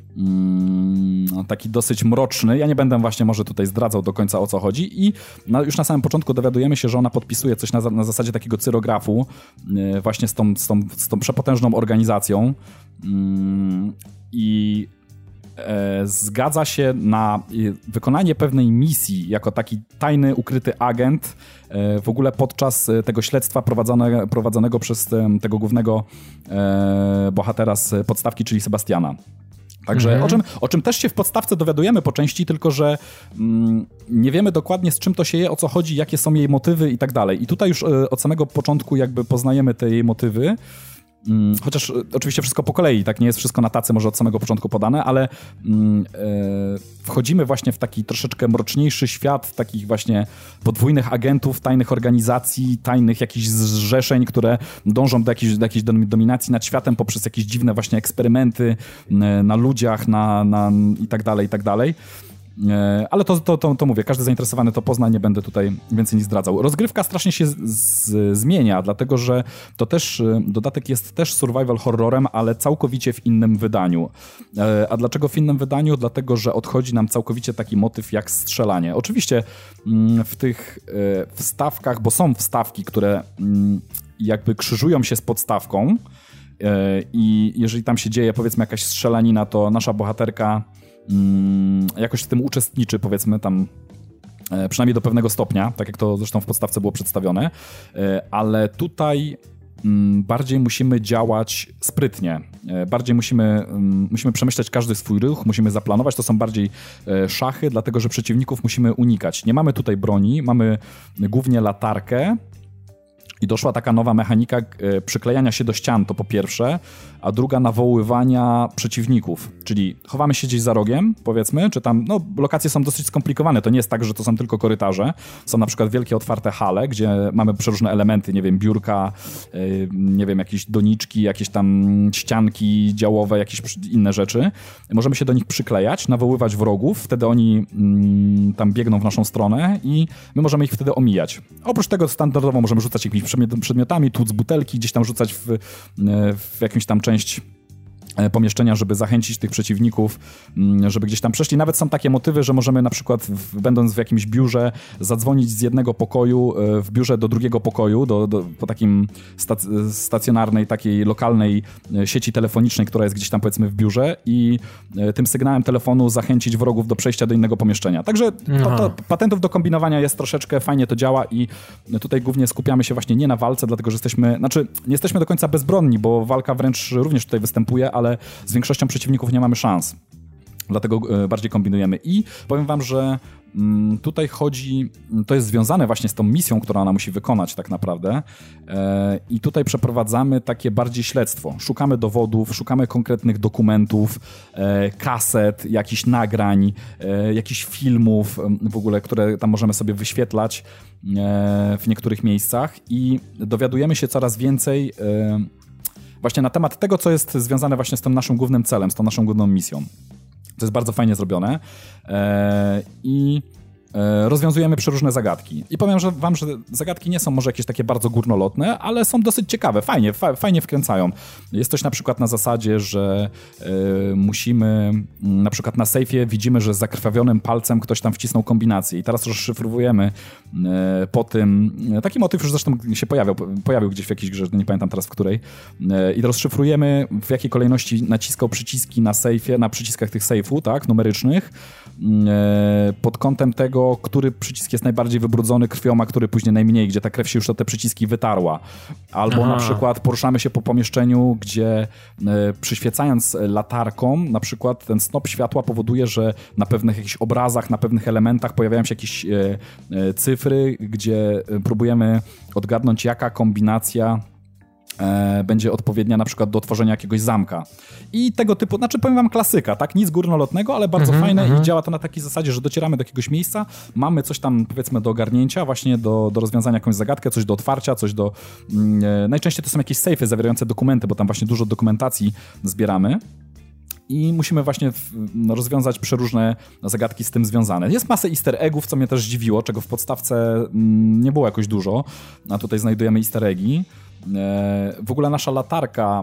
taki dosyć mroczny. Ja nie będę właśnie może tutaj zdradzał do końca, o co chodzi i na, już na samym początku dowiadujemy się, że ona podpisuje coś na, na zasadzie takiego cyrografu yy, właśnie z tą, z, tą, z tą przepotężną organizacją yy, i e, zgadza się na wykonanie pewnej misji jako taki tajny, ukryty agent e, w ogóle podczas tego śledztwa prowadzone, prowadzonego przez e, tego głównego e, bohatera z podstawki, czyli Sebastiana. Także mhm. o, czym, o czym też się w podstawce dowiadujemy po części, tylko że mm, nie wiemy dokładnie, z czym to się je, o co chodzi, jakie są jej motywy i tak dalej. I tutaj już y, od samego początku jakby poznajemy te jej motywy, mm, chociaż y, oczywiście wszystko po kolei, tak nie jest wszystko na tacy może od samego początku podane, ale mm, y, wchodzimy właśnie w taki troszeczkę mroczniejszy świat takich właśnie podwójnych agentów, tajnych organizacji, tajnych jakichś zrzeszeń, które dążą do jakiejś, do jakiejś dominacji nad światem poprzez jakieś dziwne właśnie eksperymenty na ludziach, na, na i tak dalej, i tak dalej. Ale to, to, to, to mówię, każdy zainteresowany to pozna, nie będę tutaj więcej nic zdradzał. Rozgrywka strasznie się z, z, zmienia, dlatego że to też, dodatek jest też survival horrorem, ale całkowicie w innym wydaniu. A dlaczego w innym wydaniu? Dlatego, że odchodzi nam całkowicie taki motyw jak strzelanie. Oczywiście w tych wstawkach, bo są wstawki, które jakby krzyżują się z podstawką i jeżeli tam się dzieje powiedzmy jakaś strzelanina, to nasza bohaterka jakoś w tym uczestniczy, powiedzmy tam przynajmniej do pewnego stopnia, tak jak to zresztą w podstawce było przedstawione, ale tutaj bardziej musimy działać sprytnie, bardziej musimy, musimy przemyśleć każdy swój ruch, musimy zaplanować, to są bardziej szachy, dlatego że przeciwników musimy unikać. Nie mamy tutaj broni, mamy głównie latarkę I doszła taka nowa mechanika e, przyklejania się do ścian, to po pierwsze, a druga nawoływania przeciwników, czyli chowamy się gdzieś za rogiem, powiedzmy, czy tam, no lokacje są dosyć skomplikowane, to nie jest tak, że to są tylko korytarze, są na przykład wielkie otwarte hale, gdzie mamy przeróżne elementy, nie wiem, biurka, e, nie wiem, jakieś doniczki, jakieś tam ścianki działowe, jakieś inne rzeczy. Możemy się do nich przyklejać, nawoływać wrogów, wtedy oni mm, tam biegną w naszą stronę i my możemy ich wtedy omijać. Oprócz tego standardowo możemy rzucać jakimiś przedmiotami, tłuc butelki, gdzieś tam rzucać w, w jakąś tam część pomieszczenia, żeby zachęcić tych przeciwników, żeby gdzieś tam przeszli. Nawet są takie motywy, że możemy na przykład w, będąc w jakimś biurze zadzwonić z jednego pokoju w biurze do drugiego pokoju, do, do, po takim stac stacjonarnej, takiej lokalnej sieci telefonicznej, która jest gdzieś tam powiedzmy w biurze i tym sygnałem telefonu zachęcić wrogów do przejścia do innego pomieszczenia. Także to, to patentów do kombinowania jest troszeczkę, fajnie to działa i tutaj głównie skupiamy się właśnie nie na walce, dlatego że jesteśmy, znaczy nie jesteśmy do końca bezbronni, bo walka wręcz również tutaj występuje, ale ale z większością przeciwników nie mamy szans. Dlatego bardziej kombinujemy. I powiem wam, że tutaj chodzi, to jest związane właśnie z tą misją, którą ona musi wykonać tak naprawdę. I tutaj przeprowadzamy takie bardziej śledztwo. Szukamy dowodów, szukamy konkretnych dokumentów, kaset, jakichś nagrań, jakichś filmów w ogóle, które tam możemy sobie wyświetlać w niektórych miejscach i dowiadujemy się coraz więcej właśnie na temat tego, co jest związane właśnie z tym naszym głównym celem, z tą naszą główną misją. To jest bardzo fajnie zrobione eee, i e, rozwiązujemy przeróżne zagadki. I powiem że wam, że zagadki nie są może jakieś takie bardzo górnolotne, ale są dosyć ciekawe, fajnie, fa fajnie wkręcają. Jest coś na przykład na zasadzie, że e, musimy, na przykład na sejfie widzimy, że z zakrwawionym palcem ktoś tam wcisnął kombinację i teraz rozszyfrowujemy e, po tym, taki motyw już zresztą się pojawiał, pojawił gdzieś w jakiejś grze, nie pamiętam teraz w której, e, i rozszyfrujemy w jakiej kolejności naciskał przyciski na sejfie, na przyciskach tych sejfu, tak, numerycznych, e, pod kątem tego, który przycisk jest najbardziej wybrudzony krwią, a który później najmniej, gdzie ta krew się już o te przyciski wytarła. Albo Aha. na przykład poruszamy się po pomieszczeniu, gdzie e, przyświecając latarką, na przykład ten snop światła powoduje, że na pewnych jakichś obrazach, na pewnych elementach pojawiają się jakieś e, e, cyfry, gdzie próbujemy odgadnąć, jaka kombinacja e, będzie odpowiednia na przykład do otworzenia jakiegoś zamka. I tego typu, znaczy powiem wam klasyka, tak? Nic górnolotnego, ale bardzo mm-hmm, fajne mm-hmm. i działa to na takiej zasadzie, że docieramy do jakiegoś miejsca, mamy coś tam powiedzmy do ogarnięcia, właśnie do, do rozwiązania jakąś zagadkę, coś do otwarcia, coś do... E, najczęściej to są jakieś sejfy zawierające dokumenty, bo tam właśnie dużo dokumentacji zbieramy. I musimy właśnie rozwiązać przeróżne zagadki z tym związane. Jest masę easter eggów, co mnie też zdziwiło, czego w podstawce nie było jakoś dużo, a tutaj znajdujemy easter eggi. W ogóle nasza latarka,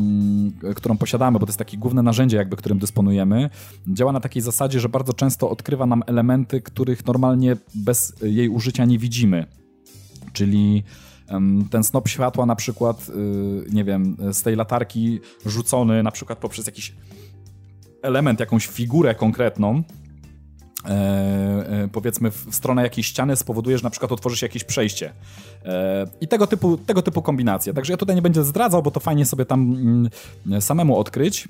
którą posiadamy, bo to jest takie główne narzędzie, jakby, którym dysponujemy, działa na takiej zasadzie, że bardzo często odkrywa nam elementy, których normalnie bez jej użycia nie widzimy. Czyli ten snop światła na przykład, nie wiem, z tej latarki rzucony na przykład poprzez jakiś element, jakąś figurę konkretną, e, e, powiedzmy w stronę jakiejś ściany spowoduje, że na przykład otworzy się jakieś przejście. E, I tego typu, tego typu kombinacje. Także ja tutaj nie będę zdradzał, bo to fajnie sobie tam mm, samemu odkryć.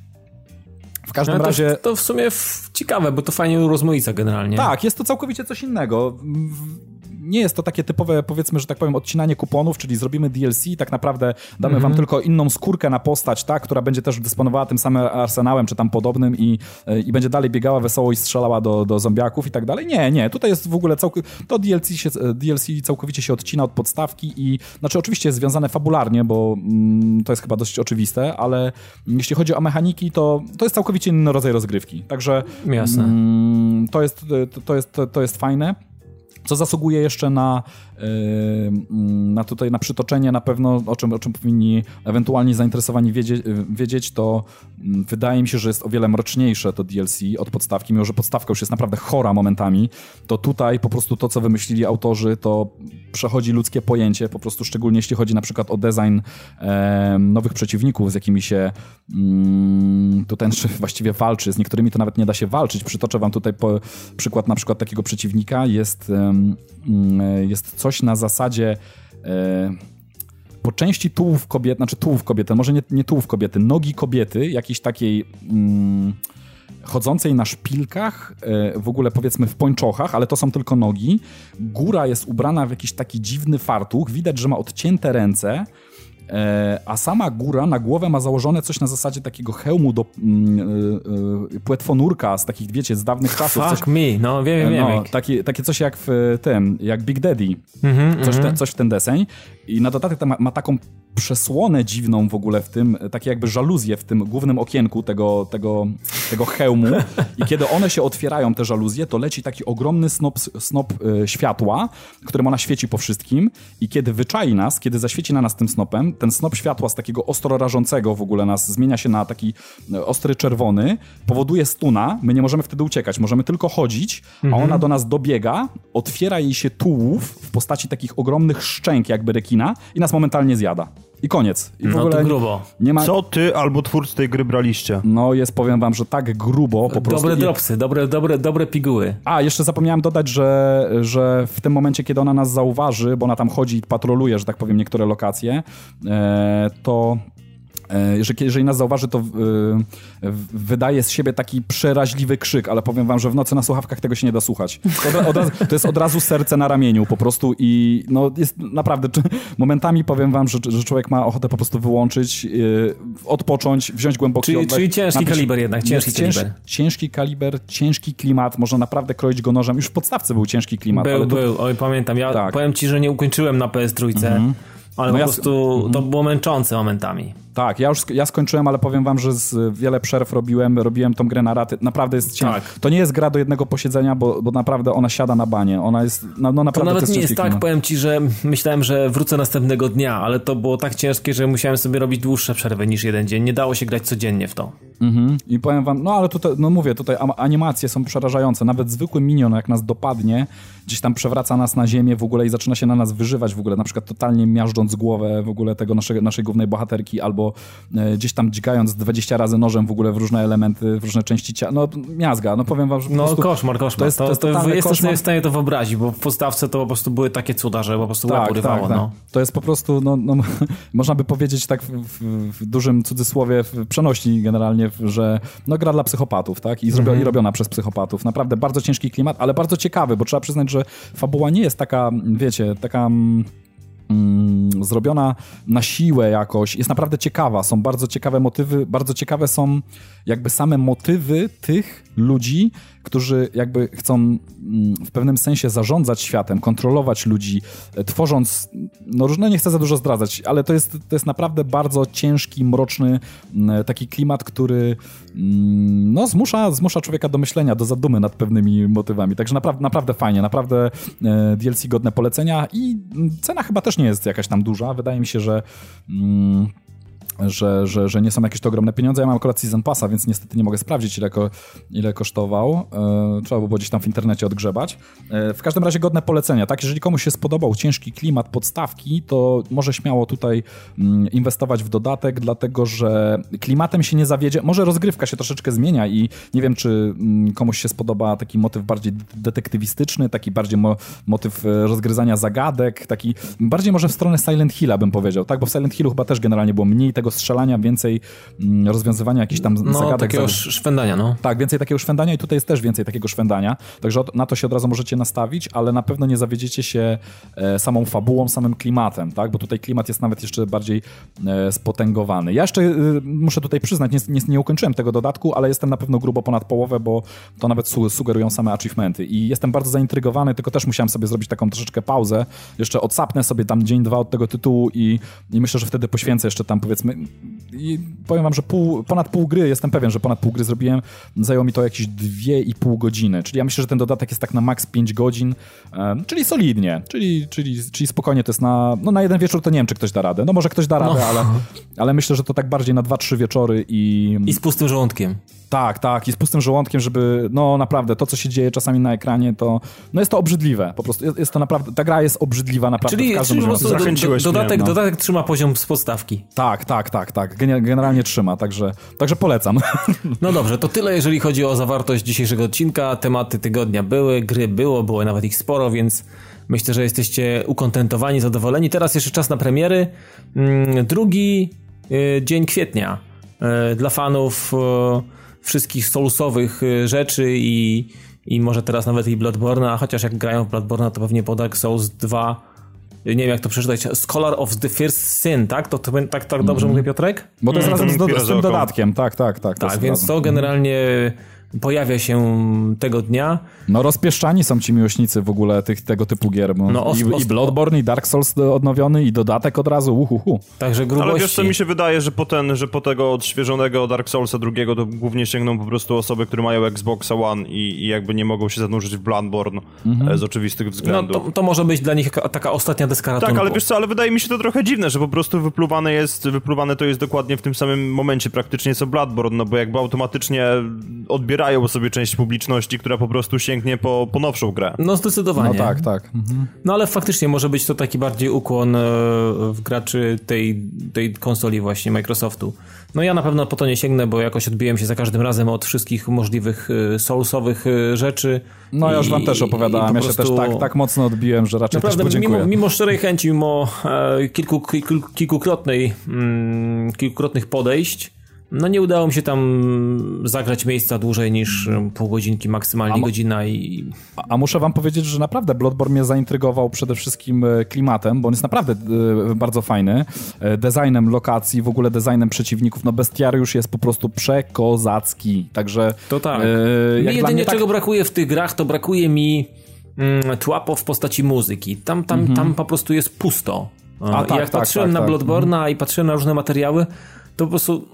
W każdym no to, razie... To w sumie w... ciekawe, bo to fajnie urozmaica generalnie. Tak, jest to całkowicie coś innego. Nie jest to takie typowe, powiedzmy, że tak powiem, odcinanie kuponów, czyli zrobimy D L C, tak naprawdę damy mm-hmm. wam tylko inną skórkę na postać, tak, która będzie też dysponowała tym samym arsenałem, czy tam podobnym i, i będzie dalej biegała wesoło i strzelała do, do zombiaków i tak dalej. Nie, nie, tutaj jest w ogóle całk- to D L C, się, D L C całkowicie się odcina od podstawki i, znaczy oczywiście jest związane fabularnie, bo mm, to jest chyba dość oczywiste, ale jeśli chodzi o mechaniki, to, to jest całkowicie inny rodzaj rozgrywki. Także Jasne. Mm, to, jest, to, to, jest, to, to jest fajne. Co zasługuje jeszcze na, na tutaj na przytoczenie na pewno, o czym, o czym powinni ewentualnie zainteresowani wiedzieć, wiedzieć, to wydaje mi się, że jest o wiele mroczniejsze to D L C od podstawki, mimo że podstawka już jest naprawdę chora momentami, to tutaj po prostu to, co wymyślili autorzy, to przechodzi ludzkie pojęcie, po prostu szczególnie jeśli chodzi na przykład o design e, nowych przeciwników, z jakimi się mm, tutaj właściwie walczy, z niektórymi to nawet nie da się walczyć. Przytoczę wam tutaj po, przykład na przykład takiego przeciwnika, jest jest coś na zasadzie e, po części tułów kobiety, znaczy tułów kobiety, może nie, nie tułów kobiety, nogi kobiety, jakiejś takiej mm, chodzącej na szpilkach, w ogóle powiedzmy w pończochach, ale to są tylko nogi. Góra jest ubrana w jakiś taki dziwny fartuch, widać, że ma odcięte ręce, a sama góra na głowę ma założone coś na zasadzie takiego hełmu do yy, płetwonurka z takich, wiecie, z dawnych czasów. Fuck coś, me, no wiem, wiem. No, takie, takie coś jak w tym, jak Big Daddy, mm-hmm, coś, te, coś w ten deseń. I na dodatek ma, ma taką przesłonę dziwną w ogóle w tym, takie jakby żaluzje w tym głównym okienku tego, tego, tego hełmu i kiedy one się otwierają, te żaluzje, to leci taki ogromny snop, snop y, światła, którym ona świeci po wszystkim i kiedy wyczai nas, kiedy zaświeci na nas tym snopem, ten snop światła z takiego ostro rażącego w ogóle nas zmienia się na taki ostry czerwony, powoduje stuna, my nie możemy wtedy uciekać, możemy tylko chodzić, mhm. a ona do nas dobiega, otwiera jej się tułów w postaci takich ogromnych szczęk jakby rekina i nas momentalnie zjada. I koniec. I w no ogóle to grubo. Nie ma... Co ty albo twórcy tej gry braliście? No jest, powiem wam, że tak grubo po prostu. Dobre dropsy, dobre, dobre, dobre piguły. A, jeszcze zapomniałem dodać, że, że w tym momencie, kiedy ona nas zauważy, bo ona tam chodzi i patroluje, że tak powiem, niektóre lokacje, e, to... Że jeżeli nas zauważy, to wydaje z siebie taki przeraźliwy krzyk, ale powiem wam, że w nocy na słuchawkach tego się nie da słuchać. To, od, od razu, to jest od razu serce na ramieniu po prostu i no jest naprawdę, momentami powiem wam, że, że człowiek ma ochotę po prostu wyłączyć, odpocząć, wziąć głęboki czyli, oddech. Czyli ciężki napisz, kaliber jednak, ciężki cięż, kaliber. Ciężki kaliber, ciężki klimat, można naprawdę kroić go nożem. Już w podstawce był ciężki klimat. Był, ale tu... był, oj pamiętam. Ja tak. powiem ci, że nie ukończyłem na P S trzy, mm-hmm. ale no po ja... prostu mm-hmm. to było męczące momentami. Tak, ja już ja skończyłem, ale powiem wam, że z wiele przerw robiłem, robiłem tą grę na raty. Naprawdę jest ciężko. Tak. To nie jest gra do jednego posiedzenia, bo, bo naprawdę ona siada na banie. Ona jest, no, no naprawdę to nawet to jest nie jest tak, klimat. Powiem ci, że myślałem, że wrócę następnego dnia, ale to było tak ciężkie, że musiałem sobie robić dłuższe przerwy niż jeden dzień. Nie dało się grać codziennie w to. Mhm. I powiem wam, no ale tutaj, no mówię, tutaj animacje są przerażające. Nawet zwykły minion, jak nas dopadnie, gdzieś tam przewraca nas na ziemię w ogóle i zaczyna się na nas wyżywać w ogóle, na przykład totalnie miażdżąc głowę w ogóle tego naszego, naszej głównej bohaterki, albo e, gdzieś tam dźgając dwadzieścia razy nożem w ogóle w różne elementy, w różne części ciała. No miazga, no powiem wam, że po No prostu, koszmar, koszmar. To jest, to, to, to jestem koszmar. sobie w stanie to wyobrazić, bo w podstawce to po prostu były takie cuda, że po prostu tak, urywało. Tak, tak. No. To jest po prostu, no, no można by powiedzieć tak w, w, w dużym cudzysłowie, w przenośni generalnie, że no gra dla psychopatów, tak? I, zrobi, mm-hmm. i robiona przez psychopatów. Naprawdę bardzo ciężki klimat, ale bardzo ciekawy, bo trzeba przyznać, że fabuła nie jest taka, wiecie, taka... Mm, zrobiona na siłę jakoś, jest naprawdę ciekawa, są bardzo ciekawe motywy, bardzo ciekawe są jakby same motywy tych ludzi, którzy jakby chcą mm, w pewnym sensie zarządzać światem, kontrolować ludzi, tworząc, no różne, nie chcę za dużo zdradzać, ale to jest, to jest naprawdę bardzo ciężki, mroczny taki klimat, który mm, no zmusza, zmusza człowieka do myślenia, do zadumy nad pewnymi motywami, także naprawdę, naprawdę fajnie, naprawdę e, D L C godne polecenia i cena chyba też nie jest jakaś tam duża, wydaje mi się, że mm, Że, że, że nie są jakieś to ogromne pieniądze. Ja mam akurat Season Passa, więc niestety nie mogę sprawdzić, ile, ko, ile kosztował. E, trzeba by było gdzieś tam w internecie odgrzebać. E, w każdym razie godne polecenia. Tak, jeżeli komuś się spodobał ciężki klimat podstawki, to może śmiało tutaj mm, inwestować w dodatek, dlatego że klimatem się nie zawiedzie. Może rozgrywka się troszeczkę zmienia i nie wiem, czy mm, komuś się spodoba taki motyw bardziej detektywistyczny, taki bardziej mo, motyw rozgryzania zagadek, taki bardziej może w stronę Silent Hilla bym powiedział, tak? Bo w Silent Hillu chyba też generalnie było mniej tego strzelania, więcej mm, rozwiązywania jakichś tam no, zagadek. takiego szwendania, no. Tak, więcej takiego szwendania i tutaj jest też więcej takiego szwendania, także od, na to się od razu możecie nastawić, ale na pewno nie zawiedziecie się e, samą fabułą, samym klimatem, tak, bo tutaj klimat jest nawet jeszcze bardziej e, spotęgowany. Ja jeszcze e, muszę tutaj przyznać, nie, nie, nie ukończyłem tego dodatku, ale jestem na pewno grubo ponad połowę, bo to nawet su- sugerują same achievementy i jestem bardzo zaintrygowany, tylko też musiałem sobie zrobić taką troszeczkę pauzę, jeszcze odsapnę sobie tam dzień, dwa od tego tytułu i, i myślę, że wtedy poświęcę jeszcze tam powiedzmy i powiem wam, że pół, ponad pół gry, jestem pewien, że ponad pół gry zrobiłem, zajęło mi to jakieś dwie i pół godziny, czyli ja myślę, że ten dodatek jest tak na maks pięć godzin, um, czyli solidnie, czyli, czyli, czyli spokojnie to jest na, no na jeden wieczór to nie wiem, czy ktoś da radę, no może ktoś da radę, no. ale, ale myślę, że to tak bardziej na dwa, trzy wieczory i... I z pustym żołądkiem. Tak, tak, i z pustym żołądkiem, żeby, no naprawdę, to co się dzieje czasami na ekranie, to, no jest to obrzydliwe, po prostu, jest, jest to naprawdę, ta gra jest obrzydliwa naprawdę czyli, w każdym czyli po prostu zachęciłeś do, dodatek, mnie, no. dodatek trzyma poziom z podstawki. Tak, tak, tak, tak, generalnie trzyma, także, także polecam. No dobrze, to tyle jeżeli chodzi o zawartość dzisiejszego odcinka, tematy tygodnia były, gry było, było nawet ich sporo, więc myślę, że jesteście ukontentowani, zadowoleni. Teraz jeszcze czas na premiery, drugi dzień kwietnia dla fanów wszystkich soulsowych rzeczy i, i może teraz nawet i Bloodborne'a, chociaż jak grają w Bloodborne'a, to pewnie po Dark Souls dwa, nie wiem jak to przeczytać, Scholar of the First Sin, tak? To, to tak, tak dobrze mm. mówię, Piotrek? Bo to jest Mm, razem z, do, z tym dodatkiem, tak, tak, tak. Tak, więc to generalnie pojawia się tego dnia. No rozpieszczani są ci miłośnicy w ogóle tych, tego typu gier. Bo no, os, i, os, I Bloodborne, i Dark Souls odnowiony, i dodatek od razu, uhuhu. Także grubości. Ale wiesz co, mi się wydaje, że po, ten, że po tego odświeżonego Dark Soulsa drugiego to głównie sięgną po prostu osoby, które mają Xboxa One i, i jakby nie mogą się zanurzyć w Bloodborne mhm. z oczywistych względów. No to, to może być dla nich taka ostatnia deska ratunku. Tak, ale wiesz co, ale wydaje mi się to trochę dziwne, że po prostu wypluwane jest, wypluwane to jest dokładnie w tym samym momencie praktycznie co Bloodborne, no bo jakby automatycznie odbierają sobie część publiczności, która po prostu sięgnie po, po nowszą grę. No zdecydowanie. No tak, tak. Mhm. No ale faktycznie może być to taki bardziej ukłon w graczy tej, tej konsoli właśnie Microsoftu. No ja na pewno po to nie sięgnę, bo jakoś odbiłem się za każdym razem od wszystkich możliwych soulsowych rzeczy. No ja już wam też opowiadałem, ja się też tak, tak mocno odbiłem, że raczej naprawdę, też podziękuję. Mimo, mimo szczerej chęci, mimo e, kilku, kilku, kilkukrotnej, mm, kilkukrotnych podejść, no nie udało mi się tam zagrać miejsca dłużej niż pół godzinki, maksymalnie mo- godzina i... A, a muszę wam powiedzieć, że naprawdę Bloodborne mnie zaintrygował przede wszystkim klimatem, bo on jest naprawdę y, bardzo fajny. Designem lokacji, w ogóle designem przeciwników. No bestiariusz jest po prostu przekozacki. Także... To tak. Y, jak jedynie czego tak... brakuje w tych grach, to brakuje mi mm, tłapo w postaci muzyki. Tam, tam, mhm. tam po prostu jest pusto. A, I tak, jak tak, patrzyłem tak, na tak. Bloodborne'a mhm. i patrzyłem na różne materiały, to po prostu...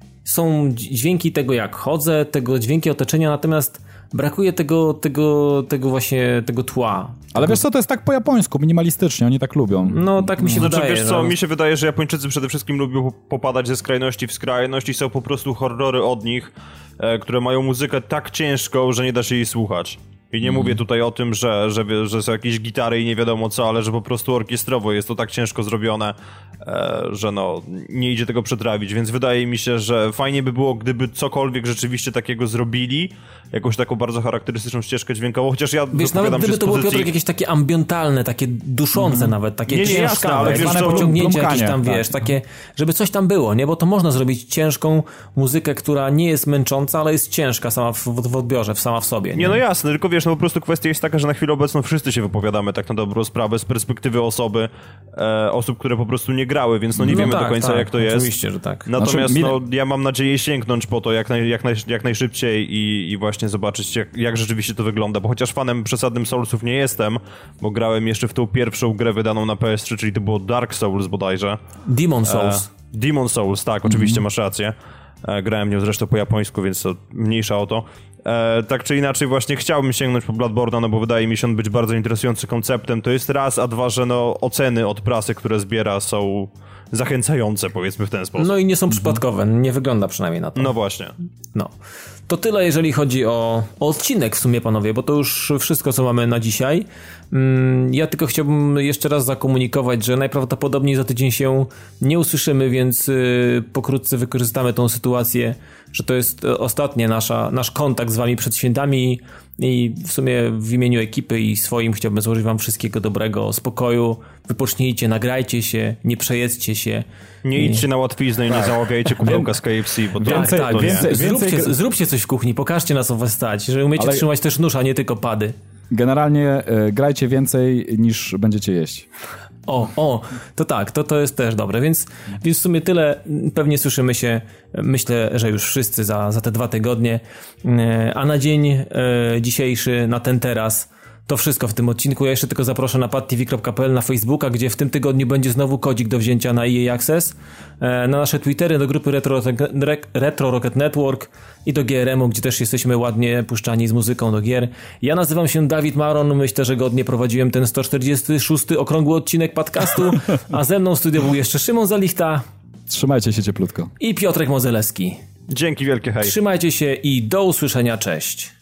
Są dźwięki tego, jak chodzę, tego dźwięki otoczenia, natomiast brakuje tego, tego, tego właśnie, tego tła. Ale tego... wiesz co, to jest tak po japońsku, minimalistycznie, oni tak lubią. No, tak mi się znaczy, wydaje. Wiesz co, no. mi się wydaje, że Japończycy przede wszystkim lubią popadać ze skrajności w skrajność i są po prostu horrory od nich, e, które mają muzykę tak ciężką, że nie da się jej słuchać. I nie mm. mówię tutaj o tym, że, że, że są jakieś gitary i nie wiadomo co, ale że po prostu orkiestrowo jest to tak ciężko zrobione, e, że no nie idzie tego przetrawić, więc wydaje mi się, że fajnie by było, gdyby cokolwiek rzeczywiście takiego zrobili, jakąś taką bardzo charakterystyczną ścieżkę dźwiękową, chociaż ja wiesz, nawet gdyby to było, pozycji... Piotrek, jakieś takie ambientalne, takie duszące mm. nawet, takie nie, nie, ciężkawe, ale wiesz, co, pociągnięcie jakieś tam, tak. wiesz, takie, żeby coś tam było, nie, bo to można zrobić ciężką muzykę, która nie jest męcząca, ale jest ciężka sama w, w odbiorze, sama w sobie. Nie, nie no jasne, tylko wiesz, no po prostu kwestia jest taka, że na chwilę obecną wszyscy się wypowiadamy tak na dobrą sprawę z perspektywy osoby, e, osób, które po prostu nie grały, więc no nie no wiemy tak, do końca tak, jak to jest. Oczywiście, że tak. Natomiast znaczy, no, ja mam nadzieję sięgnąć po to jak, naj, jak, naj, jak najszybciej i, i właśnie zobaczyć jak, jak rzeczywiście to wygląda, bo chociaż fanem przesadnym Soulsów nie jestem, bo grałem jeszcze w tą pierwszą grę wydaną na P S trzy, czyli to było Dark Souls bodajże. Demon Souls. E, Demon Souls, tak, oczywiście mm-hmm. masz rację. E, grałem nią zresztą po japońsku, więc to mniejsza o to. E, tak czy inaczej właśnie chciałbym sięgnąć po Bloodborne'a, no bo wydaje mi się on być bardzo interesujący konceptem. To jest raz, a dwa, że no oceny od prasy, które zbiera są zachęcające, powiedzmy w ten sposób. No i nie są przypadkowe, nie wygląda przynajmniej na to. No właśnie. No. To tyle, jeżeli chodzi o, o odcinek w sumie, panowie, bo to już wszystko, co mamy na dzisiaj. Ja tylko chciałbym jeszcze raz zakomunikować, że najprawdopodobniej za tydzień się nie usłyszymy, więc pokrótce wykorzystamy tą sytuację, że to jest ostatni nasza, nasz kontakt z wami przed świętami i w sumie w imieniu ekipy i swoim chciałbym złożyć wam wszystkiego dobrego, spokoju, wypocznijcie, nagrajcie się, nie przejedzcie się. Nie I... idźcie na łatwiznę i nie zamawiajcie kubełka z K F C, bo to, więcej, tak, to więcej, nie. Zróbcie, więcej... zróbcie coś w kuchni, pokażcie na co was stać, że umiecie Ale... trzymać też nóż, a nie tylko pady. Generalnie y, grajcie więcej niż będziecie jeść. O, o, to tak, to, to jest też dobre, więc, więc w sumie tyle, pewnie słyszymy się, myślę, że już wszyscy za, za te dwa tygodnie, a na dzień e, dzisiejszy, na ten teraz, to wszystko w tym odcinku. Ja jeszcze tylko zaproszę na pad t v kropka p l, na Facebooka, gdzie w tym tygodniu będzie znowu kodzik do wzięcia na E A Access, na nasze Twittery, do grupy Retro, Retro Rocket Network i do G R M u, gdzie też jesteśmy ładnie puszczani z muzyką do gier. Ja nazywam się Dawid Maron, myślę, że godnie prowadziłem ten sto czterdziesty szósty okrągły odcinek podcastu, a ze mną w studiu był jeszcze Szymon Zalichta. Trzymajcie się cieplutko. I Piotrek Modzelewski. Dzięki wielkie, hej. Trzymajcie się i do usłyszenia, cześć.